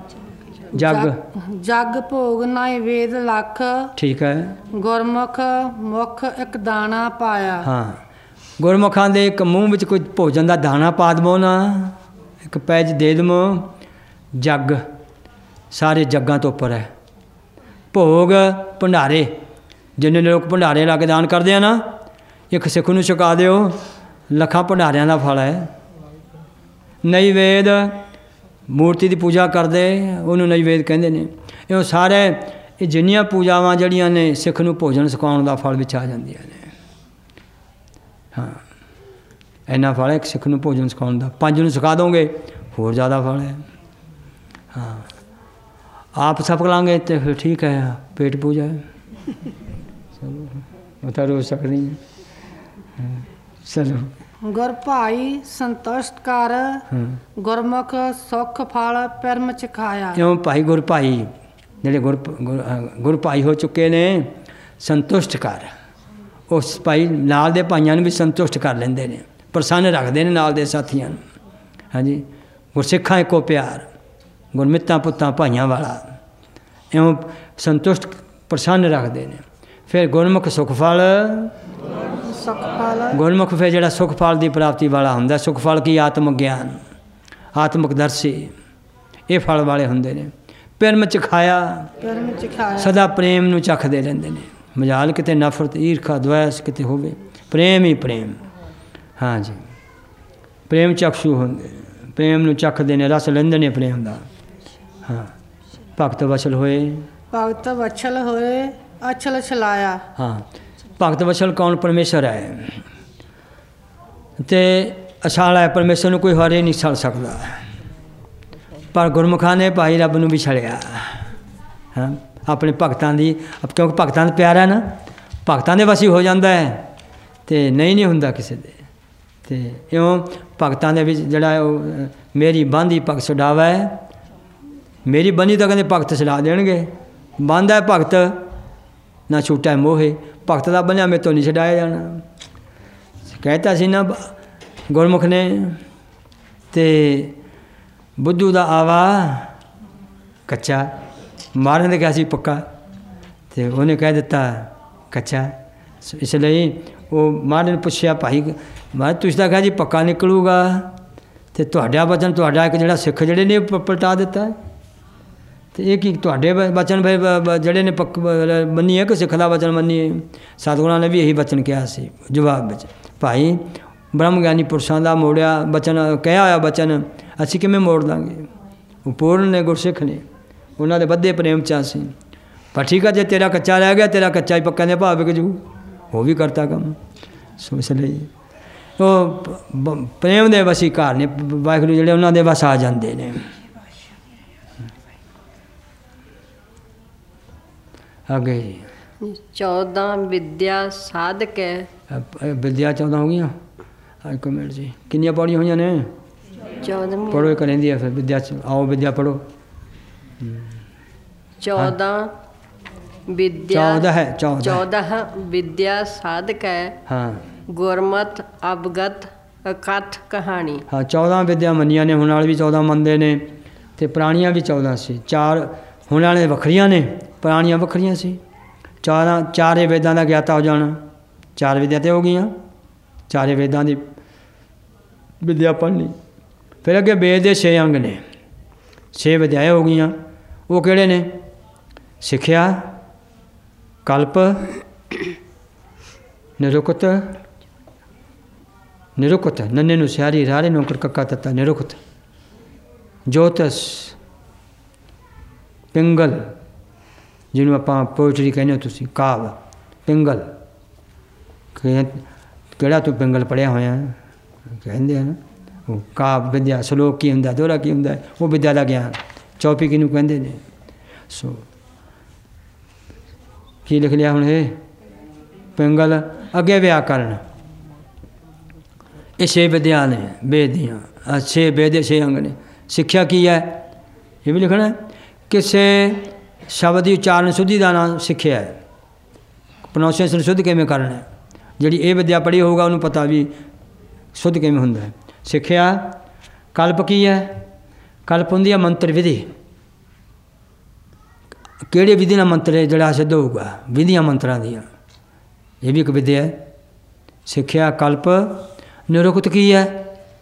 ਜਗ ਭੋਗ ਨਾਏ ਵੇਦ ਲੱਖ, ਠੀਕ ਹੈ। ਗੁਰਮੁਖ ਮੁਖ ਇੱਕ ਦਾਣਾ ਪਾਇਆ। ਹਾਂ, ਗੁਰਮੁਖਾਂ ਦੇ ਇੱਕ ਮੂੰਹ ਵਿੱਚ ਕੋਈ ਭੋਜਨ ਦਾ ਦਾਣਾ ਪਾ ਦੇਵੋ ਨਾ, ਇੱਕ ਪੈਜ ਦੇ ਦੇਵੋ। ਜੱਗ ਸਾਰੇ ਜੱਗਾਂ ਤੋਂ ਉੱਪਰ ਹੈ। ਭੋਗ ਭੰਡਾਰੇ, ਜਿੰਨੇ ਲੋਕ ਭੰਡਾਰੇ ਲਾ ਕੇ ਦਾਨ ਕਰਦੇ ਆ ਨਾ, ਇੱਕ ਸਿੱਖ ਨੂੰ ਛਕਾ ਦਿਓ, ਲੱਖਾਂ ਭੰਡਾਰਿਆਂ ਦਾ ਫਲ ਹੈ। ਨੈਵੇਦ, ਮੂਰਤੀ ਦੀ ਪੂਜਾ ਕਰਦੇ ਉਹਨੂੰ ਨੈਵੇਦ ਕਹਿੰਦੇ ਨੇ। ਇਹ ਸਾਰੇ ਇਹ ਜਿੰਨੀਆਂ ਪੂਜਾਵਾਂ ਜਿਹੜੀਆਂ ਨੇ ਸਿੱਖ ਨੂੰ ਭੋਜਨ ਸਿਖਾਉਣ ਦਾ ਫਲ ਵਿੱਚ ਆ ਜਾਂਦੀਆਂ ਨੇ। ਹਾਂ, ਇੰਨਾ ਫਲ ਹੈ ਇੱਕ ਸਿੱਖ ਨੂੰ ਭੋਜਨ ਸਿਖਾਉਣ ਦਾ। 5 ਨੂੰ ਸਿਖਾ ਦੋਗੇ ਹੋਰ ਜ਼ਿਆਦਾ ਫਲ ਹੈ। ਹਾਂ, ਆਪ ਸਫਕ ਲਾਂਗੇ तो फिर ठीक है, पेट पूजा है। चलो बता रो सकती हैं। चलो ਗੁਰ ਭਾਈ ਸੰਤੁਸ਼ਟ ਕਰ ਗੁਰਮੁਖ ਸੁਖ ਫਲ ਪਰਮ ਚਖਾਇਆ। क्यों भाई गुर भाई ਜਿਹੜੇ ਗੁਰ ਭਾਈ ਹੋ ਚੁੱਕੇ ਨੇ ਸੰਤੁਸ਼ਟ ਕਰ, ਉਸ ਭਾਈ ਨਾਲ ਦੇ ਭਾਈਆਂ ਨੂੰ ਵੀ ਸੰਤੁਸ਼ਟ ਕਰ ਲੈਂਦੇ ਨੇ, ਪ੍ਰਸੰਨ ਰੱਖਦੇ ਨੇ ਨਾਲ ਦੇ ਸਾਥੀਆਂ ਨੂੰ। ਹਾਂਜੀ, ਗੁਰਸਿੱਖਾਂ ਇੱਕੋ ਪਿਆਰ, ਗੁਰਮਿੱਤਾਂ ਪੁੱਤਾਂ ਭਾਈਆਂ ਵਾਲਾ, ਇਉਂ ਸੰਤੁਸ਼ਟ ਪ੍ਰਸੰਨ ਰੱਖਦੇ ਨੇ। ਫਿਰ ਗੁਰਮੁਖ ਸੁਖ ਫਲ, ਗੁਰਮੁਖ ਫਿਰ ਜਿਹੜਾ ਸੁਖ ਫਲ ਦੀ ਪ੍ਰਾਪਤੀ ਵਾਲਾ ਹੁੰਦਾ। ਸੁਖ ਫਲ ਕੀ? ਆਤਮ ਗਿਆਨ, ਆਤਮਿਕ ਦਰਸ਼ੀ, ਇਹ ਫਲ ਵਾਲੇ ਹੁੰਦੇ ਨੇ। ਪ੍ਰੇਮ ਚਖਾਇਆ, ਸਦਾ ਪ੍ਰੇਮ ਨੂੰ ਚਖਦੇ ਰਹਿੰਦੇ ਨੇ। ਮਜਾਲ ਕਿਤੇ ਨਫ਼ਰਤ, ਈਰਖਾ, ਦੁਆਸ ਕਿਤੇ ਹੋਵੇ, ਪ੍ਰੇਮ ਹੀ ਪ੍ਰੇਮ। ਹਾਂਜੀ, ਪ੍ਰੇਮ ਚਕਸ਼ੂ ਹੁੰਦੇ ਨੇ, ਪ੍ਰੇਮ ਨੂੰ ਚਖਦੇ ਨੇ, ਰਸ ਲੈਂਦੇ ਨੇ ਪ੍ਰੇਮ ਦਾ। ਹਾਂ, ਭਗਤ ਵਛਲ ਹੋਏ, ਭਗਤ ਵਛਲ ਹੋਏ ਅਛਲ ਛਲਾਇਆ। ਹਾਂ, ਭਗਤ ਵਛਲ ਕੌਣ? ਪਰਮੇਸ਼ਰ ਹੈ। ਤੇ ਅਛਾਲ ਹੈ, ਪਰਮੇਸ਼ਰ ਨੂੰ ਕੋਈ ਹਾਰੇ ਨਹੀਂ ਛਲ ਸਕਦਾ। ਪਰ ਗੁਰਮੁਖਾਂ ਨੇ ਭਾਈ ਰੱਬ ਨੂੰ ਵੀ ਛੜਿਆ। ਹਾਂ, ਆਪਣੇ ਭਗਤਾਂ ਦੀ, ਕਿਉਂਕਿ ਭਗਤਾਂ ਦਾ ਪਿਆਰ ਹੈ ਨਾ, ਭਗਤਾਂ ਦੇ ਵਸੀ ਹੋ ਜਾਂਦਾ ਹੈ ਤੇ ਨਹੀਂ ਹੁੰਦਾ ਕਿਸੇ ਦੇ। ਤੇ ਇਉਂ ਭਗਤਾਂ ਦੇ ਵਿੱਚ ਜਿਹੜਾ ਉਹ ਮੇਰੀ ਬਾਂਦੀ ਭਗਤ ਛਡਾਵੇ, ਮੇਰੀ ਬੰਨੀ ਤਾਂ ਕਹਿੰਦੇ ਭਗਤ ਛਡਾ ਦੇਣਗੇ। ਬੰਦ ਹੈ ਭਗਤ ਨਾ ਛੂਟਾ ਮੋਹੇ, ਭਗਤ ਦਾ ਬੰਨਿਆ ਮੇਰੇ ਤੋਂ ਨਹੀਂ ਛਡਾਇਆ ਜਾਣਾ। ਕਹਿਤਾ ਸੀ ਨਾ ਗੁਰਮੁਖ ਨੇ। ਤੇ ਬੁੱਧੂ ਦਾ ਆਵਾ ਕੱਚਾ, ਮਾਰਨ ਦੇ ਕਿਹਾ ਸੀ ਪੱਕਾ, ਤੇ ਉਹਨੇ ਕਹਿ ਦਿੱਤਾ ਕੱਚਾ। ਇਸ ਲਈ ਉਹ ਮਹਾਰਾਜ ਨੇ ਪੁੱਛਿਆ, ਭਾਈ ਮਹਾਰਾਜ ਤੁਸੀਂ ਤਾਂ ਕਿਹਾ ਜੀ ਪੱਕਾ ਨਿਕਲੂਗਾ, ਤੇ ਤੁਹਾਡਾ ਵਚਨ, ਤੁਹਾਡਾ ਇੱਕ ਜਿਹੜਾ ਸਿੱਖ ਜਿਹੜੇ ਨੇ ਪਲਟਾ ਦਿੱਤਾ। ਤੇ ਇਹ ਕੀ ਤੁਹਾਡੇ ਵਚਨ ਜਿਹੜੇ ਨੇ ਮੰਨੀਏ ਕਿ ਸਿੱਖ ਦਾ ਵਚਨ ਮੰਨੀਏ? ਸਤਿਗੁਰਾਂ ਨੇ ਵੀ ਇਹੀ ਵਚਨ ਕਿਹਾ ਸੀ ਜਵਾਬ ਵਿੱਚ, ਭਾਈ ਬ੍ਰਹਮ ਗਿਆਨੀ ਪੁਰਸ਼ਾਂ ਦਾ ਮੋੜਿਆ ਵਚਨ, ਕਿਹਾ ਹੋਇਆ ਵਚਨ ਅਸੀਂ ਕਿਵੇਂ ਮੋੜ ਦਾਂਗੇ? ਉਹ ਪੂਰਨ ਨੇ, ਗੁਰਸਿੱਖ ਨੇ, ਉਹਨਾਂ ਦੇ ਵੱਧੇ ਪ੍ਰੇਮ 'ਚ ਅਸੀਂ। ਪਰ ਠੀਕ ਹੈ, ਜੇ ਤੇਰਾ ਕੱਚਾ ਰਹਿ ਗਿਆ, ਤੇਰਾ ਕੱਚਾ ਹੀ ਪੱਕਾ ਦੇ ਭਾਵ ਵਿਕ ਜੂ, ਉਹ ਵੀ ਕਰਤਾ ਕੰਮ। ਸੋ ਇਸ ਲਈ ਉਹ ਪ੍ਰੇਮ ਦੇ ਵਸੀਕਾਰ ਨੇ ਵਾਹਿਗੁਰੂ, ਜਿਹੜੇ ਉਹਨਾਂ ਦੇ ਵਸ ਆ ਜਾਂਦੇ ਨੇ। ਅੱਗੇ ਜੀ 14 ਵਿਦਿਆ ਸਾਧਕ ਹੈ। ਵਿਦਿਆ 14 ਹੋ ਗਈਆਂ। ਇੱਕ ਮਿੰਟ ਜੀ, ਕਿੰਨੀਆਂ ਪੌੜੀਆਂ ਹੋਈਆਂ ਨੇ? 14 ਪੜ੍ਹੋ, ਇੱਕ ਰਹਿੰਦੀ ਹੈ ਫਿਰ ਵਿਦਿਆ 'ਚ। ਆਓ ਵਿਦਿਆ ਪੜ੍ਹੋ। 14 ਵਿਦਿਆ 14 ਹੈ, 14 ਵਿਦਿਆ ਸਾਧਕ ਹੈ। ਹਾਂ, ਗੁਰਮਤ ਅਵਗਤ ਅਕਥ ਕਹਾਣੀ। ਹਾਂ, 14 ਵਿਦਿਆ ਮੰਨੀਆਂ ਨੇ, ਹੁਣ ਵਾਲੇ ਵੀ 14 ਮੰਨਦੇ ਨੇ, ਤੇ ਪੁਰਾਣੀਆਂ ਵੀ 14 ਸੀ। 4 ਹੁਣ ਵਾਲੇ ਵੱਖਰੀਆਂ ਨੇ, ਪੁਰਾਣੀਆਂ ਵੱਖਰੀਆਂ ਸੀ। 4 ਵੇਦਾਂ ਦਾ ਗਿਆਤਾ ਹੋ ਜਾਣਾ, 4 ਵਿਦਿਆ ਤੇ ਹੋ ਗਈਆਂ। 4 ਵੇਦਾਂ ਦੀ ਵਿਦਿਆ ਪੜ੍ਹਨੀ। ਫਿਰ ਅੱਗੇ ਵੇਦ ਦੇ 6 ਅੰਗ ਨੇ, 6 ਵਿਦਿਆਵਾਂ ਹੋ ਗਈਆਂ। ਉਹ ਕਿਹੜੇ ਨੇ? ਸਿੱਖਿਆ, ਕਲਪ, ਨਿਰੁਕਤ, ਨਿਰੁਕਤ ਨੰਨੇ ਨੂੰ ਸਿਆਰੀ, ਰਾਰੇ ਨੂੰ ਕੱਕਾ ਤੱਤਾ, ਨਿਰੁਕਤ, ਜੋਤਿਸ਼, ਪਿੰਗਲ ਜਿਹਨੂੰ ਆਪਾਂ ਪੋਇਟਰੀ ਕਹਿੰਦੇ ਹੋ ਤੁਸੀਂ, ਕਾਵ, ਪਿੰਗਲ। ਕਿਹੜਾ ਤੂੰ ਪਿੰਗਲ ਪੜ੍ਹਿਆ ਹੋਇਆ? ਕਹਿੰਦੇ ਆ ਨਾ, ਉਹ ਕਾਵ ਵਿਦਿਆ। ਸਲੋਕ ਕੀ ਹੁੰਦਾ, ਦੋਹਰਾ ਕੀ ਹੁੰਦਾ, ਉਹ ਵਿਦਿਆ ਦਾ ਗਿਆਨ। ਚੌਪੀ ਕਿਹਨੂੰ ਕਹਿੰਦੇ ਨੇ? ਸੋ ਕੀ ਲਿਖ ਲਿਆ ਹੁਣ ਇਹ? ਪਿੰਗਲ। ਅੱਗੇ ਵਿਆਕਰਨ। ਇਹ 6 ਵਿਦਿਆ ਨੇ ਵੇਦ ਦੀਆਂ। 6 ਵੇਦ ਦੇ 6 ਅੰਗ ਨੇ। ਸਿੱਖਿਆ ਕੀ ਹੈ? ਇਹ ਵੀ ਲਿਖਣਾ। ਕਿਸੇ ਸ਼ਬਦ ਦੀ ਉਚਾਰਨ ਸ਼ੁੱਧੀ ਦਾ ਨਾਮ ਸਿੱਖਿਆ ਹੈ। ਪ੍ਰੋਨਾਂਸੀਏਸ਼ਨ ਸ਼ੁੱਧ ਕਿਵੇਂ ਕਰਨਾ ਹੈ, ਜਿਹੜੀ ਇਹ ਵਿਦਿਆ ਪੜ੍ਹੀ ਹੋਊਗਾ ਉਹਨੂੰ ਪਤਾ ਵੀ ਸ਼ੁੱਧ ਕਿਵੇਂ ਹੁੰਦਾ ਹੈ। ਸਿੱਖਿਆ। ਕਲਪ ਕੀ ਹੈ? ਕਲਪ ਹੁੰਦੀ ਹੈ ਮੰਤਰ ਵਿਧੀ। ਕਿਹੜੇ ਵਿਧੀ ਨਾਲ ਮੰਤਰ ਜਿਹੜਾ ਸਿੱਧ ਹੋਊਗਾ? ਵਿਧੀਆਂ ਮੰਤਰਾਂ ਦੀਆਂ, ਇਹ ਵੀ ਇੱਕ ਵਿਦਿਆ ਹੈ। ਸਿੱਖਿਆ, ਕਲਪ। ਨਿਰੁਕਤ ਕੀ ਹੈ?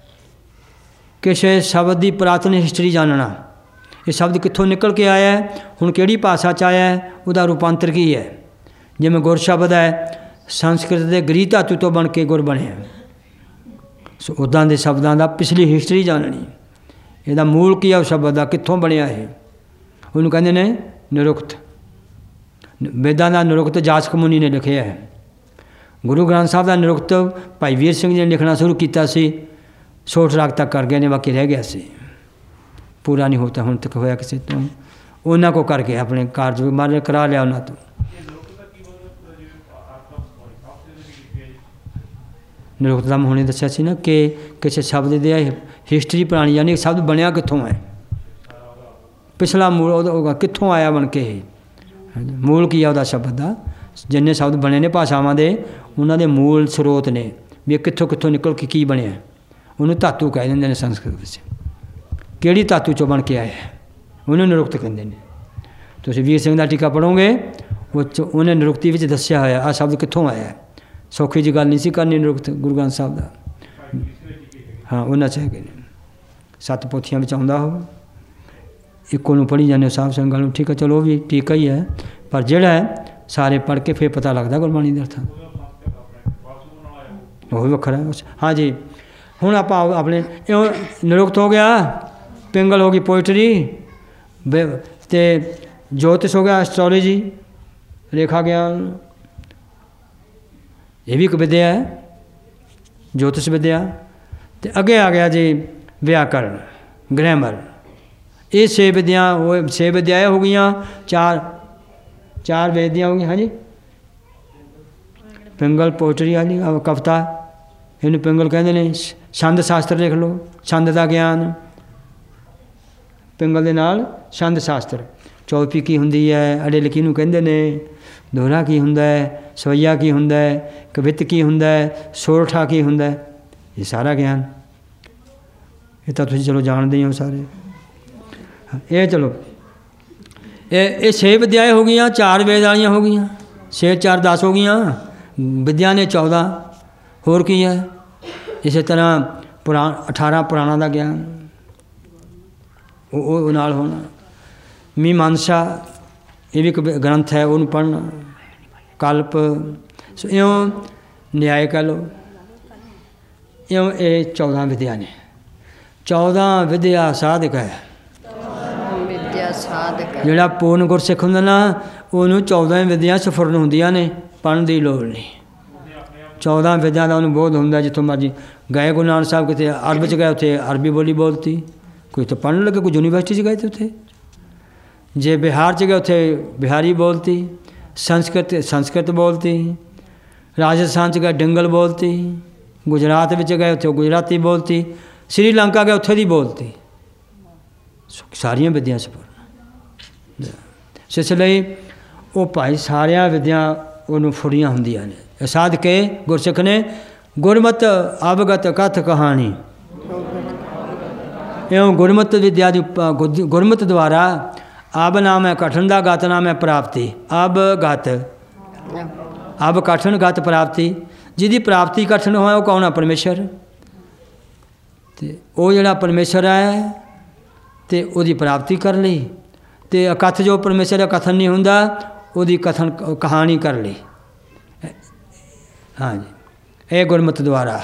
ਕਿਸੇ ਸ਼ਬਦ ਦੀ ਪੁਰਾਤਨ ਹਿਸਟਰੀ ਜਾਣਨਾ। ਇਹ ਸ਼ਬਦ ਕਿੱਥੋਂ ਨਿਕਲ ਕੇ ਆਇਆ ਹੈ, ਹੁਣ ਕਿਹੜੀ ਭਾਸ਼ਾ 'ਚ ਆਇਆ ਹੈ, ਉਹਦਾ ਰੂਪਾਂਤਰ ਕੀ ਹੈ। ਜਿਵੇਂ ਗੁਰ ਸ਼ਬਦ ਹੈ, ਸੰਸਕ੍ਰਿਤ ਦੇ ਗ੍ਰੀ ਧਾਤੂ ਤੋਂ ਬਣ ਕੇ ਗੁਰ ਬਣਿਆ। ਸੋ ਉੱਦਾਂ ਦੇ ਸ਼ਬਦਾਂ ਦਾ ਪਿਛਲੀ ਹਿਸਟਰੀ ਜਾਣਨੀ, ਇਹਦਾ ਮੂਲ ਕੀ ਹੈ, ਉਹ ਸ਼ਬਦ ਦਾ ਕਿੱਥੋਂ ਬਣਿਆ ਇਹ, ਉਹਨੂੰ ਕਹਿੰਦੇ ਨੇ ਨਿਰੁਕਤ। वेदां ਦਾ ਨਿਰੁਕਤ ਜਾਸਕ ਮੁਨੀ ਨੇ ਲਿਖਿਆ ਹੈ। ਗੁਰੂ ਗ੍ਰੰਥ ਸਾਹਿਬ ਦਾ ਨਿਰੁਕਤ ਭਾਈ ਵੀਰ ਸਿੰਘ ਜੀ ਨੇ ਲਿਖਣਾ ਸ਼ੁਰੂ ਕੀਤਾ ਸੀ, ਸੋਠ ਰਾਗ ਤੱਕ ਕਰ ਗਏ ਨੇ, ਬਾਕੀ ਰਹਿ ਗਿਆ ਸੀ, ਪੂਰਾ ਨਹੀਂ ਹੋਤਾ ਹੁਣ ਤੱਕ ਹੋਇਆ ਕਿਸੇ ਤੋਂ। ਉਹਨਾਂ ਕੋ ਕਰਕੇ ਆਪਣੇ ਕਾਰਜ ਮਾਰੇ ਕਰਾ ਲਿਆ ਉਹਨਾਂ ਤੋਂ। ਨਿਰੁਕਤ ਦਾ ਹੁਣੇ ਦੱਸਿਆ ਸੀ ਨਾ ਕਿ ਕਿਸੇ ਸ਼ਬਦ ਦੀ ਹਿਸਟਰੀ ਪੁਰਾਣੀ, ਯਾਨੀ ਸ਼ਬਦ ਬਣਿਆ ਕਿੱਥੋਂ ਹੈ, ਪਿਛਲਾ ਮੂਲ ਉਹਦਾ ਕਿੱਥੋਂ ਆਇਆ ਬਣ ਕੇ, ਮੂਲ ਕੀ ਆ ਉਹਦਾ ਸ਼ਬਦ ਦਾ। ਜਿੰਨੇ ਸ਼ਬਦ ਬਣੇ ਨੇ ਭਾਸ਼ਾਵਾਂ ਦੇ, ਉਹਨਾਂ ਦੇ ਮੂਲ ਸਰੋਤ ਨੇ ਵੀ ਇਹ ਕਿੱਥੋਂ ਕਿੱਥੋਂ ਨਿਕਲ ਕੇ ਕੀ ਬਣਿਆ, ਉਹਨੂੰ ਧਾਤੂ ਕਹਿ ਦਿੰਦੇ ਨੇ ਸੰਸਕ੍ਰਿਤ ਵਿੱਚ। ਕਿਹੜੀ ਧਾਤੂ 'ਚੋਂ ਬਣ ਕੇ ਆਇਆ ਉਹਨੂੰ ਨਿਰੁਕਤ ਕਹਿੰਦੇ ਨੇ। ਤੁਸੀਂ ਵੀਰ ਸਿੰਘ ਦਾ ਟੀਕਾ ਪੜ੍ਹੋਗੇ, ਉਹ 'ਚ ਉਹਨੇ ਨਿਰੁਕਤੀ ਵਿੱਚ ਦੱਸਿਆ ਹੋਇਆ ਆਹ ਸ਼ਬਦ ਕਿੱਥੋਂ ਆਇਆ। ਸੌਖੀ ਜਿਹੀ ਗੱਲ ਨਹੀਂ ਸੀ ਕਰਨੀ ਨਿਰੁਕਤ ਗੁਰੂ ਗ੍ਰੰਥ ਸਾਹਿਬ ਦਾ। ਹਾਂ ਉਹਨਾਂ 'ਚ ਹੈਗੇ ਨੇ, 7 ਪੋਥੀਆਂ ਵਿੱਚ ਆਉਂਦਾ ਉਹ, ਇੱਕੋ ਨੂੰ ਪੜ੍ਹੀ ਜਾਂਦੇ ਸਾਹਿਬ ਸੰਗਾਂ ਨੂੰ, ਠੀਕ ਹੈ ਚਲੋ ਉਹ ਵੀ ਟੀਕਾ ਹੀ ਹੈ, ਪਰ ਜਿਹੜਾ ਹੈ ਸਾਰੇ ਪੜ੍ਹ ਕੇ ਫਿਰ ਪਤਾ ਲੱਗਦਾ ਗੁਰਬਾਣੀ ਦੇ ਅਰਥਾਂ, ਉਹ ਵੀ ਵੱਖਰਾ। ਹਾਂ ਜੀ, ਹੁਣ ਆਪਾਂ ਆਪਣੇ ਨਿਰੁਕਤ ਹੋ ਗਿਆ, ਪਿੰਗਲ ਹੋ ਗਈ ਪੋਇਟਰੀ, ਅਤੇ ਜੋਤਿਸ਼ ਹੋ ਗਿਆ ਐਸਟ੍ਰੋਲੋਜੀ, ਰੇਖਾ ਗਿਆਨ, ਇਹ ਵੀ ਇੱਕ ਵਿਦਿਆ ਹੈ, ਜੋਤਿਸ਼ ਵਿਦਿਆ। ਅਤੇ ਅੱਗੇ ਆ ਗਿਆ ਜੀ ਵਿਆਕਰਨ, ਗ੍ਰਾਮਰ। ਇਹ 6 ਵਿਦਿਆ, ਉਹ 6 ਵਿਦਿਆਵਾਂ ਹੋ ਗਈਆਂ, 4 ਵੇਦੀਆਂ ਹੋ ਗਈਆਂ। ਹਾਂਜੀ, ਪਿੰਗਲ ਪੋਇਟਰੀ ਵਾਲੀ ਕਵਿਤਾ, ਇਹਨੂੰ ਪਿੰਗਲ ਕਹਿੰਦੇ ਨੇ। ਛੰਦ ਸ਼ਾਸਤਰ ਲਿਖ ਲਓ, ਛੰਦ ਦਾ ਗਿਆਨ, ਪਿੰਗਲ ਦੇ ਨਾਲ ਛੰਦ ਸ਼ਾਸਤਰ। ਚੌਪੀ ਕੀ ਹੁੰਦੀ ਹੈ, ਅੜੇਲ ਕਿਹਨੂੰ ਕਹਿੰਦੇ ਨੇ, ਦੋਹਰਾ ਕੀ ਹੁੰਦਾ ਹੈ, ਸਵਈਆ ਕੀ ਹੁੰਦਾ ਹੈ, ਕਵਿਤ ਕੀ ਹੁੰਦਾ ਹੈ, ਸੋਰਠਾ ਕੀ ਹੁੰਦਾ ਹੈ, ਇਹ ਸਾਰਾ ਗਿਆਨ ਇਹ ਤਾਂ ਤੁਸੀਂ ਚਲੋ ਜਾਣਦੇ ਹੋ ਸਾਰੇ। ਇਹ ਚਲੋ ਇਹ 6 ਵਿਦਿਆਵਾਂ ਹੋ ਗਈਆਂ, 4 ਵੇਦ ਵਾਲੀਆਂ ਹੋ ਗਈਆਂ, 6 4 10 ਹੋ ਗਈਆਂ, ਵਿਦਿਆ ਨੇ 14 ਹੋਰ ਕੀ ਹੈ। ਇਸੇ ਤਰ੍ਹਾਂ 18 ਪੁਰਾਣਾ ਦਾ ਗਿਆਨ ਉਹ ਨਾਲ ਹੋਣਾ। ਮੀਮਾਂਸਾ ਇਹ ਵੀ ਇੱਕ ਗ੍ਰੰਥ ਹੈ, ਉਹਨੂੰ ਪੜ੍ਹਨਾ। ਕਲਪ, ਇਉਂ ਨਿਆਏ ਕਹਿ ਲਓ, ਇਉਂ ਇਹ 14 ਵਿਦਿਆ ਨੇ। 14 ਵਿਦਿਆ ਸਾਧਕ ਹੈ। ਜਿਹੜਾ ਪੂਰਨ ਗੁਰਸਿੱਖ ਹੁੰਦਾ ਨਾ, ਉਹਨੂੰ 14 ਵਿਦਿਆ ਸਫੁਰਨ ਹੁੰਦੀਆਂ ਨੇ, ਪੜ੍ਹਨ ਦੀ ਲੋੜ ਨਹੀਂ। 14 ਵਿਦਿਆ ਦਾ ਉਹਨੂੰ ਬੋਧ ਹੁੰਦਾ। ਜਿੱਥੋਂ ਮਰਜੀ ਗਏ ਗੁਰੂ ਨਾਨਕ ਸਾਹਿਬ, ਕਿਤੇ ਅਰਬ 'ਚ ਗਏ, ਉੱਥੇ ਅਰਬੀ ਬੋਲੀ ਬੋਲਤੀ, ਕੋਈ ਤਾਂ ਪੜ੍ਹਨ ਲੱਗੇ, ਕੋਈ ਯੂਨੀਵਰਸਿਟੀ 'ਚ ਗਏ ਤੇ ਉੱਥੇ, ਜੇ ਬਿਹਾਰ 'ਚ ਗਏ ਉੱਥੇ ਬਿਹਾਰੀ ਬੋਲਤੀ, ਸੰਸਕ੍ਰਿਤ ਬੋਲਤੀ, ਰਾਜਸਥਾਨ 'ਚ ਗਏ ਡੰਗਲ ਬੋਲਤੀ, ਗੁਜਰਾਤ ਵਿੱਚ ਗਏ ਉੱਥੇ ਗੁਜਰਾਤੀ ਬੋਲਤੀ, ਸ਼੍ਰੀਲੰਕਾ ਗਏ ਉੱਥੇ ਦੀ ਬੋਲਤੀ। ਸਾਰੀਆਂ ਵਿਦਿਆ ਸਫੁਰਨ। ਇਸ ਲਈ ਉਹ ਭਾਈ ਸਾਰਿਆਂ ਵਿਦਿਆ ਉਹਨੂੰ ਫੁਰੀਆਂ ਹੁੰਦੀਆਂ ਨੇ। ਸਾਧ ਕੇ ਗੁਰਸਿੱਖ ਨੇ ਗੁਰਮਤਿ ਅਵਗਤ ਕਥ ਕਹਾਣੀ, ਇਉਂ ਗੁਰਮਤਿ ਵਿਦਿਆ ਦੀ ਗੁਰਮਤਿ ਦੁਆਰਾ ਅਬ ਨਾਮ ਹੈ ਕਠਨ ਦਾ, ਗਤ ਨਾਮ ਹੈ ਪ੍ਰਾਪਤੀ। ਅਬ ਕਠਨ ਗਤ ਪ੍ਰਾਪਤੀ, ਜਿਹਦੀ ਪ੍ਰਾਪਤੀ ਕਠਨ ਹੋਇਆ ਉਹ ਕੌਣ ਹੈ? ਪਰਮੇਸ਼ਰ। ਅਤੇ ਉਹ ਜਿਹੜਾ ਪਰਮੇਸ਼ਰ ਹੈ ਅਤੇ ਉਹਦੀ ਪ੍ਰਾਪਤੀ ਕਰ ਲਈ, ਅਤੇ ਅਕਥ ਜੋ ਪਰਮੇਸ਼ਰ ਦਾ ਕਥਨ ਨਹੀਂ ਹੁੰਦਾ, ਉਹਦੀ ਕਥਨ ਕਹਾਣੀ ਕਰ ਲਈ। ਹਾਂਜੀ, ਇਹ ਗੁਰਮਤਿ ਦੁਆਰਾ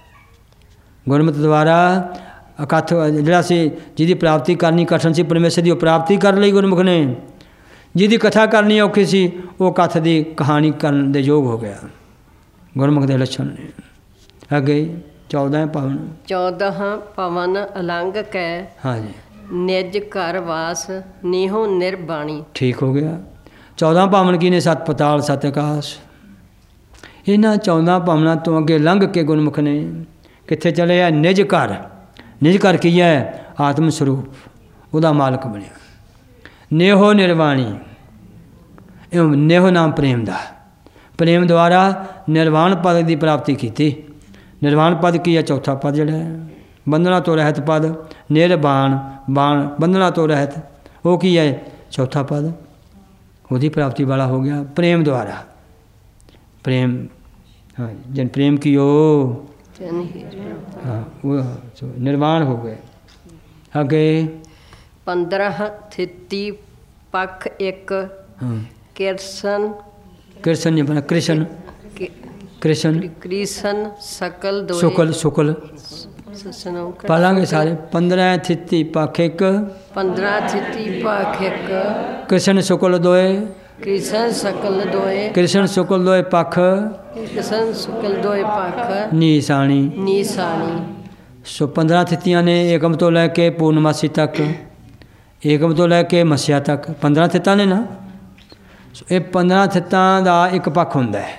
ਅਕਥ ਜਿਹੜਾ ਸੀ, ਜਿਹਦੀ ਪ੍ਰਾਪਤੀ ਕਰਨੀ ਕਠਨ ਸੀ ਪਰਮੇਸ਼ਰ ਦੀ, ਉਹ ਪ੍ਰਾਪਤੀ ਕਰ ਲਈ ਗੁਰਮੁਖ ਨੇ। ਜਿਹਦੀ ਕਥਾ ਕਰਨੀ ਔਖੀ ਸੀ, ਉਹ ਕਥ ਦੀ ਕਹਾਣੀ ਕਰਨ ਦੇ ਯੋਗ ਹੋ ਗਿਆ। ਗੁਰਮੁਖ ਦੇ ਲੱਛਣ ਨੇ। ਅੱਗੇ 14 ਪਵਨ। 14 ਪਵਨ ਅਲੰਗ ਕੈ, ਹਾਂਜੀ, ਨਿਜ ਘਰ ਵਾਸ ਨੀਹੋ ਨਿਰਬਾਣੀ। ਠੀਕ ਹੋ ਗਿਆ। 14 ਪਾਵਨ ਕੀ ਨੇ? 7 ਪਤਾਲ 7 ਆਕਾਸ਼। ਇਹਨਾਂ 14 ਪਾਵਨਾਂ ਤੋਂ ਅੱਗੇ ਲੰਘ ਕੇ ਗੁਰਮੁਖ ਨੇ ਕਿੱਥੇ ਚਲੇ ਆ? ਨਿਜ ਘਰ। ਨਿਜ ਘਰ ਕੀ ਹੈ? ਆਤਮ ਸਰੂਪ, ਉਹਦਾ ਮਾਲਕ ਬਣਿਆ। ਨੇਹੋ ਨਿਰਵਾਣੀ, ਇਹ ਨੇਹੋ ਨਾਮ ਪ੍ਰੇਮ ਦਾ, ਪ੍ਰੇਮ ਦੁਆਰਾ ਨਿਰਵਾਣ ਪਦ ਦੀ ਪ੍ਰਾਪਤੀ ਕੀਤੀ। ਨਿਰਵਾਣ ਪਦ ਕੀ ਹੈ? ਚੌਥਾ ਪਦ ਜਿਹੜਾ ਹੈ, ਬੰਧਨਾਂ ਤੋਂ ਰਹਿਤ ਪਦ। ਨਿਰਵਾਣ, ਬਾਣ ਬੰਧਨਾਂ ਤੋਂ ਰਹਿਤ, ਉਹ ਕੀ ਹੈ? ਚੌਥਾ ਪਦ। ਉਹਦੀ ਪ੍ਰਾਪਤੀ ਵਾਲਾ ਹੋ ਗਿਆ ਪ੍ਰੇਮ ਦੁਆਰਾ। ਪ੍ਰੇਮ, ਹਾਂ, ਜਨ ਪ੍ਰੇਮ ਕੀ ਹੋ, हाँ वो निर्वाण हो गए। आगे 15 थिति पख एक कृष्ण, कृष्ण नहीं बना, कृष्ण कृष्ण कृष्ण सकल दो शुक्ल शुक्ल पालांगे सारे। 15 थिति पख एक, 15 थिति पख एक कृष्ण शुक्ल दोए, ਕ੍ਰਿਸ਼ਨ ਸਕਲ ਦੋਏ ਕ੍ਰਿਸ਼ਨ ਸ਼ੁਕਲ ਦੋਏ ਪੱਖ ਕ੍ਰਿਸ਼ਨ ਸਕਲ ਦੋਏ ਪੱਖ ਨੀਸਾਣੀ। ਨੀਸਾਣੀ। ਸੋ 15 ਤਿਥੀਆਂ ਨੇ ਏਕਮ ਤੋਂ ਲੈ ਕੇ ਪੂਰਨਮਾਸੀ ਤੱਕ, ਏਕਮ ਤੋਂ ਲੈ ਕੇ ਮੱਸਿਆ ਤੱਕ 15 ਤਿਥਾਂ ਨੇ ਨਾ। ਸੋ ਇਹ 15 ਤਿਥਾਂ ਦਾ ਇੱਕ ਪੱਖ ਹੁੰਦਾ ਹੈ।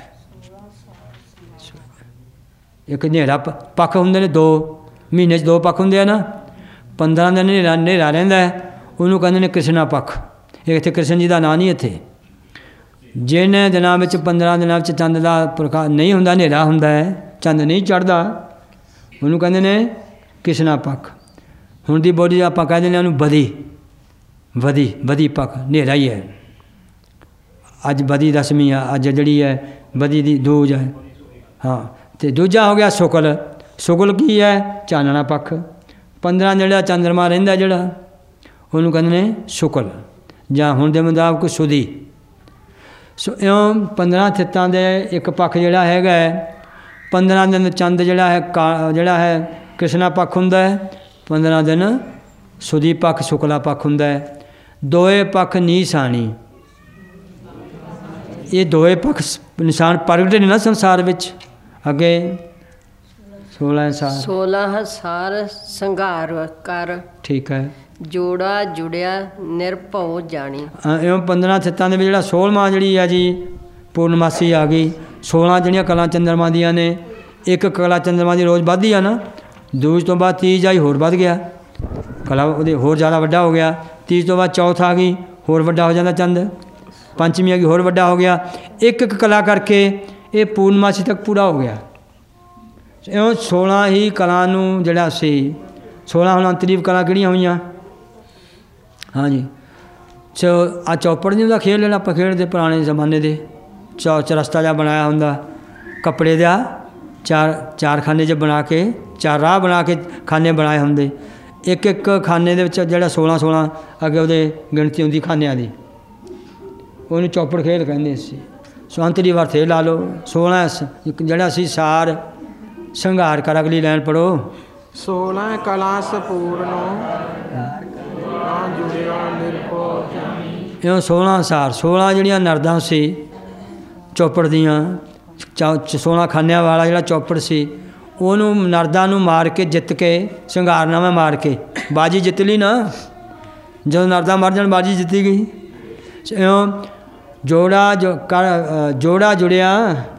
ਇੱਕ ਹਨੇਰਾ ਪੱਖ ਹੁੰਦੇ ਨੇ, 2 ਮਹੀਨੇ 'ਚ 2 ਪੱਖ ਹੁੰਦੇ ਆ ਨਾ। 15 ਦਿਨ ਹਨੇਰਾ ਰਹਿੰਦਾ ਹੈ, ਉਹਨੂੰ ਕਹਿੰਦੇ ਨੇ ਕ੍ਰਿਸ਼ਨਾ ਪੱਖ। ਇਹ ਇੱਥੇ ਕ੍ਰਿਸ਼ਨ ਜੀ ਦਾ ਨਾਂ ਨਹੀਂ ਇੱਥੇ। ਜਿਹਨੇ ਦਿਨਾਂ ਵਿੱਚ 15 ਦਿਨਾਂ ਵਿੱਚ ਚੰਦ ਦਾ ਪ੍ਰਕਾਸ਼ ਨਹੀਂ ਹੁੰਦਾ, ਹਨੇਰਾ ਹੁੰਦਾ ਹੈ, ਚੰਦ ਨਹੀਂ ਚੜ੍ਹਦਾ, ਉਹਨੂੰ ਕਹਿੰਦੇ ਨੇ ਕ੍ਰਿਸ਼ਨਾ ਪੱਖ। ਹੁਣ ਦੀ ਬੋਲੀ ਆਪਾਂ ਕਹਿ ਦਿੰਦੇ ਉਹਨੂੰ ਬਦੀ ਪੱਖ, ਹਨੇਰਾ ਹੀ ਹੈ। ਅੱਜ ਬਦੀ ਦਸਵੀਂ ਆ, ਅੱਜ ਜਿਹੜੀ ਹੈ ਬਦੀ ਦੀ ਦੂਜ ਹੈ। ਹਾਂ, ਅਤੇ ਦੂਜਾ ਹੋ ਗਿਆ ਸ਼ੁਕਲ। ਸ਼ੁਕਲ ਕੀ ਹੈ? ਚਾਨਣਾ ਪੱਖ। 15 ਜਿਹੜਾ ਚੰਦਰਮਾ ਰਹਿੰਦਾ ਜਿਹੜਾ, ਉਹਨੂੰ ਕਹਿੰਦੇ ਨੇ ਸ਼ੁਕਲ, ਜਾਂ ਹੁਣ ਦੇ ਮੁਤਾਬਕ ਸੁਦੀ। ਸੋ ਇਉਂ 15 ਤਿਥਾਂ ਦੇ ਇੱਕ ਪੱਖ ਜਿਹੜਾ ਹੈਗਾ 15 ਦਿਨ ਚੰਦ ਜਿਹੜਾ ਹੈ ਕ੍ਰਿਸ਼ਨਾ ਪੱਖ ਹੁੰਦਾ ਹੈ, 15 ਦਿਨ ਸੁਦੀ ਪੱਖ ਸ਼ੁਕਲਾ ਪੱਖ ਹੁੰਦਾ ਹੈ। ਦੋਏ ਪੱਖ ਨੀਸਾਣੀ। ਇਹ ਦੋਏ ਪੱਖ ਨਿਸ਼ਾਨ ਪ੍ਰਗਟੇ ਨੇ ਨਾ ਸੰਸਾਰ ਵਿੱਚ। ਅੱਗੇ 16 ਸਾਰ ਸੰਘਾਰ ਕਰ। ਠੀਕ ਹੈ। ਜੋੜਾ ਜੁੜਿਆ ਨਿਰਭਉ ਜਾਣੀ। ਇਉਂ 15 ਤਿਥਾਂ ਦੇ ਵਿੱਚ ਜਿਹੜਾ 16ਵਾਂ ਜਿਹੜੀ ਹੈ ਜੀ ਪੂਰਨਮਾਸੀ ਆ ਗਈ। 16 ਜਿਹੜੀਆਂ ਕਲਾ ਚੰਦਰਮਾ ਦੀਆਂ ਨੇ, ਇੱਕ ਕਲਾ ਚੰਦਰਮਾ ਦੀ ਰੋਜ਼ ਵੱਧਦੀ ਆ ਨਾ। ਦੂਜ ਤੋਂ ਬਾਅਦ ਤੀਜ ਆਈ, ਹੋਰ ਵੱਧ ਗਿਆ ਕਲਾ, ਉਹਦੇ ਹੋਰ ਜ਼ਿਆਦਾ ਵੱਡਾ ਹੋ ਗਿਆ। ਤੀਜ ਤੋਂ ਬਾਅਦ ਚੌਥ ਆ ਗਈ, ਹੋਰ ਵੱਡਾ ਹੋ ਜਾਂਦਾ ਚੰਦ। ਪੰਚਮੀ ਆ ਗਈ, ਹੋਰ ਵੱਡਾ ਹੋ ਗਿਆ। ਇੱਕ ਇੱਕ ਕਲਾ ਕਰਕੇ ਇਹ ਪੂਰਨਮਾਸੀ ਤੱਕ ਪੂਰਾ ਹੋ ਗਿਆ। ਇਉਂ 16 ਹੀ ਕਲਾ ਨੂੰ ਜਿਹੜਾ ਸੀ 16 ਹੁਣ ਅੰਤਰੀਵ ਕਲਾ ਕਿਹੜੀਆਂ ਹੋਈਆਂ? ਹਾਂਜੀ, ਆ ਚੌਪੜ ਨਹੀਂ ਹੁੰਦਾ ਖੇਡ ਲੈਣਾ ਆਪਾਂ ਖੇਡਦੇ ਪੁਰਾਣੇ ਜ਼ਮਾਨੇ ਦੇ। ਚਰਸਤਾ ਜਿਹਾ ਬਣਾਇਆ ਹੁੰਦਾ ਕੱਪੜੇ ਦਾ, ਚਾਰ ਖਾਨੇ 'ਚ ਬਣਾ ਕੇ, 4 ਰਾਹ ਬਣਾ ਕੇ ਖਾਨੇ ਬਣਾਏ ਹੁੰਦੇ। ਇੱਕ ਇੱਕ ਖਾਨੇ ਦੇ ਵਿੱਚ ਜਿਹੜਾ 16 ਅੱਗੇ ਉਹਦੇ ਗਿਣਤੀ ਹੁੰਦੀ ਖਾਨਿਆਂ ਦੀ, ਉਹਨੂੰ ਚੌਪੜ ਖੇਡ ਕਹਿੰਦੇ ਸੀ। ਸੋ ਅੰਤਰੀਵ ਅਰਥ ਇਹ ਲਾ ਲਓ। 16 ਜਿਹੜਾ ਸੀ ਸਾਰ ਸੰਘਾਰ ਕਰ। ਅਗਲੀ ਲਾਈਨ ਪੜ੍ਹੋ। 16 ਕਲਾ ਸੰਪੂਰਨੋ ਜੁੜਿਆ ਨਿਰਭਉ। ਇਉਂ 16 ਸਾਰ, 16 ਜਿਹੜੀਆਂ ਨਰਦਾਂ ਸੀ ਚੌਪੜ ਦੀਆਂ, 16 ਖਾਨਿਆਂ ਵਾਲਾ ਜਿਹੜਾ ਚੌਪੜ ਸੀ, ਉਹਨੂੰ ਨਰਦਾਂ ਨੂੰ ਮਾਰ ਕੇ ਜਿੱਤ ਕੇ, ਸੰਘਾਰਨਾਮਾ ਮਾਰ ਕੇ ਬਾਜੀ ਜਿੱਤ ਲਈ ਨਾ। ਜਦੋਂ ਨਰਦਾ ਮਰ ਜਾਣ ਬਾਜੀ ਜਿੱਤੀ ਗਈ। ਇਉਂ ਜੋੜਾ ਜੁੜਿਆ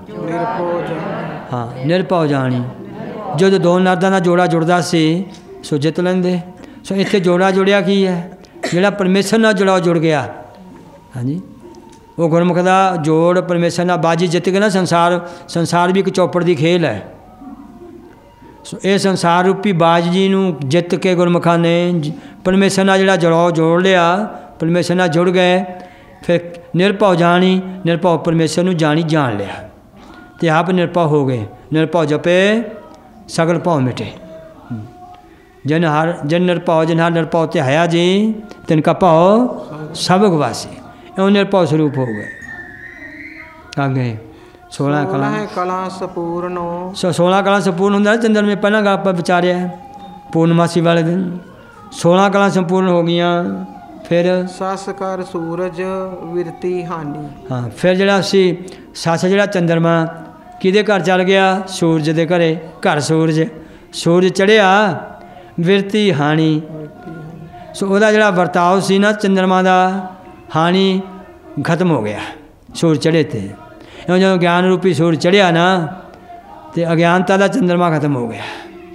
ਹਾਂ ਨਿਰਭਉ ਜਾਣੀ। ਜਦੋਂ 2 ਨਰਦਾਂ ਦਾ ਜੋੜਾ ਜੁੜਦਾ ਸੀ ਸੋ ਜਿੱਤ ਲੈਂਦੇ। ਸੋ ਇੱਥੇ ਜੋੜਾ ਜੁੜਿਆ ਕੀ ਹੈ? ਜਿਹੜਾ ਪਰਮੇਸ਼ਰ ਨਾਲ ਜੁੜ ਗਿਆ। ਹਾਂਜੀ, ਉਹ ਗੁਰਮੁਖ ਦਾ ਜੋੜ ਪਰਮੇਸ਼ਰ ਨਾਲ ਬਾਜੀ ਜਿੱਤ ਕੇ ਨਾ। ਸੰਸਾਰ ਵੀ ਇੱਕ ਚੌਪੜ ਦੀ ਖੇਲ ਹੈ। ਸੋ ਇਹ ਸੰਸਾਰ ਰੂਪੀ ਬਾਜ ਜੀ ਨੂੰ ਜਿੱਤ ਕੇ ਗੁਰਮੁਖਾਂ ਨੇ ਪਰਮੇਸ਼ਰ ਨਾਲ ਜਿਹੜਾ ਜੋੜ ਲਿਆ, ਪਰਮੇਸ਼ਰ ਨਾਲ ਜੁੜ ਗਏ। ਫਿਰ ਨਿਰਭਉ ਜਾਣੀ, ਨਿਰਭਉ ਪਰਮੇਸ਼ਰ ਨੂੰ ਜਾਣ ਲਿਆ ਅਤੇ ਆਪ ਨਿਰਭਉ ਹੋ ਗਏ। ਨਿਰਭਉ ਜਪੇ ਸਗਲ ਭਉ ਮਿਟੇ। ਜਿਨ ਨਿਰਭਉ ਜਿਨ ਹਰ ਨਿਰਭਉ ਤੇ ਹਇਆ ਜੀ, ਤਿਨ ਕਾ ਭਉ ਸਭ ਗਵਾਸੀ। ਇਉਂ ਨਿਰਭਉ ਸਰੂਪ ਹੋ ਗਏ। ਅੱਗੇ 16 ਕਲਾ ਸੰਪੂਰਨ। 16 ਕਲਾ ਸੰਪੂਰਨ ਹੁੰਦਾ ਚੰਦਰਮੇ। ਪਹਿਲਾਂ ਗੱਲ ਆਪਾਂ ਵਿਚਾਰਿਆ ਪੂਰਨਮਾਸੀ ਵਾਲੇ ਦਿਨ 16 ਕਲਾ ਸੰਪੂਰਨ ਹੋ ਗਈਆਂ। ਫਿਰ ਸਸ ਕਰ ਸੂਰਜ ਵਿਰਤੀ ਹਾਨੀ। ਹਾਂ, ਫਿਰ ਜਿਹੜਾ ਸੀ ਸੱਸ ਜਿਹੜਾ ਚੰਦਰਮਾ ਕਿਹਦੇ ਘਰ ਚੱਲ ਗਿਆ? ਸੂਰਜ ਦੇ ਘਰੇ। ਘਰ ਸੂਰਜ ਚੜ੍ਹਿਆ, ਵਿਰਤੀ ਹਾਣੀ। ਸੋ ਉਹਦਾ ਜਿਹੜਾ ਵਰਤਾਓ ਸੀ ਨਾ ਚੰਦਰਮਾ ਦਾ, ਹਾਣੀ ਖਤਮ ਹੋ ਗਿਆ ਸੂਰਜ ਚੜ੍ਹੇ 'ਤੇ। ਇਉਂ ਜਦੋਂ ਗਿਆਨ ਰੂਪੀ ਸੂਰਜ ਚੜ੍ਹਿਆ ਨਾ, ਅਤੇ ਅਗਿਆਨਤਾ ਦਾ ਚੰਦਰਮਾ ਖਤਮ ਹੋ ਗਿਆ।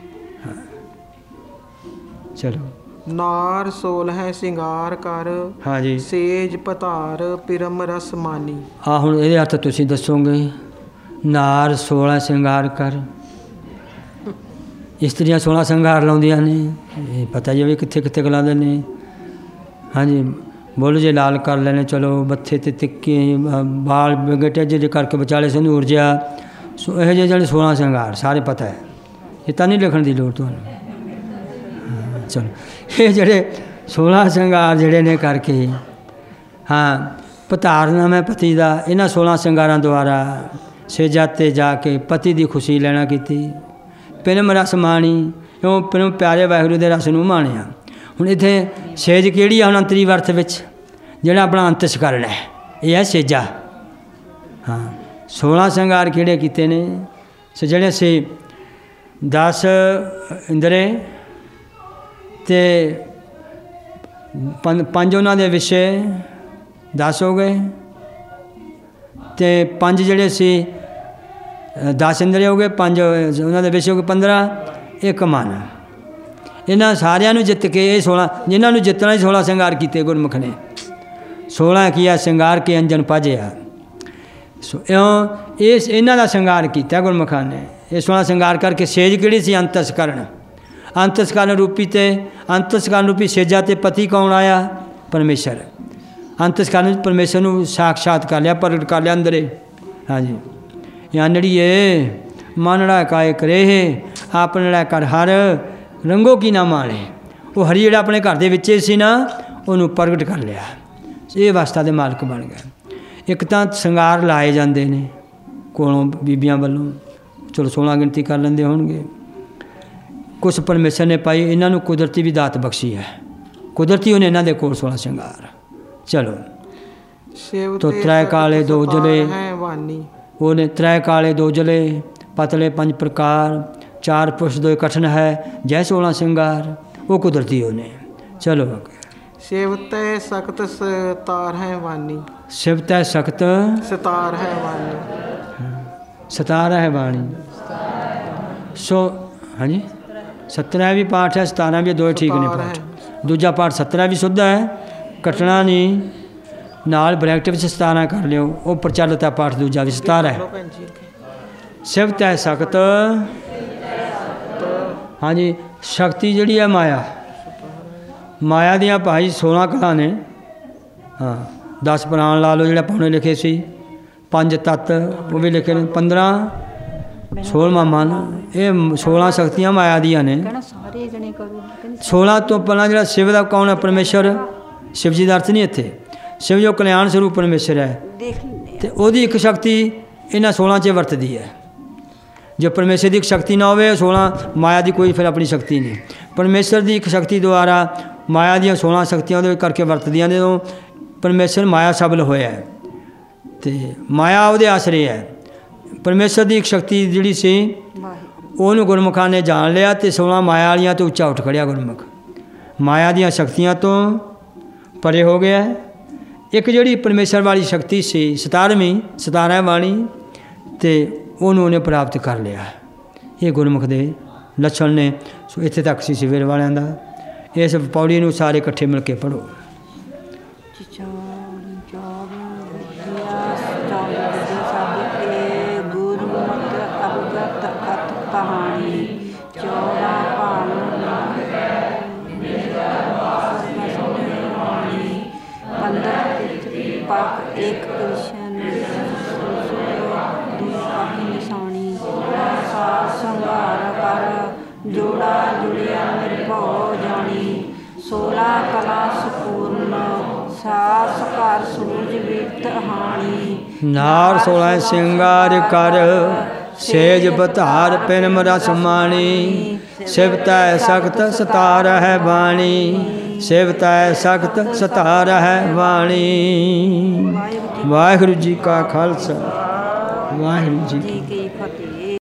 ਚਲੋ। ਨਾਰ 16 ਸਿੰਗਾਰ ਕਰ। ਹਾਂਜੀ, ਸੇਜ ਪਤਾਰ ਪਿਰਮ ਰਸ ਮਾਨੀ। ਹੁਣ ਇਹਦੇ ਅਰਥ ਤੁਸੀਂ ਦੱਸੋਗੇ। ਨਾਰ 16 ਸਿੰਗਾਰ ਕਰ। ਇਸਤਰੀਆਂ 16 ਸਿੰਗਾਰ ਲਾਉਂਦੀਆਂ ਨੇ, ਇਹ ਪਤਾ ਜੀ ਵੀ ਕਿੱਥੇ ਕਿੱਥੇ ਲਾਉਂਦੇ ਨੇ। ਹਾਂਜੀ, ਬੋਲੋ ਜੇ ਲਾਲ ਕਰ ਲੈਣੇ, ਚਲੋ ਮੱਥੇ 'ਤੇ ਟਿੱਕੇ, ਬਾਲ ਗਟੇ ਜਿਹੇ ਕਰਕੇ ਵਿਚਾਲੇ ਸੰਧੂਰ ਜਿਹਾ। ਸੋ ਇਹੋ ਜਿਹੇ ਜਿਹੜੇ 16 ਸਿੰਗਾਰ ਸਾਰੇ ਪਤਾ ਹੈ, ਇਹ ਤਾਂ ਨਹੀਂ ਲਿਖਣ ਦੀ ਲੋੜ ਤੁਹਾਨੂੰ। ਚਲੋ, ਇਹ ਜਿਹੜੇ 16 ਸਿੰਗਾਰ ਜਿਹੜੇ ਨੇ ਕਰਕੇ, ਹਾਂ ਪਤਾਰਨਾਮਾ ਪਤੀ ਦਾ। ਇਹਨਾਂ 16 ਸਿੰਗਾਰਾਂ ਦੁਆਰਾ ਸੇਜਾ 'ਤੇ ਜਾ ਕੇ ਪਤੀ ਦੀ ਖੁਸ਼ੀ ਲੈਣਾ ਕੀਤੀ। ਪਿਰਮ ਰਸ ਮਾਣੀ, ਉਹ ਪਿਰਮ ਪਿਆਰੇ ਵਾਹਿਗੁਰੂ ਦੇ ਰਸ ਨੂੰ ਮਾਣਿਆ। ਹੁਣ ਇੱਥੇ ਸੇਜ ਕਿਹੜੀ ਆ? ਹੁਣ ਅੰਤਰੀ ਅਰਥ ਵਿੱਚ ਜਿਹੜਾ ਆਪਣਾ ਅੰਤਿਸ਼ ਕਰਨਾ ਹੈ, ਇਹ ਹੈ ਸੇਜਾ। ਹਾਂ 16 ਸ਼ਿੰਗਾਰ ਕਿਹੜੇ ਕੀਤੇ ਨੇ ਸੋ ਜਿਹੜੇ ਸੀ 10 ਇੰਦਰੇ ਤੇ 5 ਉਹਨਾਂ ਦੇ ਵਿਸ਼ੇ 10 ਹੋ ਗਏ ਤੇ 5 ਜਿਹੜੇ ਸੀ 10 ਇੰਦਰੇ ਹੋ ਗਏ, 5 ਉਹਨਾਂ ਦੇ ਵਿਸ਼ੇ ਹੋ ਗਏ 15, ਇੱਕ ਮਨ। ਇਹਨਾਂ ਸਾਰਿਆਂ ਨੂੰ ਜਿੱਤ ਕੇ ਇਹ 16 ਜਿਨ੍ਹਾਂ ਨੂੰ ਜਿੱਤਣਾ 16 ਸ਼ਿੰਗਾਰ ਕੀਤੇ ਗੁਰਮੁਖ ਨੇ। 16 ਕੀਆ ਸ਼ਿੰਗਾਰ ਕੇ ਅੰਜਨ ਪਾਜਿਆ। ਸੋ ਇਸ ਇਹਨਾਂ ਦਾ ਸ਼ਿੰਗਾਰ ਕੀਤਾ ਗੁਰਮੁਖਾਂ ਨੇ। ਇਹ 16 ਸ਼ਿੰਗਾਰ ਕਰਕੇ ਸੇਜ ਕਿਹੜੀ ਸੀ? ਅੰਤਸਕਰਨ। ਅੰਤਸਕਰਨ ਰੂਪੀ ਤੇ ਅੰਤਸਕਰਨ ਰੂਪੀ ਸੇਜਾ ਤੇ ਪਤੀ ਕੌਣ ਆਇਆ? ਪਰਮੇਸ਼ਰ। ਅੰਤਸਕਰਨ ਪਰਮੇਸ਼ਰ ਨੂੰ ਸਾਖਸ਼ਾਤ ਕਰ ਲਿਆ, ਪ੍ਰਗਟ ਕਰ ਲਿਆ ਅੰਦਰੇ। ਹਾਂਜੀ ਯਾਨੜੀਏ ਮਨੜਾ ਕਾਇ ਕਰੇ ਆਪਣੜਾ ਕਰ ਹਰ ਰੰਗੋ ਕੀ ਨਾ ਮਾਣੇ। ਉਹ ਹਰੀ ਜਿਹੜਾ ਆਪਣੇ ਘਰ ਦੇ ਵਿੱਚ ਸੀ ਨਾ ਉਹਨੂੰ ਪ੍ਰਗਟ ਕਰ ਲਿਆ, ਇਹ ਅਵਸਥਾ ਦੇ ਮਾਲਕ ਬਣ ਗਏ। ਇੱਕ ਤਾਂ ਸ਼ਿੰਗਾਰ ਲਾਏ ਜਾਂਦੇ ਨੇ ਕੋਲੋਂ ਬੀਬੀਆਂ ਵੱਲੋਂ, ਚਲੋ 16 ਗਿਣਤੀ ਕਰ ਲੈਂਦੇ ਹੋਣਗੇ। ਕੁਛ ਪਰਮੇਸ਼ਰ ਨੇ ਪਾਈ, ਇਹਨਾਂ ਨੂੰ ਕੁਦਰਤੀ ਵੀ ਦਾਤ ਬਖਸ਼ੀ ਹੈ, ਕੁਦਰਤੀ ਉਹਨੇ ਇਹਨਾਂ ਦੇ ਕੋਲ 16 ਸ਼ਿੰਗਾਰ। ਚਲੋ ਤੋ ਤ੍ਰੈ ਕਾਲੇ ਦੋ ਉਜਲੇ ਉਹਨੇ ਤ੍ਰੈ ਕਾਲੇ ਦੋ ਉਜਲੇ ਪਤਲੇ 5 ਪ੍ਰਕਾਰ 4 ਪੁਰਸ਼ 2 ਕਠਨ ਹੈ ਜੈ 16 ਸ਼ਿੰਗਾਰ, ਉਹ ਕੁਦਰਤੀ ਉਹਨੇ। ਚਲੋ ਸੇਵਤੈ ਸਖਤ ਸਤਾਰ ਹੈ ਵਾਨੀ। ਸਿਵਤੈ ਸਖਤ ਸਤਾਰ ਹੈ ਵਾਨੀ। ਸਤਾਰ ਹੈ ਬਾਣੀ। ਸੋ ਹਾਂਜੀ 17 ਵੀ ਪਾਠ ਹੈ, 17 ਵੀ, ਦੋਏ ਠੀਕ ਨੇ ਪਾਠ। ਦੂਜਾ ਪਾਠ 17 ਵੀ ਸੁੱਧ ਹੈ, ਕੱਟਣਾ ਨਹੀਂ, ਨਾਲ ਬ੍ਰੈਕਟ ਵਿੱਚ 17 ਕਰ ਲਿਓ, ਉਹ ਪ੍ਰਚਲਿਤ ਹੈ ਪਾਠ ਦੂਜਾ ਵੀ 17 ਹੈ। ਸਿਵਤੈ ਸਖਤ ਹਾਂਜੀ ਸ਼ਕਤੀ ਜਿਹੜੀ ਹੈ ਮਾਇਆ, ਮਾਇਆ ਦੀਆਂ ਭਾਈ 16 ਕਲਾ ਨੇ। ਹਾਂ 10 ਪ੍ਰਾਣ ਲਾ ਲਓ ਜਿਹੜਾ ਪੌਣੇ ਲਿਖੇ ਸੀ, 5 ਤੱਤ ਉਹ ਵੀ ਲਿਖੇ ਨੇ, 15 16ਵਾਂ ਮਨ, ਇਹ 16 ਸ਼ਕਤੀਆਂ ਮਾਇਆ ਦੀਆਂ ਨੇ। 16 ਤੋਂ ਪਹਿਲਾਂ ਜਿਹੜਾ ਸ਼ਿਵ ਦਾ ਕੌਣ ਹੈ? ਪਰਮੇਸ਼ਰ। ਸ਼ਿਵ ਜੀ ਦਾ ਅਰਥ ਨਹੀਂ ਇੱਥੇ, ਸ਼ਿਵ ਜੋ ਕਲਿਆਣ ਸਰੂਪ ਪਰਮੇਸ਼ਰ ਹੈ ਤੇ ਉਹਦੀ ਇੱਕ ਸ਼ਕਤੀ ਇਹਨਾਂ 16 'ਚ ਵਰਤਦੀ ਹੈ। ਜੇ ਪਰਮੇਸ਼ਰ ਦੀ ਇੱਕ ਸ਼ਕਤੀ ਨਾ ਹੋਵੇ 16 ਮਾਇਆ ਦੀ ਕੋਈ ਫਿਰ ਆਪਣੀ ਸ਼ਕਤੀ ਨਹੀਂ। ਪਰਮੇਸ਼ਰ ਦੀ ਇੱਕ ਸ਼ਕਤੀ ਦੁਆਰਾ ਮਾਇਆ ਦੀਆਂ 16 ਸ਼ਕਤੀਆਂ ਉਹਦੇ ਕਰਕੇ ਵਰਤਦੀਆਂ ਨੇ। ਜਦੋਂ ਪਰਮੇਸ਼ਰ ਮਾਇਆ ਸਬਲ ਹੋਇਆ ਅਤੇ ਮਾਇਆ ਉਹਦੇ ਆਸਰੇ ਹੈ। ਪਰਮੇਸ਼ਰ ਦੀ ਇੱਕ ਸ਼ਕਤੀ ਜਿਹੜੀ ਸੀ ਉਹਨੂੰ ਗੁਰਮੁਖਾਂ ਨੇ ਜਾਣ ਲਿਆ ਅਤੇ 16 ਮਾਇਆ ਵਾਲੀਆਂ ਤੋਂ ਉੱਚਾ ਉੱਠ ਖੜਿਆ ਗੁਰਮੁਖ, ਮਾਇਆ ਦੀਆਂ ਸ਼ਕਤੀਆਂ ਤੋਂ ਪਰੇ ਹੋ ਗਿਆ। ਇੱਕ ਜਿਹੜੀ ਪਰਮੇਸ਼ਰ ਵਾਲੀ ਸ਼ਕਤੀ ਸੀ 17ਵੀਂ 17 ਬਾਣੀ ਅਤੇ ਉਹਨੂੰ ਉਹਨੇ ਪ੍ਰਾਪਤ ਕਰ ਲਿਆ। ਇਹ ਗੁਰਮੁਖ ਦੇ ਲੱਛਣ ਨੇ। ਸੋ ਇੱਥੇ ਤੱਕ ਸੀ ਸਵੇਰ ਵਾਲਿਆਂ ਦਾ। ਇਸ ਪੌੜੀ ਨੂੰ ਸਾਰੇ ਇਕੱਠੇ ਮਿਲ ਕੇ ਪੜ੍ਹੋ। एक कृष्ण निशानी संघार कर जोड़ा जुड़िया निर्भव जानी 16 कला संपूर्ण सास कर सूरज वित हानी नार 16 श्रृंगार कर सेज बधार पिनम रस माणी शिवतै सख्त सतार है बाणी शिवतै सख्त सतार है बाणी। वाहिगुरु जी का खालसा वाहिगुरु जी की